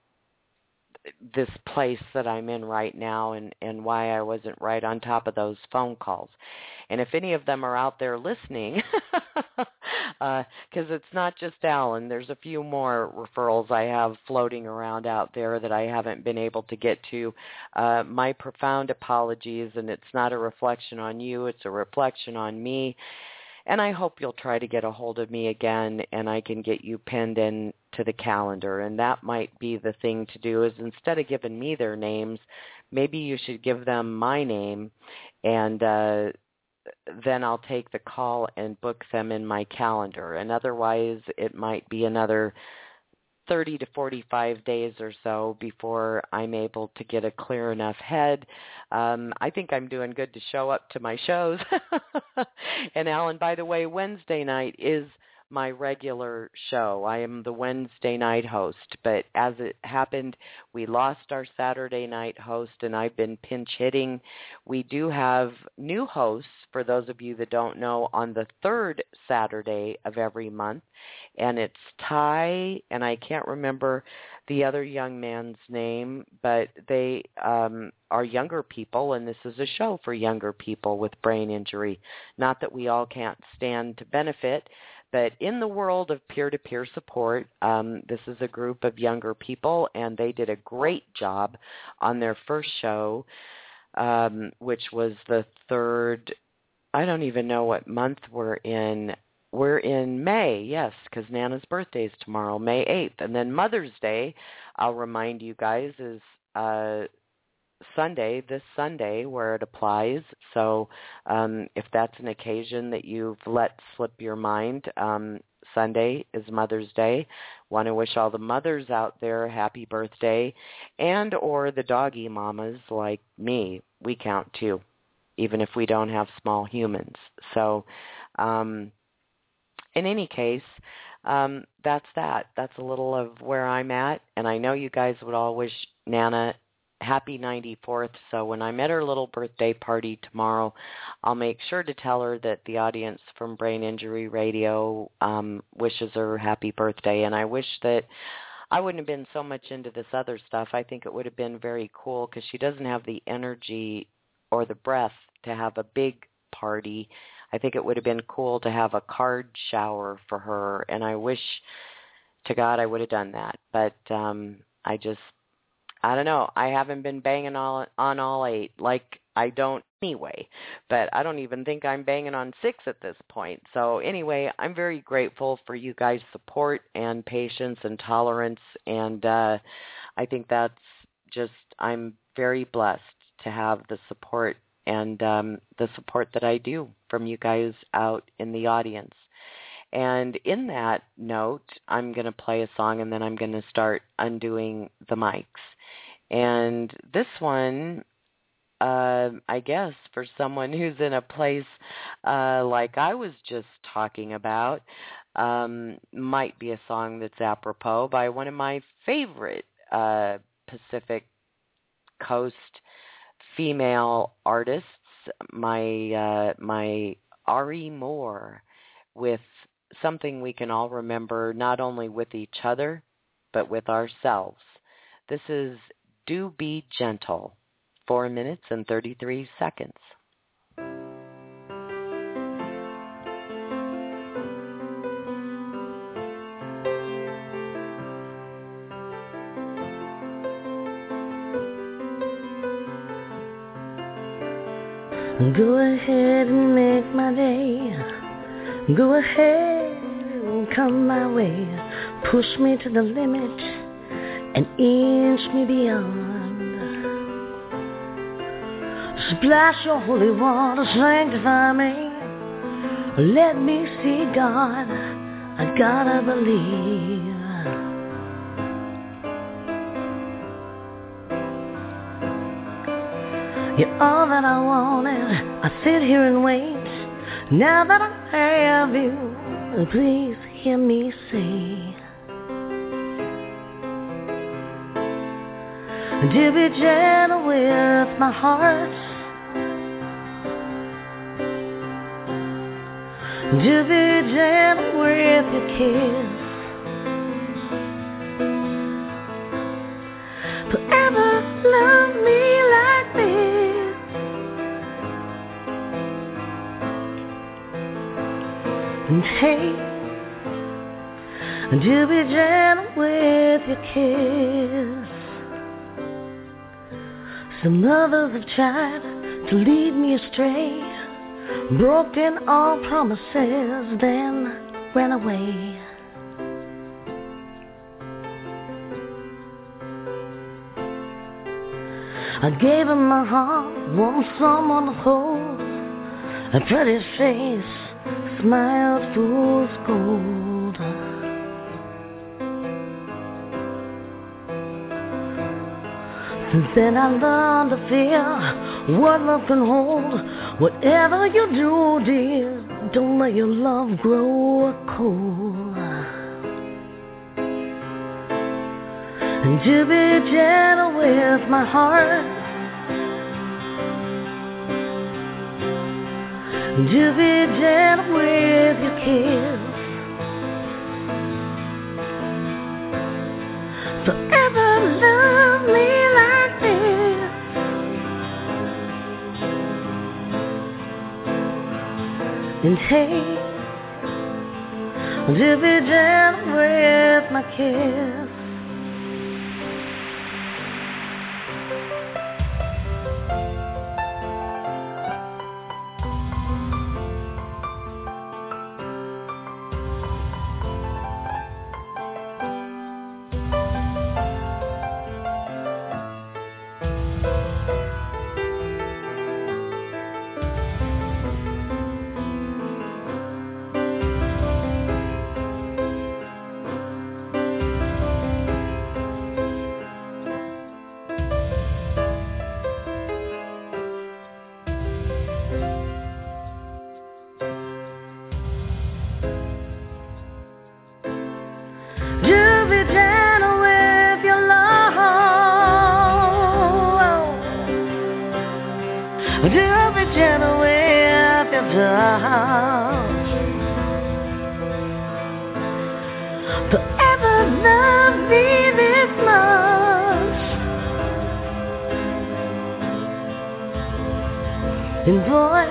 this place that I'm in right now and, and why I wasn't right on top of those phone calls. And if any of them are out there listening, because uh, it's not just Alan, there's a few more referrals I have floating around out there that I haven't been able to get to. Uh, my profound apologies, and it's not a reflection on you, it's a reflection on me. And I hope you'll try to get a hold of me again and I can get you pinned in to the calendar. And that might be the thing to do is instead of giving me their names, maybe you should give them my name and uh, then I'll take the call and book them in my calendar. And otherwise it might be another thirty to forty-five days or so before I'm able to get a clear enough head. Um, I think I'm doing good to show up to my shows. And Alan, by the way, Wednesday night is my regular show. I am the Wednesday night host, but as it happened, we lost our Saturday night host, and I've been pinch hitting. We do have new hosts, for those of you that don't know, on the third Saturday of every month, and it's Ty, and I can't remember the other young man's name, but they um, are younger people, and this is a show for younger people with brain injury. Not that we all can't stand to benefit, but in the world of peer-to-peer support, um, this is a group of younger people, and they did a great job on their first show, um, which was the third, I don't even know what month we're in. We're in May, yes, because Nana's birthday is tomorrow, May eighth. And then Mother's Day, I'll remind you guys, is uh, Sunday, this Sunday, where it applies. So um, if that's an occasion that you've let slip your mind, um, Sunday is Mother's Day. Want to wish all the mothers out there happy birthday, and or the doggy mamas like me. We count too, even if we don't have small humans. So um, in any case, um, that's that. That's a little of where I'm at, and I know you guys would all wish Nana happy ninety-fourth, so when I'm at her little birthday party tomorrow, I'll make sure to tell her that the audience from Brain Injury Radio um, wishes her happy birthday, and I wish that I wouldn't have been so much into this other stuff. I think it would have been very cool because she doesn't have the energy or the breath to have a big party. I think it would have been cool to have a card shower for her, and I wish to God I would have done that, but um, I just I don't know. I haven't been banging all, on all eight like I don't anyway, but I don't even think I'm banging on six at this point. So anyway, I'm very grateful for you guys' support and patience and tolerance, and uh, I think that's just, I'm very blessed to have the support and um, the support that I do from you guys out in the audience. And in that note, I'm going to play a song, and then I'm going to start undoing the mics. And this one, uh, I guess, for someone who's in a place uh, like I was just talking about, um, might be a song that's apropos by one of my favorite uh, Pacific Coast female artists, my uh, my Ari Moore, with something we can all remember not only with each other, but with ourselves. This is Do Be Gentle, four minutes and thirty-three seconds. Go ahead and make my day. Go ahead and come my way. Push me to the limit and inch me beyond. Splash your holy water, sanctify me. Let me see God. I gotta believe. You're all that I wanted. I sit here and wait. Now that I have you, please hear me say, to be gentle with my heart, to be gentle with your kiss, forever love me like this. And hey, to be gentle with your kiss. Some others have tried to lead me astray, broken all promises, then ran away. I gave him my heart, want someone to hold, a pretty face, smiled fool's gold. Since then I learned to fear what love can hold. Whatever you do, dear, don't let your love grow cold. And to be gentle with my heart, to be gentle with your kiss, forever love me like this. And hey, to be gentle with my kiss. And boy,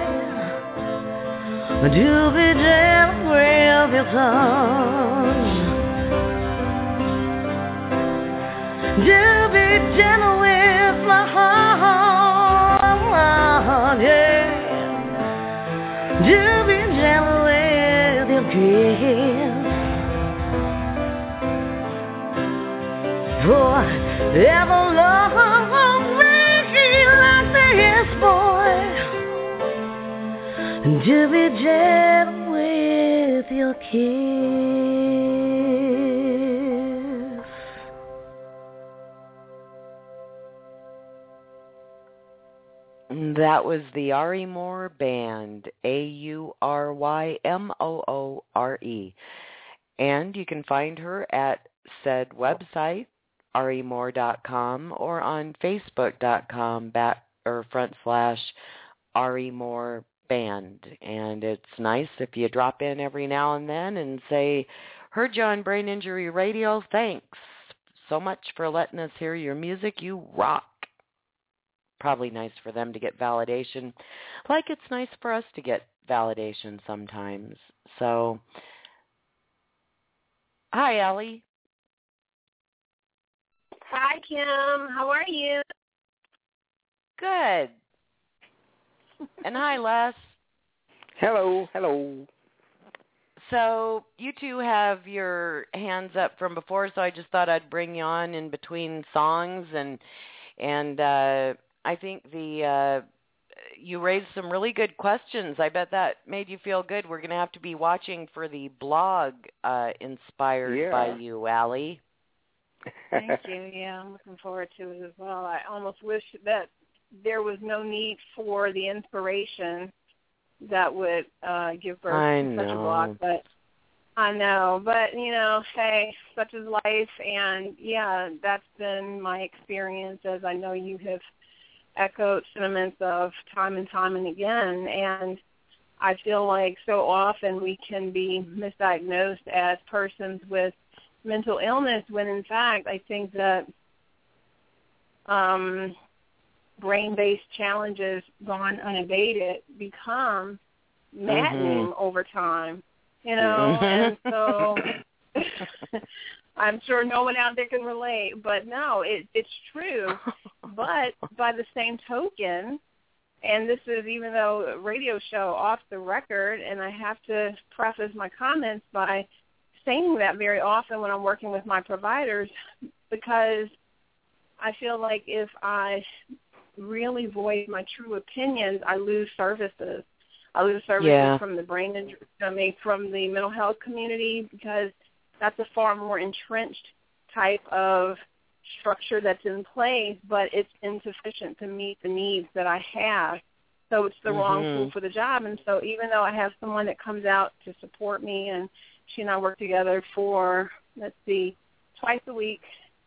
do be gentle with your tongue. Do be gentle with my heart, yeah. Do be gentle with your kiss. For ever love me like this, boy. And to be gentle with your kiss. That was the Ari Moore Band, A U R Y M O O R E. And you can find her at said website, ari moore dot com, or on facebook dot com back or front slash Ari Moore Band. And it's nice if you drop in every now and then and say, heard you on Brain Injury Radio. Thanks so much for letting us hear your music. You rock. Probably nice for them to get validation, like it's nice for us to get validation sometimes. So, hi, Allie. Hi, Kim. How are you? Good. And hi, Les. Hello, hello. So you two have your hands up from before, so I just thought I'd bring you on in between songs, and and uh, I think the uh, you raised some really good questions. I bet that made you feel good. We're going to have to be watching for the blog uh, inspired yeah. by you, Allie. Thank you. Yeah, I'm looking forward to it as well. I almost wish that there was no need for the inspiration that would uh, give birth I to such know. a blog, but I know. But, you know, hey, such is life, and, yeah, that's been my experience, as I know you have echoed sentiments of time and time and again, and I feel like so often we can be misdiagnosed as persons with mental illness when, in fact, I think that um, brain-based challenges gone unabated become maddening mm-hmm. over time, you know, and so I'm sure no one out there can relate, but no, it, it's true. But by the same token, and this is even though a radio show off the record, and I have to preface my comments by saying that very often when I'm working with my providers, because I feel like if I really voice my true opinions, I lose services. I lose services yeah. from the brain injury, I mean, from the mental health community, because that's a far more entrenched type of structure that's in place, but it's insufficient to meet the needs that I have. So it's the mm-hmm. wrong tool for the job. And so even though I have someone that comes out to support me, and she and I work together for, let's see, twice a week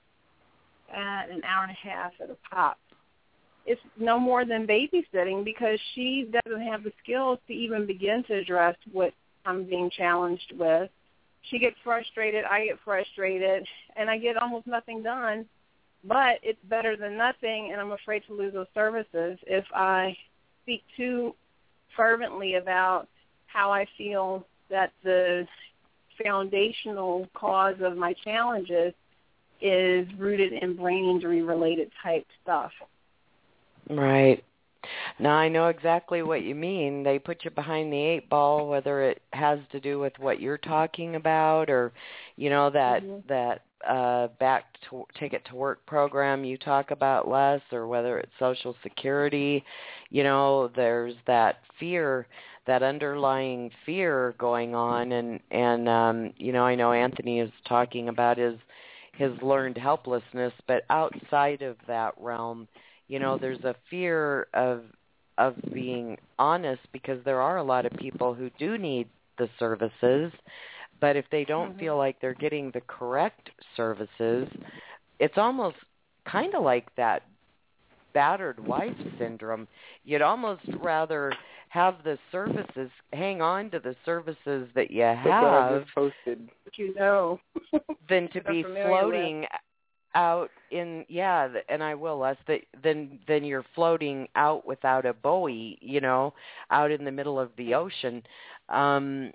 at an hour and a half at a pop, it's no more than babysitting, because she doesn't have the skills to even begin to address what I'm being challenged with. She gets frustrated, I get frustrated, and I get almost nothing done. But it's better than nothing, and I'm afraid to lose those services if I speak too fervently about how I feel that the foundational cause of my challenges is rooted in brain injury-related type stuff. Right. Now, I know exactly what you mean. They put you behind the eight ball, whether it has to do with what you're talking about, or, you know, that mm-hmm. that uh, back to, ticket to work program you talk about, Les, or whether it's Social Security. You know, there's that fear, that underlying fear going on, and and um, you know, I know Anthony is talking about his his learned helplessness, but outside of that realm, you know, there's a fear of of being honest, because there are a lot of people who do need the services, but if they don't mm-hmm. feel like they're getting the correct services, it's almost kind of like that battered wife syndrome. You'd almost rather have the services, hang on to the services that you have, posted, you know, than to be floating with. out in, yeah, and I will, Les, that then then you're floating out without a buoy, you know, out in the middle of the ocean. Um,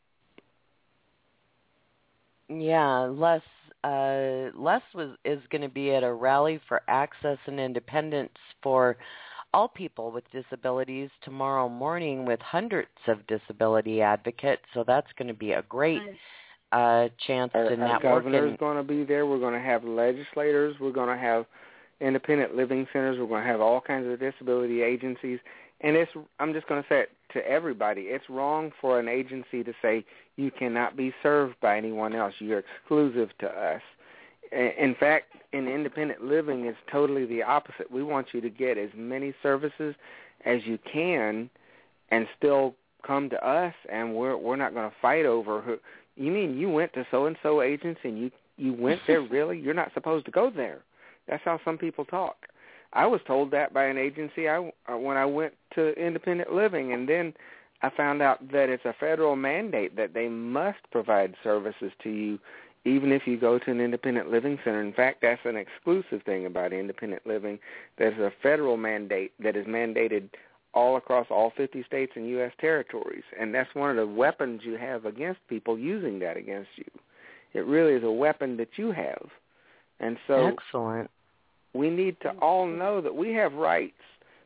yeah, Les, uh, Les was is going to be at a rally for access and independence for all people with disabilities tomorrow morning with hundreds of disability advocates. So that's going to be a great nice. uh, chance our, to our network. Our governor's and, going to be there. We're going to have legislators. We're going to have independent living centers. We're going to have all kinds of disability agencies. And it's, I'm just going to say it to everybody, it's wrong for an agency to say you cannot be served by anyone else. You're exclusive to us. In fact, in independent living, it's totally the opposite. We want you to get as many services as you can and still come to us, and we're we're not going to fight over who. You mean you went to so-and-so agency and you, you went there, really? You're not supposed to go there. That's how some people talk. I was told that by an agency I, when I went to independent living, and then I found out that it's a federal mandate that they must provide services to you even if you go to an independent living center. In fact, that's an exclusive thing about independent living. There's a federal mandate that is mandated all across all fifty states and U S territories, and that's one of the weapons you have against people using that against you. It really is a weapon that you have. And so excellent. We need to all know that we have rights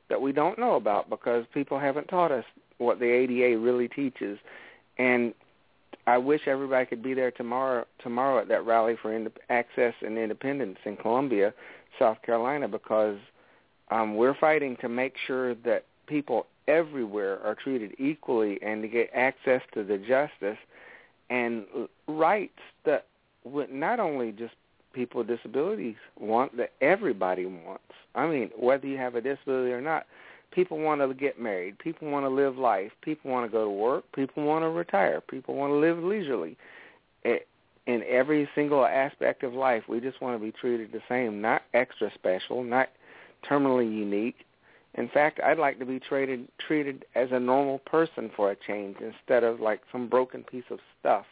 that we don't know about because people haven't taught us what the A D A really teaches. And I wish everybody could be there tomorrow tomorrow at that rally for ind- access and independence in Columbia, South Carolina, because um, we're fighting to make sure that people everywhere are treated equally and to get access to the justice and rights that not only just people with disabilities want, that everybody wants. I mean, whether you have a disability or not, people want to get married. People want to live life. People want to go to work. People want to retire. People want to live leisurely. It, in every single aspect of life, we just want to be treated the same, not extra special, not terminally unique. In fact, I'd like to be treated treated as a normal person for a change instead of like some broken piece of stuff.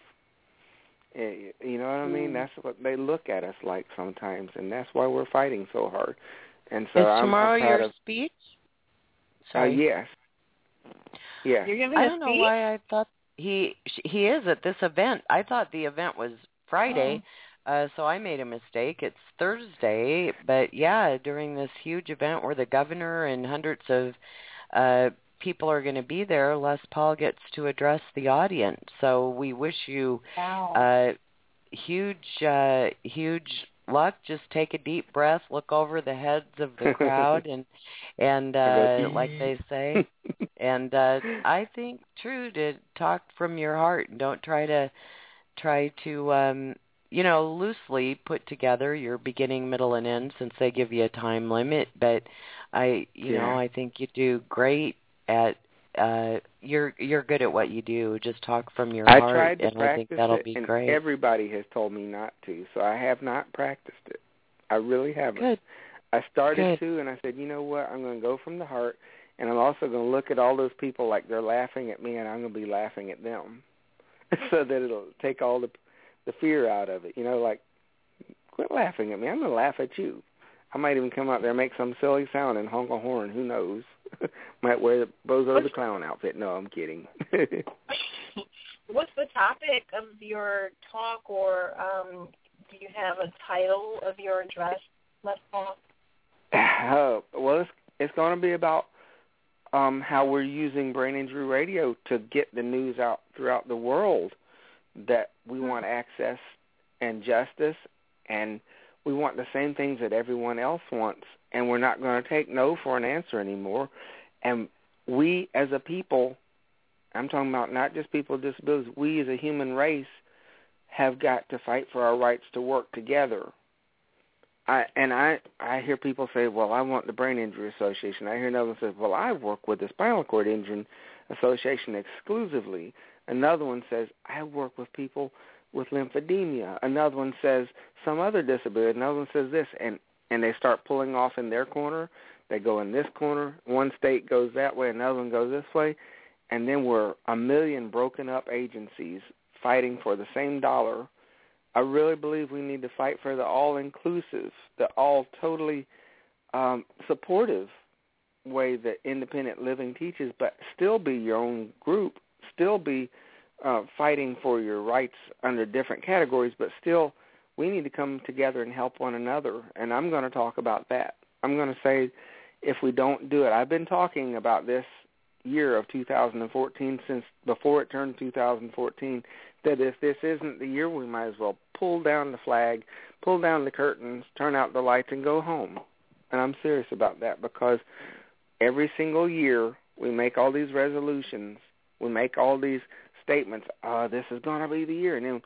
You know what I mean? Mm. That's what they look at us like sometimes, and that's why we're fighting so hard. And so Is I'm, tomorrow I'm proud your of, speech? Sorry. Uh, yes. Yeah. You're giving I a don't know speech? why I thought he he is at this event. I thought the event was Friday, oh. uh, so I made a mistake. It's Thursday, but yeah, during this huge event where the governor and hundreds of uh, people are going to be there, Les Paul gets to address the audience. So we wish you wow. uh, huge, uh, huge luck. Just take a deep breath, look over the heads of the crowd, and and uh, like they say, and uh, I think true to talk from your heart and don't try to try to um, you know loosely put together your beginning, middle, and end since they give you a time limit. But I, you yeah. know, I think you do great at. Uh, you're you're good at what you do. Just talk from your I heart, tried to and practice I think that'll it, be and great. everybody has told me not to, so I have not practiced it. I really haven't. Good. I started Good. to, and I said, you know what? I'm going to go from the heart, and I'm also going to look at all those people like they're laughing at me, and I'm going to be laughing at them, so that it'll take all the the fear out of it. You know, like, quit laughing at me. I'm going to laugh at you. I might even come out there and make some silly sound and honk a horn. Who knows? Might wear the Bozo the Clown outfit. No, I'm kidding. What's the topic of your talk, or um, do you have a title of your address, Les Paul? Oh, well, it's, it's going to be about um, how we're using Brain Injury Radio to get the news out throughout the world that we mm-hmm. want access and justice, and we want the same things that everyone else wants, and we're not going to take no for an answer anymore. And we as a people, I'm talking about not just people with disabilities, we as a human race have got to fight for our rights to work together. I, and I, I hear people say, well, I want the Brain Injury Association. I hear another one say, well, I work with the Spinal Cord Injury Association exclusively. Another one says, I work with people with lymphedema. Another one says some other disability. Another one says this. And, and they start pulling off in their corner. They go in this corner. One state goes that way. Another one goes this way. And then we're a million broken up agencies fighting for the same dollar. I really believe we need to fight for the all-inclusive, the all-totally um, supportive way that independent living teaches, but still be your own group, still be uh, fighting for your rights under different categories, but still we need to come together and help one another, and I'm going to talk about that. I'm going to say if we don't do it, I've been talking about this year of two thousand fourteen since before it turned two thousand fourteen, that if this isn't the year, we might as well pull down the flag, pull down the curtains, turn out the lights, and go home. And I'm serious about that because every single year we make all these resolutions, we make all these statements, oh, this is going to be the year, and then,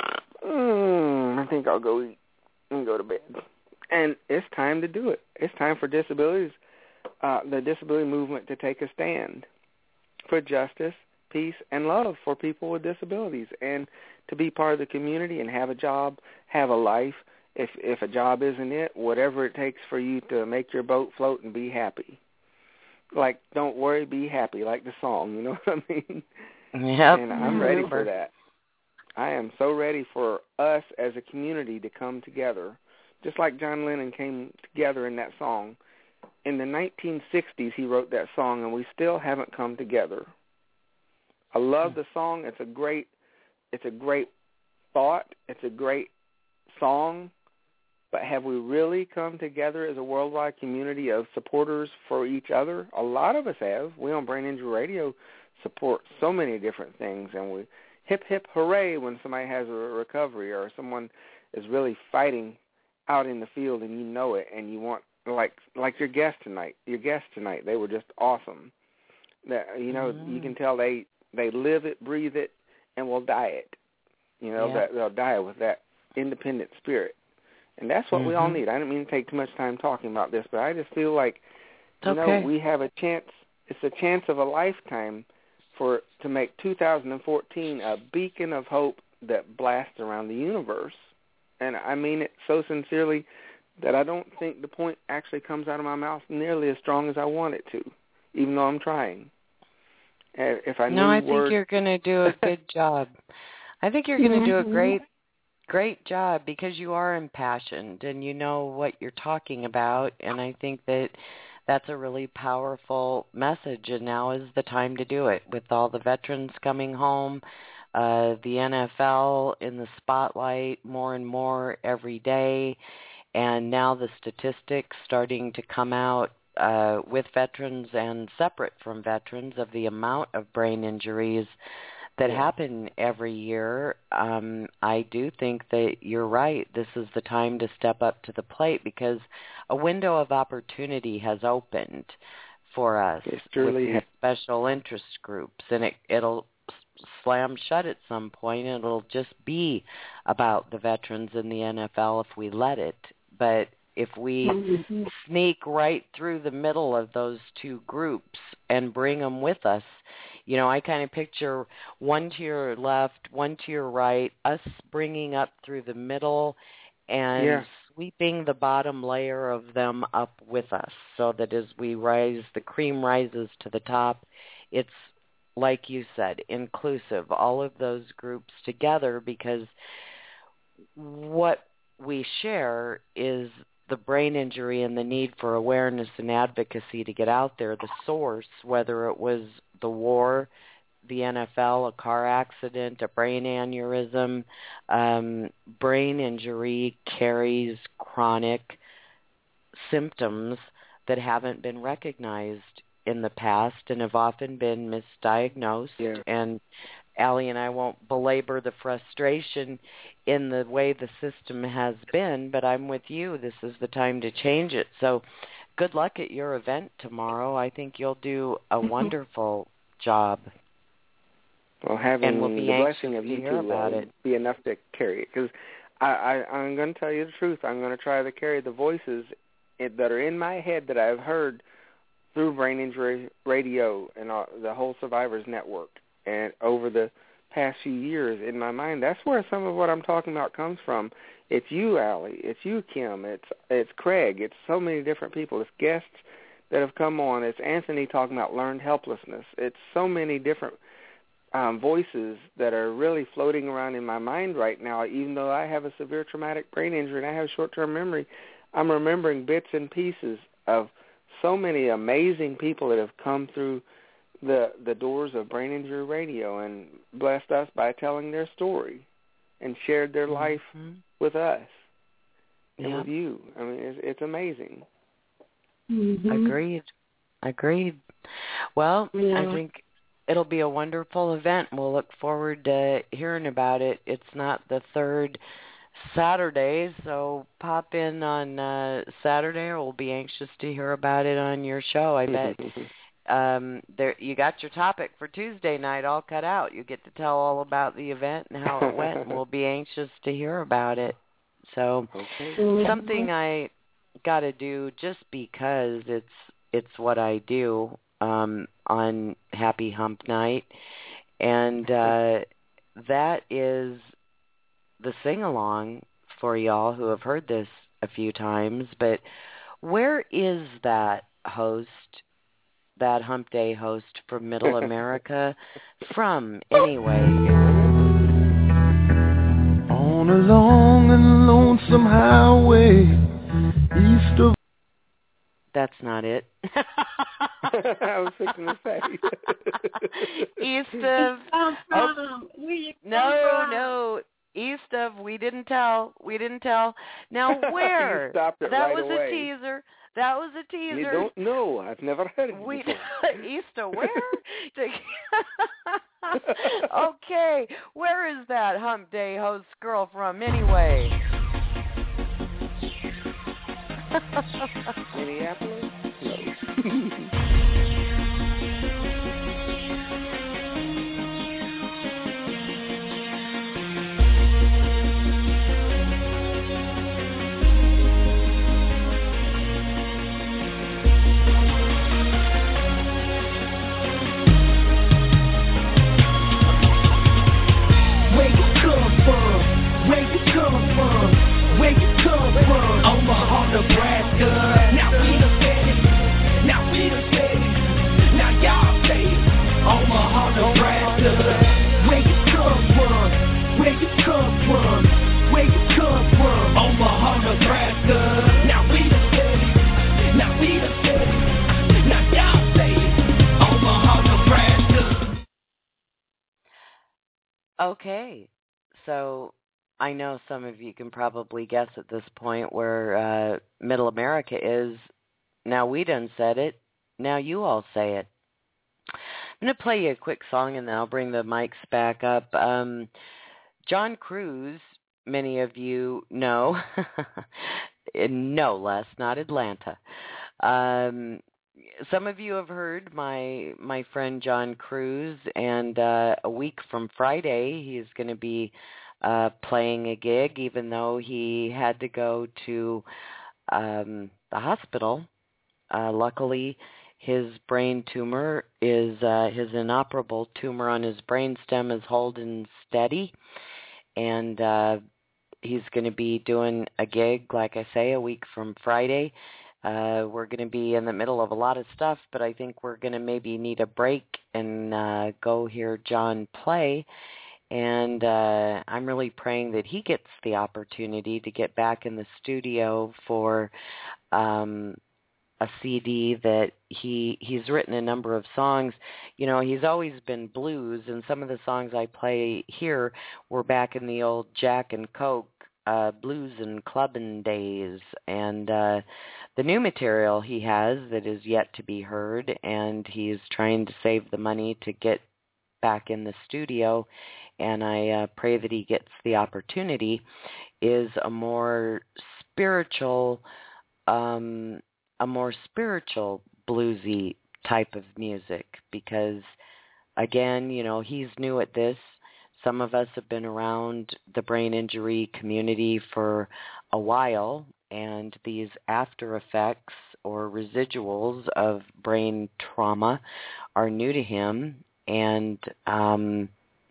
mm, I think I'll go eat and go to bed. And it's time to do it. It's time for disabilities, uh, the disability movement to take a stand for justice, peace, and love for people with disabilities, and to be part of the community and have a job, have a life. If if a job isn't it, whatever it takes for you to make your boat float and be happy. Like, don't worry, be happy, like the song, you know what I mean? Yep. And I'm ready for that. I am so ready for us as a community to come together, just like John Lennon came together in that song. In the nineteen sixties, he wrote that song, and we still haven't come together. I love the song. It's a great, it's a great thought. It's a great song, but have we really come together as a worldwide community of supporters for each other? A lot of us have. We on Brain Injury Radio support so many different things, and we hip, hip, hooray when somebody has a recovery or someone is really fighting out in the field and you know it, and you want, like like your guest tonight, your guests tonight, they were just awesome. That, you know, mm-hmm. you can tell they, they live it, breathe it, and will die it. You know, yeah. that they'll die with that independent spirit. And that's what mm-hmm. we all need. I didn't mean to take too much time talking about this, but I just feel like, you okay. know, we have a chance, it's a chance of a lifetime for to make two thousand fourteen a beacon of hope that blasts around the universe. And I mean it so sincerely that I don't think the point actually comes out of my mouth nearly as strong as I want it to, even though I'm trying. If I no, I word... think you're going to do a good job. I think you're going to do a great, great job because you are impassioned and you know what you're talking about, and I think that that's a really powerful message, and now is the time to do it. With all the veterans coming home, uh, the N F L in the spotlight more and more every day, and now the statistics starting to come out uh, with veterans and separate from veterans of the amount of brain injuries that yeah. happen every year. um, I do think that you're right. This is the time to step up to the plate because a window of opportunity has opened for us with these special interest groups, and it, it'll slam shut at some point. It'll just be about the veterans in the N F L if we let it. But if we mm-hmm. sneak right through the middle of those two groups and bring them with us, you know, I kind of picture one to your left, one to your right, us bringing up through the middle and yeah. sweeping the bottom layer of them up with us so that as we rise, the cream rises to the top. It's, like you said, inclusive, all of those groups together, because what we share is the brain injury and the need for awareness and advocacy to get out there. The source, whether it was the war, the N F L, a car accident, a brain aneurysm, um, brain injury carries chronic symptoms that haven't been recognized in the past and have often been misdiagnosed. Yeah. And Allie and I won't belabor the frustration in the way the system has been, but I'm with you. This is the time to change it. So good luck at your event tomorrow. I think you'll do a wonderful job. Well, having and we'll be the blessing of you to two about will it. be enough to carry it. Because I, I, I'm going to tell you the truth. I'm going to try to carry the voices that are in my head that I've heard through Brain Injury Radio and all, the whole Survivors Network. And over the past few years, in my mind, that's where some of what I'm talking about comes from. It's you, Allie. It's you, Kim. It's it's Craig. It's so many different people. It's guests that have come on. It's Anthony talking about learned helplessness. It's so many different um, voices that are really floating around in my mind right now. Even though I have a severe traumatic brain injury and I have short-term memory, I'm remembering bits and pieces of so many amazing people that have come through the the doors of Brain Injury Radio and blessed us by telling their story and shared their life mm-hmm. with us and yeah. with you. I mean, it's, it's amazing. Mm-hmm. Agreed. Agreed. Well, yeah. I think it'll be a wonderful event. We'll look forward to hearing about it. It's not the third Saturday, so pop in on uh, Saturday, or we'll be anxious to hear about it on your show. I bet um, there you got your topic for Tuesday night all cut out. You get to tell all about the event and how it went, and we'll be anxious to hear about it. So okay. something I got to do just because it's it's what I do um, on Happy Hump Night, and uh, that is the sing-along for y'all who have heard this a few times. But where is that host, that Hump Day host from Middle America from, anyway? On a long and lonesome highway east of... That's not it. I was fixing to say. East of... Come from, where you no, come from? no. East of We Didn't Tell. We Didn't Tell. Now, where? You stopped it that right was away. a teaser. That was a teaser. You don't know. I've never heard of it we, before. East of where? Okay. Where is that Hump Day host girl from anyway? Minneapolis? No. Where you come from? Where you come from? Where you come from? Omaha, Nebraska. Now we the city. Now we the city. Now y'all say it. Omaha, Nebraska. Where you come from? Where you come from? Where you come from? Omaha, Nebraska. Now we the city. Now we the city. Now y'all say it. Omaha, Nebraska. Okay. So I know some of you can probably guess at this point where uh, Middle America is. Now we done said it. Now you all say it. I'm going to play you a quick song and then I'll bring the mics back up. Um, John Cruz, many of you know, no less, not Atlanta. Um, some of you have heard my my friend John Cruz, and uh, a week from Friday he's going to be uh, playing a gig, even though he had to go to um, the hospital. Uh, luckily, his brain tumor is, uh, his inoperable tumor on his brainstem is holding steady, and uh, he's going to be doing a gig, like I say, a week from Friday. Uh, we're going to be in the middle of a lot of stuff, but I think we're going to maybe need a break and uh, go hear John play. And uh, I'm really praying that he gets the opportunity to get back in the studio for um, a C D that he he's written a number of songs. You know, he's always been blues, and some of the songs I play here were back in the old Jack and Coke uh, blues and clubbing days. And uh, the new material he has that is yet to be heard, and he's trying to save the money to get back in the studio, and I uh, pray that he gets the opportunity, is a more spiritual, um, a more spiritual bluesy type of music, because, again, you know, he's new at this. Some of us have been around the brain injury community for a while, and these after effects or residuals of brain trauma are new to him. And um,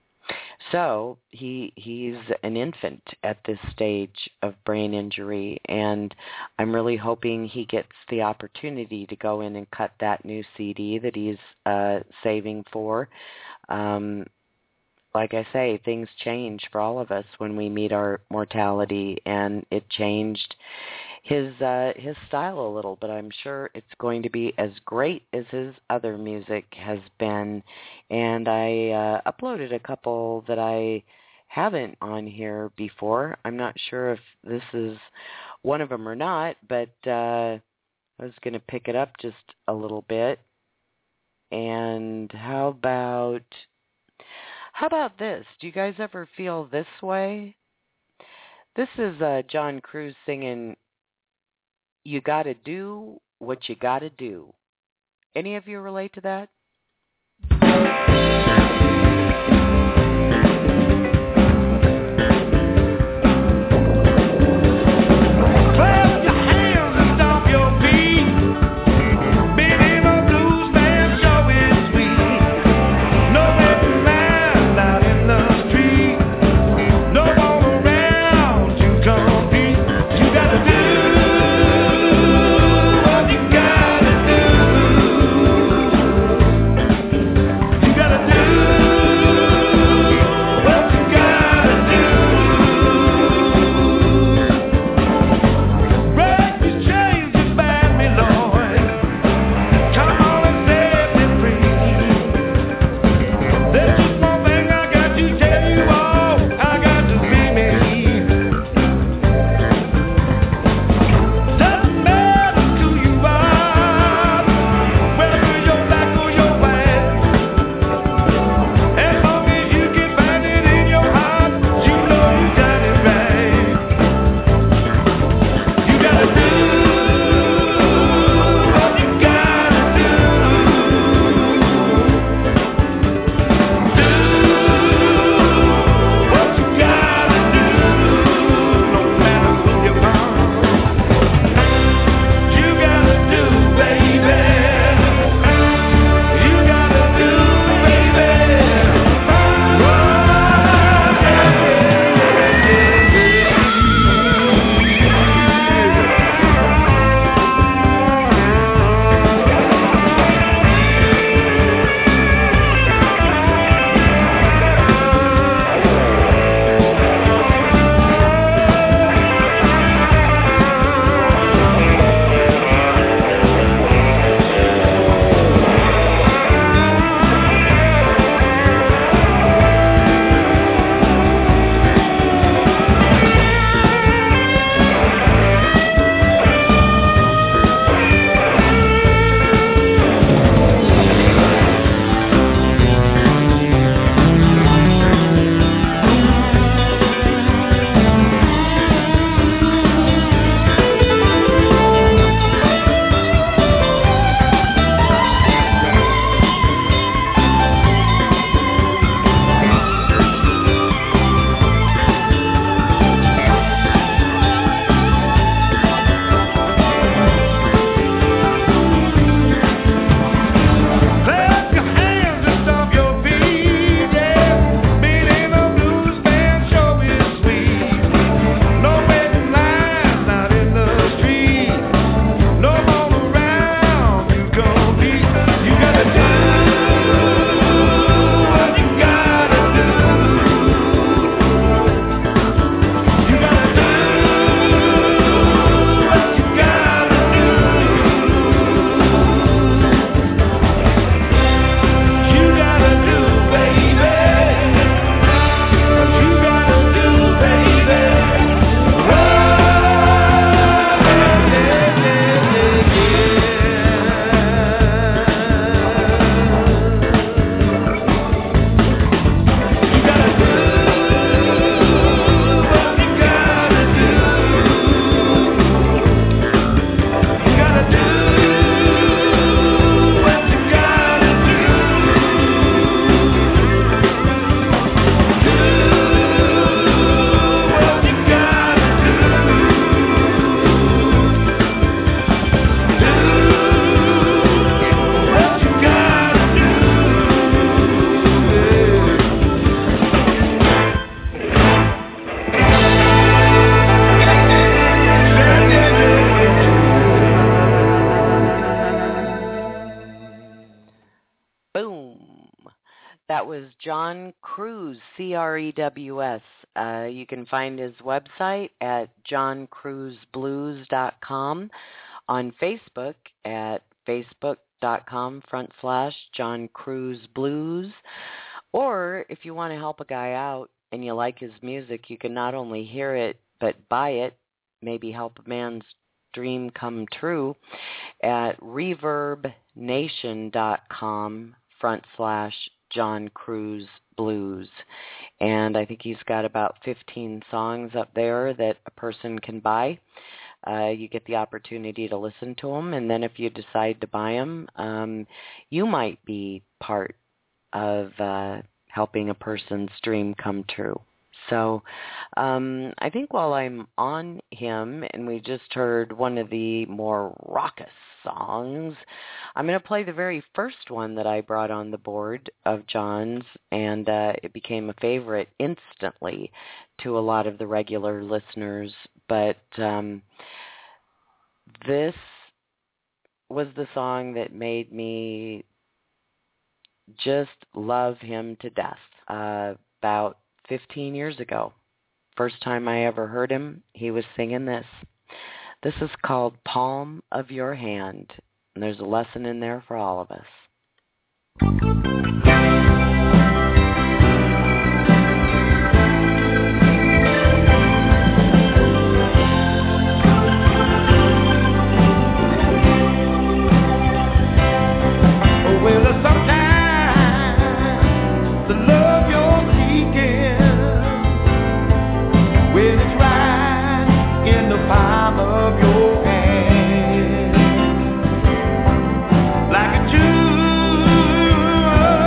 so he he's an infant at this stage of brain injury, and I'm really hoping he gets the opportunity to go in and cut that new C D that he's uh, saving for. Um, like I say, things change for all of us when we meet our mortality, and it changed his uh, his style a little, but I'm sure it's going to be as great as his other music has been. And I uh, uploaded a couple that I haven't on here before. I'm not sure if this is one of them or not, but uh, I was going to pick it up just a little bit. And how about how about this? Do you guys ever feel this way? This is uh, John Cruz singing "You Gotta Do What You Gotta Do." Any of you relate to that? You gotta do That was John Crews, C R E W S. Uh, you can find his website at john crews blues dot com, on Facebook at facebook.com front slash John Crews Blues. Or if you want to help a guy out and you like his music, you can not only hear it, but buy it, maybe help a man's dream come true at reverb nation dot com front slash John Crews Blues. And I think he's got about fifteen songs up there that a person can buy. Uh, you get the opportunity to listen to them, and then if you decide to buy them, um, you might be part of uh, helping a person's dream come true. So um, I think while I'm on him, and we just heard one of the more raucous songs, I'm going to play the very first one that I brought on the board of John's, and uh, it became a favorite instantly to a lot of the regular listeners. But um, this was the song that made me just love him to death. Uh, about fifteen years ago, first time I ever heard him, he was singing this. This is called Palm of Your Hand, and there's a lesson in there for all of us. Well, sometimes the love you're seeking, well, it's right in the palm of your hand, like a jewel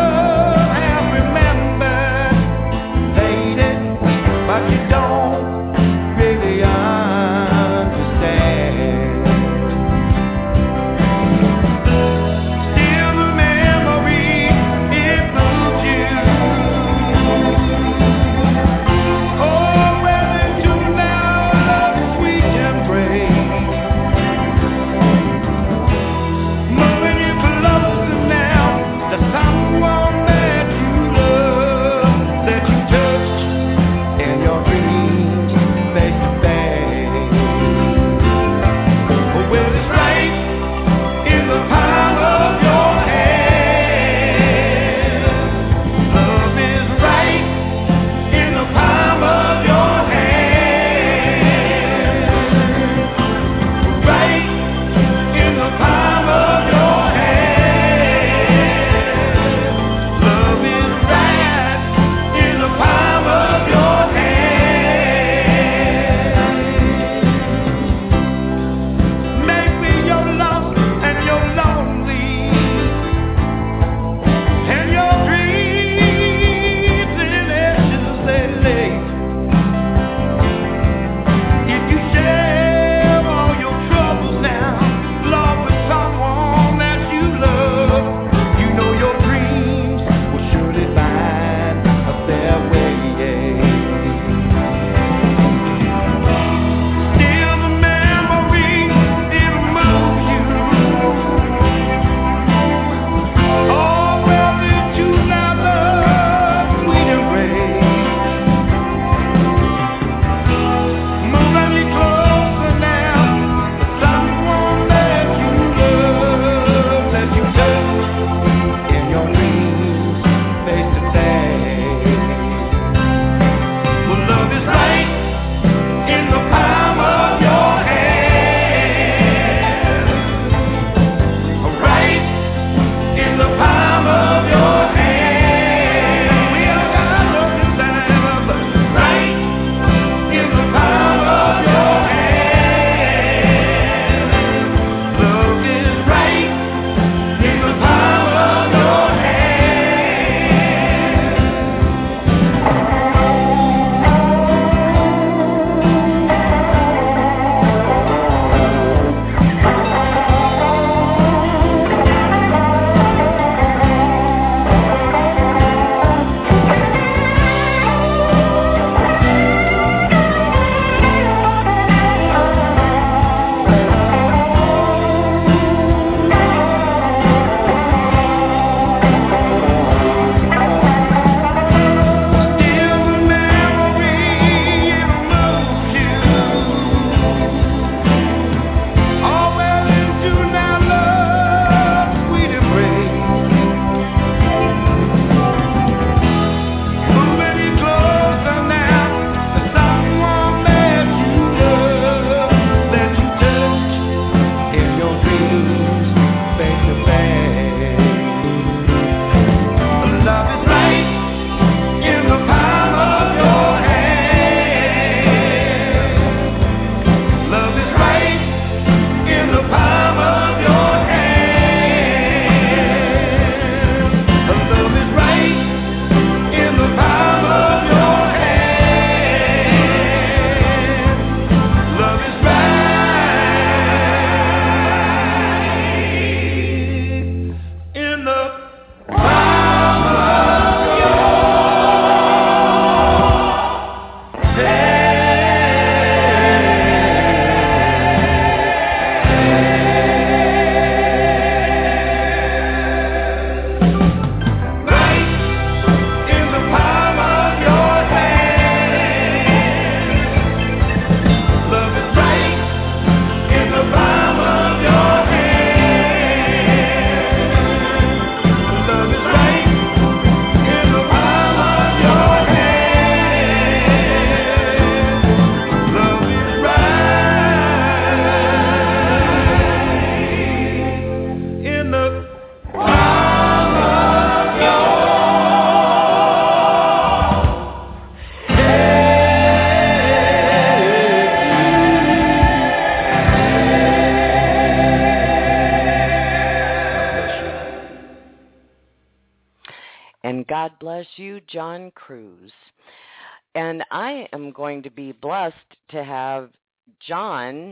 God bless you, John Cruz. And I am going to be blessed to have John.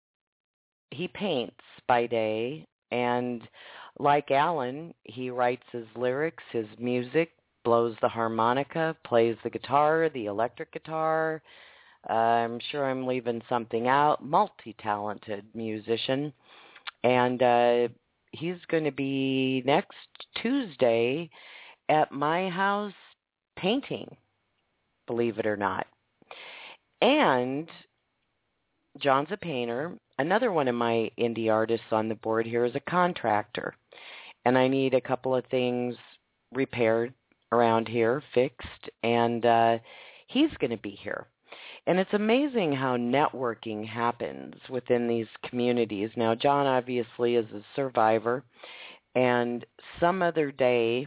He paints by day, and like Alan, he writes his lyrics, his music, blows the harmonica, plays the guitar, the electric guitar. Uh, I'm sure I'm leaving something out. Multi-talented musician. And uh, he's going to be next Tuesday at my house painting, believe it or not. And John's a painter. Another one of my indie artists on the board here is a contractor. And I need a couple of things repaired around here, fixed, and uh, he's going to be here. And it's amazing how networking happens within these communities. Now, John obviously is a survivor, and some other day,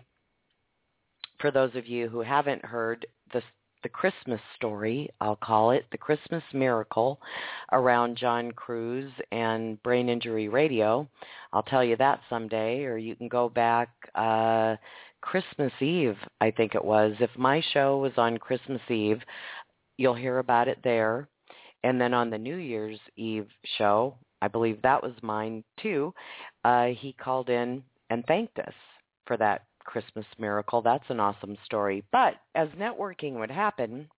for those of you who haven't heard the, the Christmas story, I'll call it, the Christmas miracle around John Cruz and Brain Injury Radio, I'll tell you that someday, or you can go back uh, Christmas Eve, I think it was. If my show was on Christmas Eve, you'll hear about it there. And then on the New Year's Eve show, I believe that was mine too, uh, he called in and thanked us for that Christmas miracle. That's an awesome story. But as networking would happen,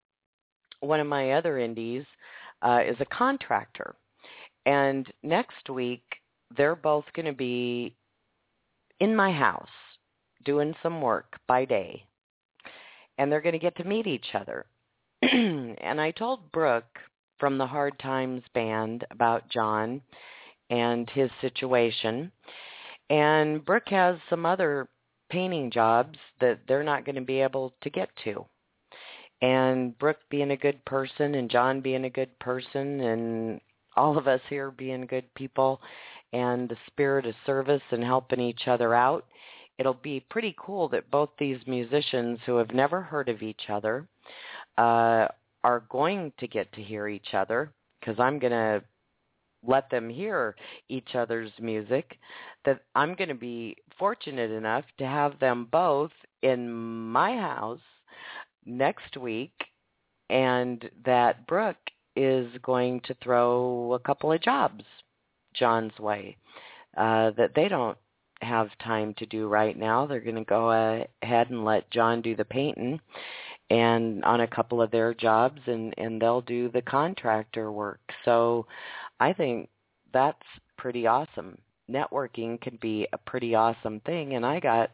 one of my other indies uh, is a contractor. And next week, they're both going to be in my house doing some work by day. And they're going to get to meet each other. And I told Brooke from the Hard Times Band about John and his situation. And Brooke has some other painting jobs that they're not going to be able to get to. And Brooke being a good person and John being a good person and all of us here being good people and the spirit of service and helping each other out, it'll be pretty cool that both these musicians who have never heard of each other uh, are going to get to hear each other, because I'm going to let them hear each other's music, that I'm going to be fortunate enough to have them both in my house next week, and that Brooke is going to throw a couple of jobs John's way uh, that they don't have time to do right now. They're going to go ahead and let John do the painting and on a couple of their jobs, and, and they'll do the contractor work. So I think that's pretty awesome. Networking can be a pretty awesome thing, and I got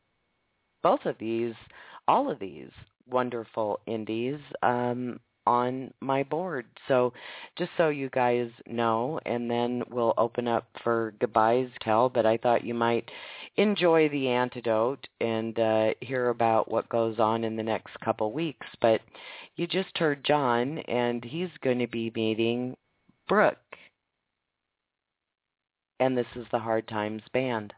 both of these, all of these wonderful indies um, on my board. So just so you guys know, and then we'll open up for goodbyes to tell, but I thought you might enjoy the antidote and uh, hear about what goes on in the next couple weeks. But you just heard John, and he's going to be meeting Brooke. And this is the Hard Times Band.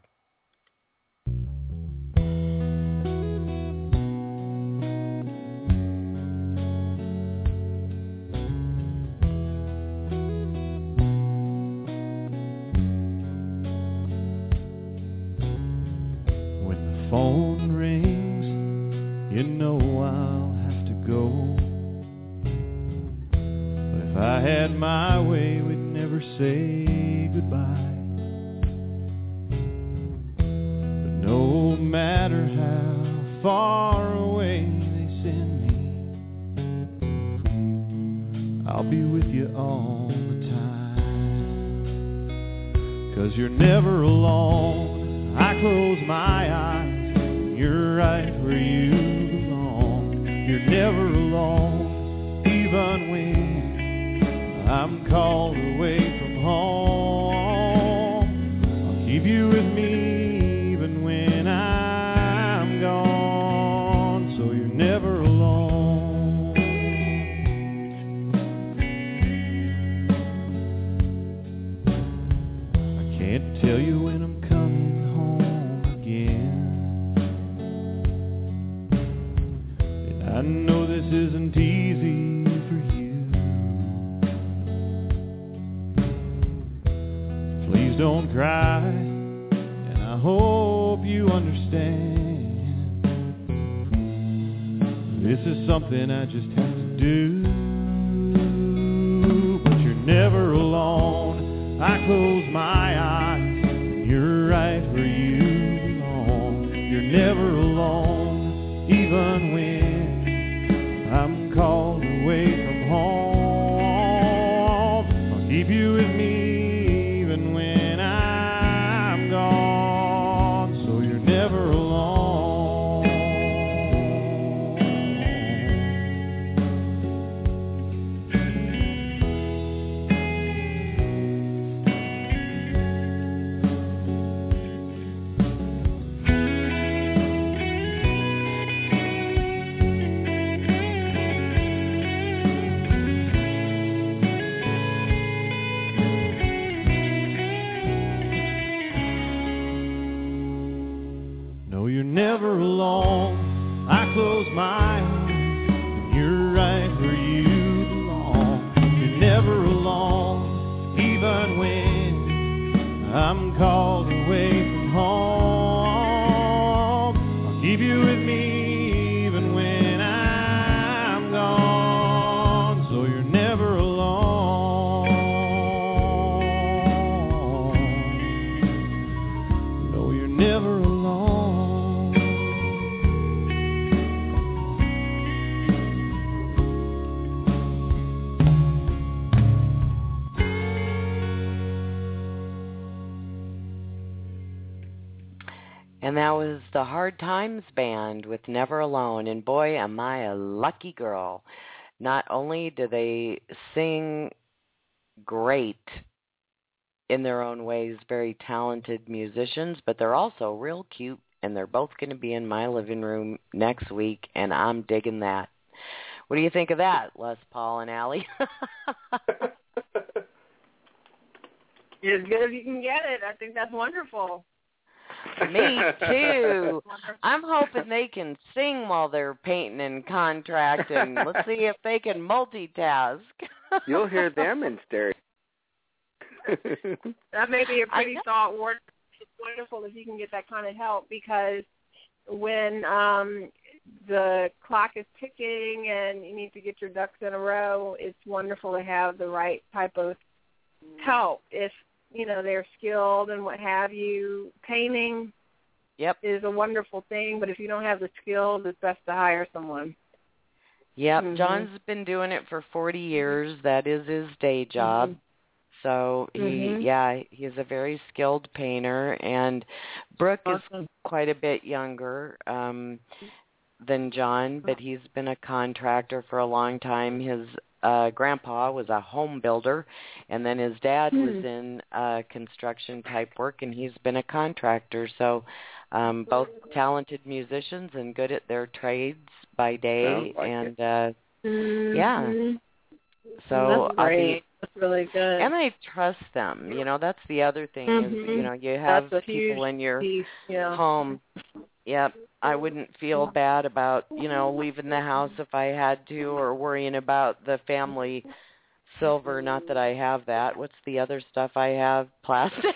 Phone rings, you know I'll have to go. But if I had my way, we'd never say goodbye. But no matter how far away they send me, I'll be with you all the time. 'Cause you're never alone. I close my eyes, you're right where you belong. You're never alone, even when I'm called away from home. I'll keep you with me, even when I'm gone. So you're never alone. I can't tell you when I'm coming home again. I know this isn't easy for you. Please don't cry, and I hope you understand. This is something I just have to do. But you're never alone. I close my eyes, and you're right where you belong. You're never alone, even when I'm called away from home. I'll keep you with me, even when I'm gone. So you're never alone. Never alone. I close my eyes, and you're right where you belong. You're never alone, even when I'm called away from home. I'll keep you with me, even when I'm gone. So you're never alone. No, you're never alone. And that was the Hard Times Band with Never Alone. And boy, am I a lucky girl. Not only do they sing great in their own ways, very talented musicians, but they're also real cute. And they're both going to be in my living room next week, and I'm digging that. What do you think of that, Les Paul and Allie? As good as you can get it. I think that's wonderful. Me too. I'm hoping they can sing while they're painting and contracting. Let's see if they can multitask. You'll hear them in stereo. That may be a pretty salt water. It's wonderful if you can get that kind of help, because when um, the clock is ticking and you need to get your ducks in a row, it's wonderful to have the right type of help. If you know, they're skilled and what have you. Painting yep. is a wonderful thing, but if you don't have the skills, it's best to hire someone. Yep, mm-hmm. John's been doing it for forty years. That is his day job. Mm-hmm. So, he, mm-hmm. yeah, he's a very skilled painter. And Brooke awesome. is quite a bit younger um, than John, but he's been a contractor for a long time. His Uh, grandpa was a home builder, and then his dad hmm. was in uh, construction type work, and he's been a contractor. So um, both talented musicians and good at their trades by day. Like and uh, mm-hmm. yeah, so that's I'll great. be, that's really good. and I trust them. You know, that's the other thing mm-hmm. is, you know, you have that's a people huge in your piece. Yeah. home. Yep. I wouldn't feel bad about, you know, leaving the house if I had to, or worrying about the family silver. Not that I have that. What's the other stuff I have? Plastic.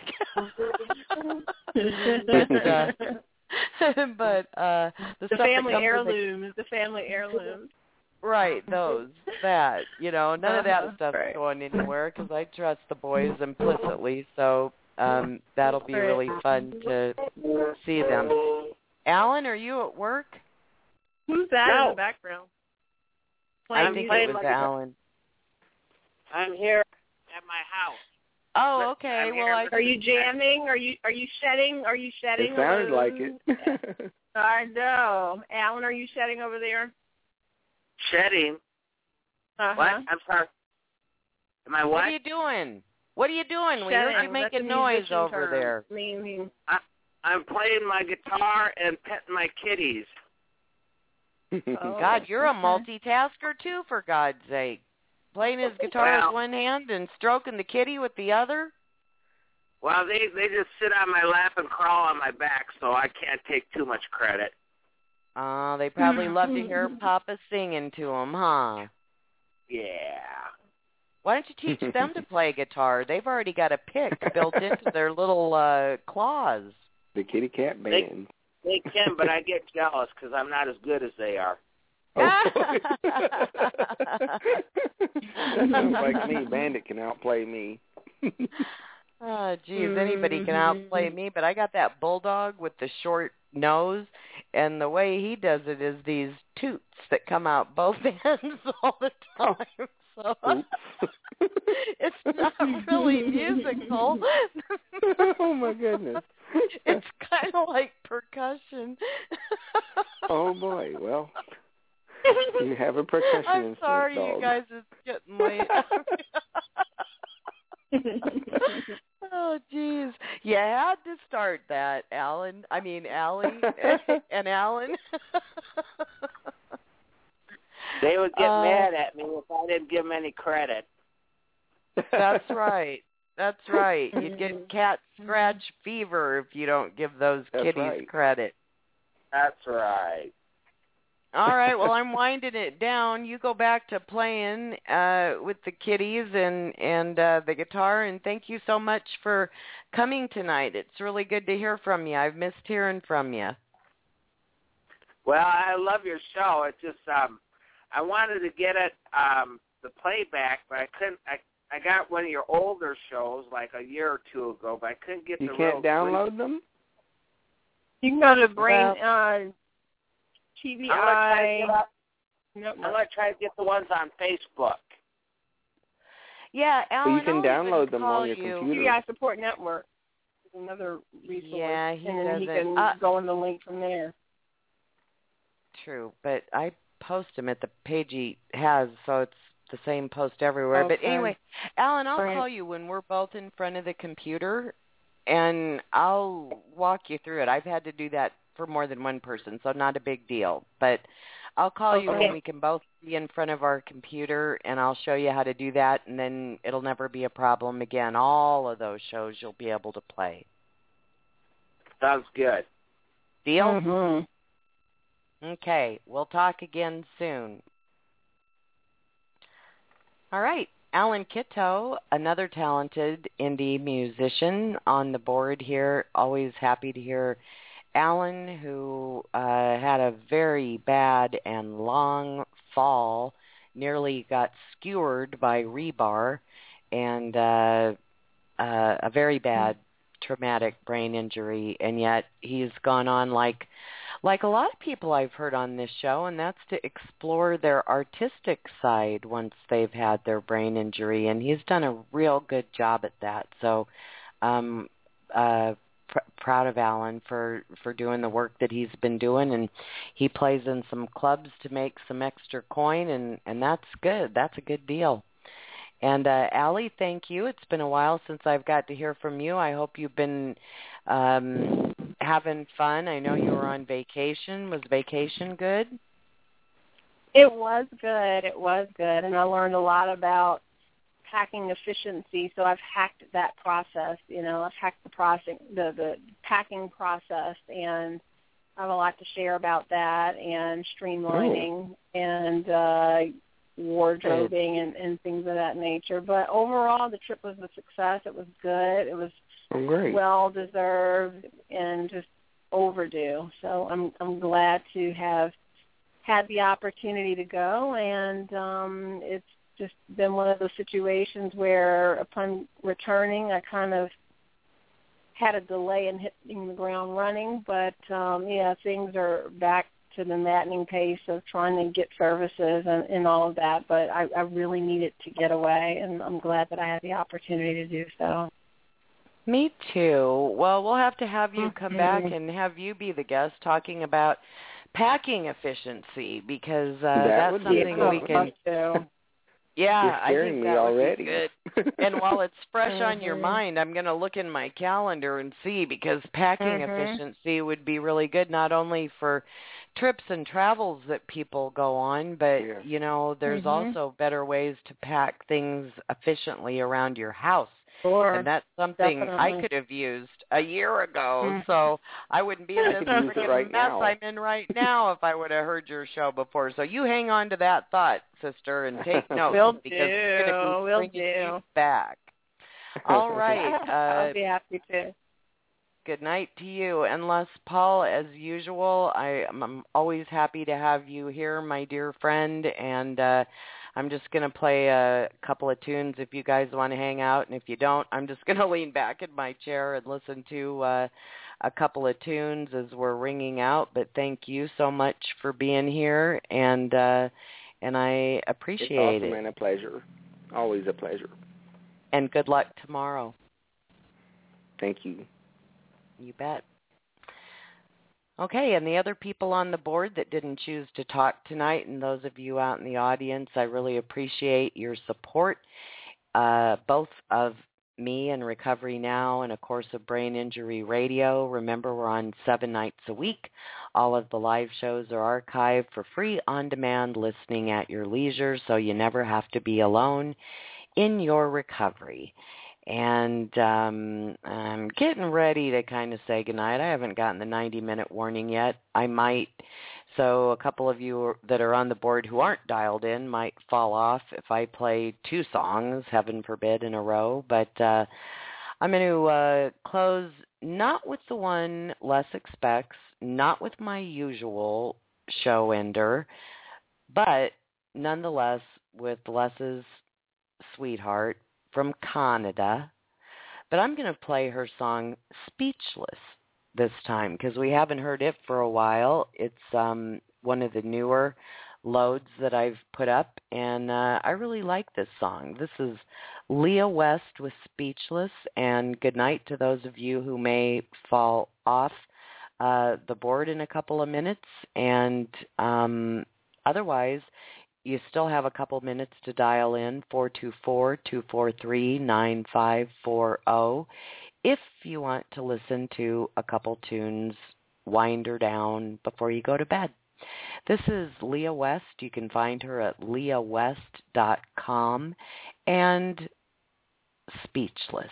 but uh, but uh, the, the stuff family that heirlooms. The family heirlooms. Right, those, that, you know, none of that uh-huh. stuff's right. going anywhere because I trust the boys implicitly. So um, that'll be right. really fun to see them. Alan, are you at work? Who's that no. in the background? I think it was like Alan. I'm here at my house. Oh, okay. I'm well, here. I Are you jamming? Are you are you shedding? Are you shedding? It sounded over... like it. I know. Alan, are you shedding over there? Shedding? Uh-huh. What? I'm sorry. Am I what? What are you doing? What are you doing? Shedding. We heard you That's making a noise over term. there. Meaning. I, I'm playing my guitar and petting my kitties. Oh, God, you're a okay. multitasker too, for God's sake. Playing his guitar well, with one hand and stroking the kitty with the other? Well, they they just sit on my lap and crawl on my back, so I can't take too much credit. Oh, uh, they probably love to hear Papa singing to them, huh? Yeah. Why don't you teach them to play guitar? They've already got a pick built into their little uh, claws. The kitty cat band. They, they can, but I get jealous because I'm not as good as they are. Sounds like me. Bandit can outplay me. Oh, geez, anybody can outplay me, but I got that bulldog with the short nose, and the way he does it is these toots that come out both ends all the time. So it's not really musical. Oh, my goodness. It's kind of like percussion. Oh, boy. Well, you have a percussion I'm instinct, sorry, dog. you guys. It's getting late. Oh, geez. You had to start that, Alan. I mean, Allie and Alan. They would get uh, mad at me if I didn't give them any credit. That's right. That's right. You'd get cat scratch fever if you don't give those That's kitties right. credit. That's right. All right, well, I'm winding it down. You go back to playing uh, with the kitties and, and uh, the guitar, and thank you so much for coming tonight. It's really good to hear from you. I've missed hearing from you. Well, I love your show. It's just um, I wanted to get it um, the playback, but I couldn't. I I got one of your older shows like a year or two ago, but I couldn't get You the can't real download sleep. them? You can go to Brain Well, uh, T V I'm gonna try to I. get up- Nope, I'm going to try to get the ones on Facebook. Yeah, Alan, Well, you can I'll download even them call on your you. computer. T V I Support Network is another resource. Yeah, he and then he doesn't. can Uh, go on the link from there. True, but I post them at the page he has, so it's the same post everywhere. Okay. But anyway, Alan, I'll Right. call you when we're both in front of the computer, and I'll walk you through it. I've had to do that for more than one person, so not a big deal. But I'll call you Okay. when we can both be in front of our computer, and I'll show you how to do that, and then it'll never be a problem again. All of those shows you'll be able to play. Sounds good. Deal? Mm-hmm. Okay, we'll talk again soon. All right, Alan Kitto, another talented indie musician on the board here. Always happy to hear Alan, who uh, had a very bad and long fall, nearly got skewered by rebar, and uh, uh, a very bad traumatic brain injury, and yet he's gone on like like a lot of people I've heard on this show, and that's to explore their artistic side once they've had their brain injury, and he's done a real good job at that. So um uh pr- proud of Alan for for doing the work that he's been doing, and he plays in some clubs to make some extra coin, and and that's good. That's a good deal. And uh, Allie, thank you. It's been a while since I've got to hear from you. I hope you've been um, having fun. I know you were on vacation. Was vacation good? It was good. It was good, and I learned a lot about packing efficiency. So I've hacked that process. You know, I've hacked the process, the the packing process, and I have a lot to share about that and streamlining oh. and uh, wardrobing and, and things of that nature. But overall, the trip was a success. It was good. It was oh, great. well deserved and just overdue. So I'm I'm glad to have had the opportunity to go, and um, it's just been one of those situations where upon returning, I kind of had a delay in hitting the ground running, but um, yeah, things are back to the maddening pace of trying to get services and, and all of that, but I, I really needed to get away, and I'm glad that I had the opportunity to do so. Me too. Well, we'll have to have you come mm-hmm. back and have you be the guest talking about packing efficiency, because uh, that that's something we can... Yeah, I think that already. would be good. And while it's fresh mm-hmm. on your mind, I'm going to look in my calendar and see, because packing mm-hmm. efficiency would be really good, not only for trips and travels that people go on, but, yeah. you know, there's mm-hmm. also better ways to pack things efficiently around your house. Sure. And that's something Definitely. I could have used a year ago, mm-hmm. so I wouldn't be in this freaking right mess now. I'm in right now if I would have heard your show before. So you hang on to that thought, sister, and take notes. Will because do. it's going to be Will bringing do. you back. All right. I'll Uh, be happy to. good night to you. And Les Paul, as usual, I, I'm always happy to have you here, my dear friend. And uh, I'm just going to play a couple of tunes if you guys want to hang out. And if you don't, I'm just going to lean back in my chair and listen to uh, a couple of tunes as we're ringing out. But thank you so much for being here. And uh, and I appreciate it's awesome it. And a pleasure. Always a pleasure. And good luck tomorrow. Thank you. You bet. Okay, and the other people on the board that didn't choose to talk tonight, and those of you out in the audience, I really appreciate your support, uh, both of me and Recovery Now and, of course, of Brain Injury Radio. Remember, we're on seven nights a week. All of the live shows are archived for free on-demand listening at your leisure, so you never have to be alone in your recovery. And um, I'm getting ready to kind of say goodnight. I haven't gotten the ninety-minute warning yet. I might. So a couple of you that are on the board who aren't dialed in might fall off if I play two songs, heaven forbid, in a row. But uh, I'm going to uh, close not with the one Les expects, not with my usual show ender, but nonetheless with Les's sweetheart from Canada. But I'm going to play her song Speechless this time because we haven't heard it for a while. It's um, one of the newer loads that I've put up, and uh, I really like this song. This is Leah West with Speechless, and good night to those of you who may fall off uh, the board in a couple of minutes, and um, otherwise you still have a couple minutes to dial in, four two four, two four three, nine five four zero, if you want to listen to a couple tunes, wind her down before you go to bed. This is Leah West. You can find her at leah west dot com, and Speechless.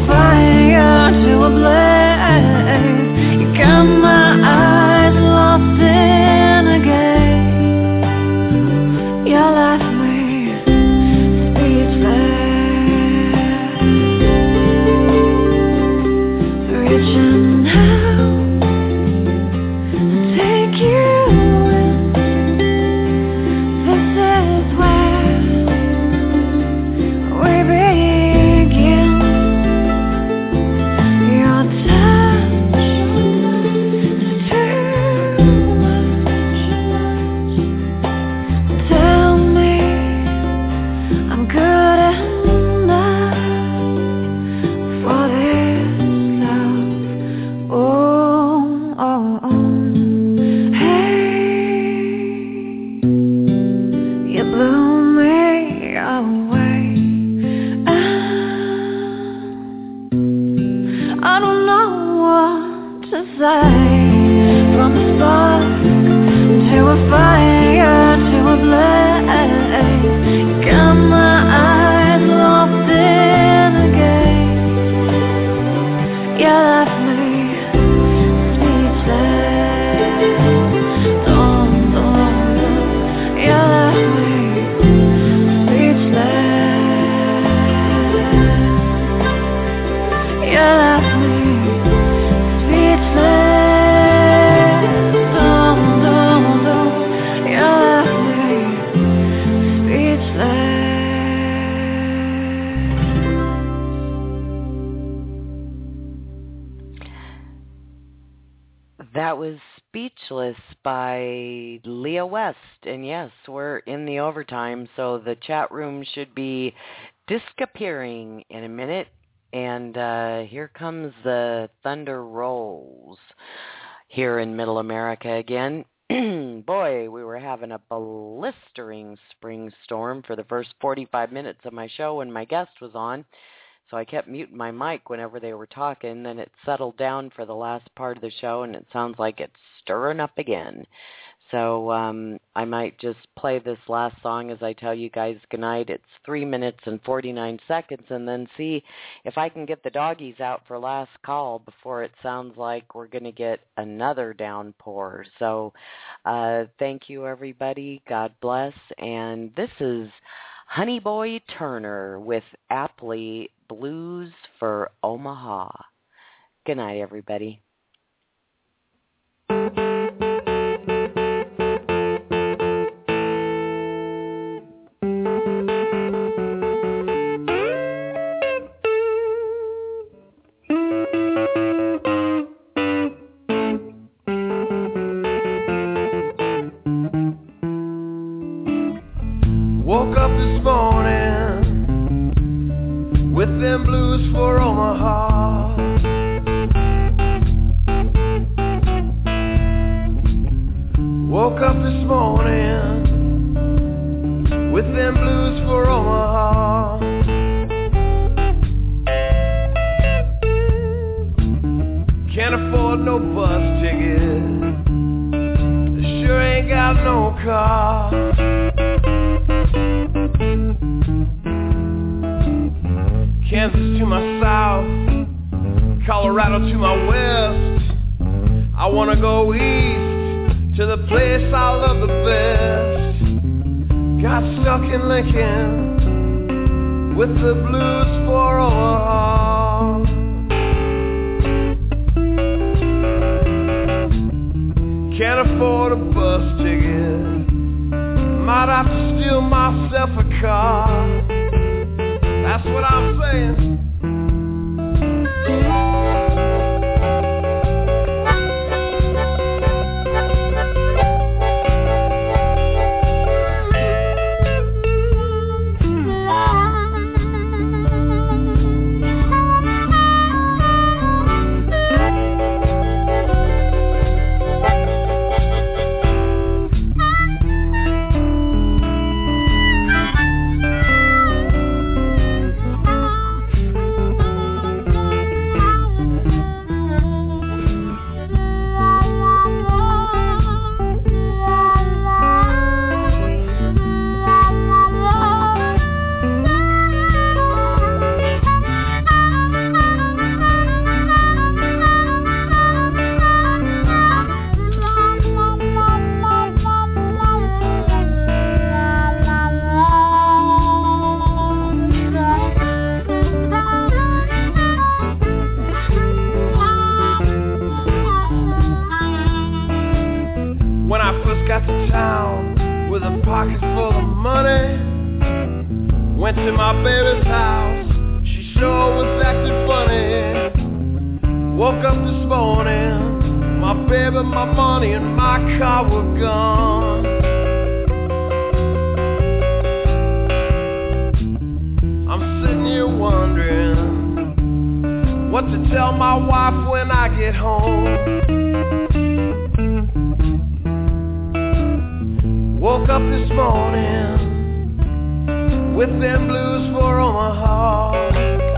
To a blaze, you got my eyes lost from the start, till we're fire, till we're blaze. Got my eyes lost in the game. You left me speechless. Don't, don't, don't. You left me speechless. You left me speechless. That was Speechless by Leah West. And yes, we're in the overtime, so the chat room should be disappearing in a minute. And uh, here comes the Thunder Rolls here in Middle America again. Boy, we were having a blistering spring storm for the first forty-five minutes of my show when my guest was on. So I kept muting my mic whenever they were talking. Then it settled down for the last part of the show, and it sounds like it's stirring up again. So um, I might just play this last song as I tell you guys goodnight. It's three minutes and forty-nine seconds, and then see if I can get the doggies out for last call before it sounds like we're going to get another downpour. So uh, thank you, everybody. God bless. And this is Honey Boy Turner with Aptly Blues for Omaha. Good night, everybody. Woke up this morning with them blues for Omaha. Woke up this morning with them blues for Omaha. Can't afford no bus ticket, sure ain't got no car. Kansas to my south, Colorado to my west. I wanna go east to the place I love the best. Got stuck in Lincoln with the blues for Omaha. Can't afford a bus ticket, might have to steal myself a car. That's what I'm saying.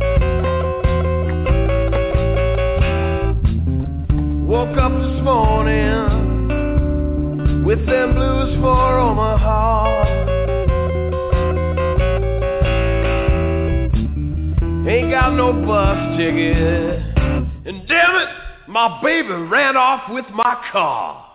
Woke up this morning rolling with them blues for Omaha. Ain't got no bus ticket, and damn it, my baby ran off with my car.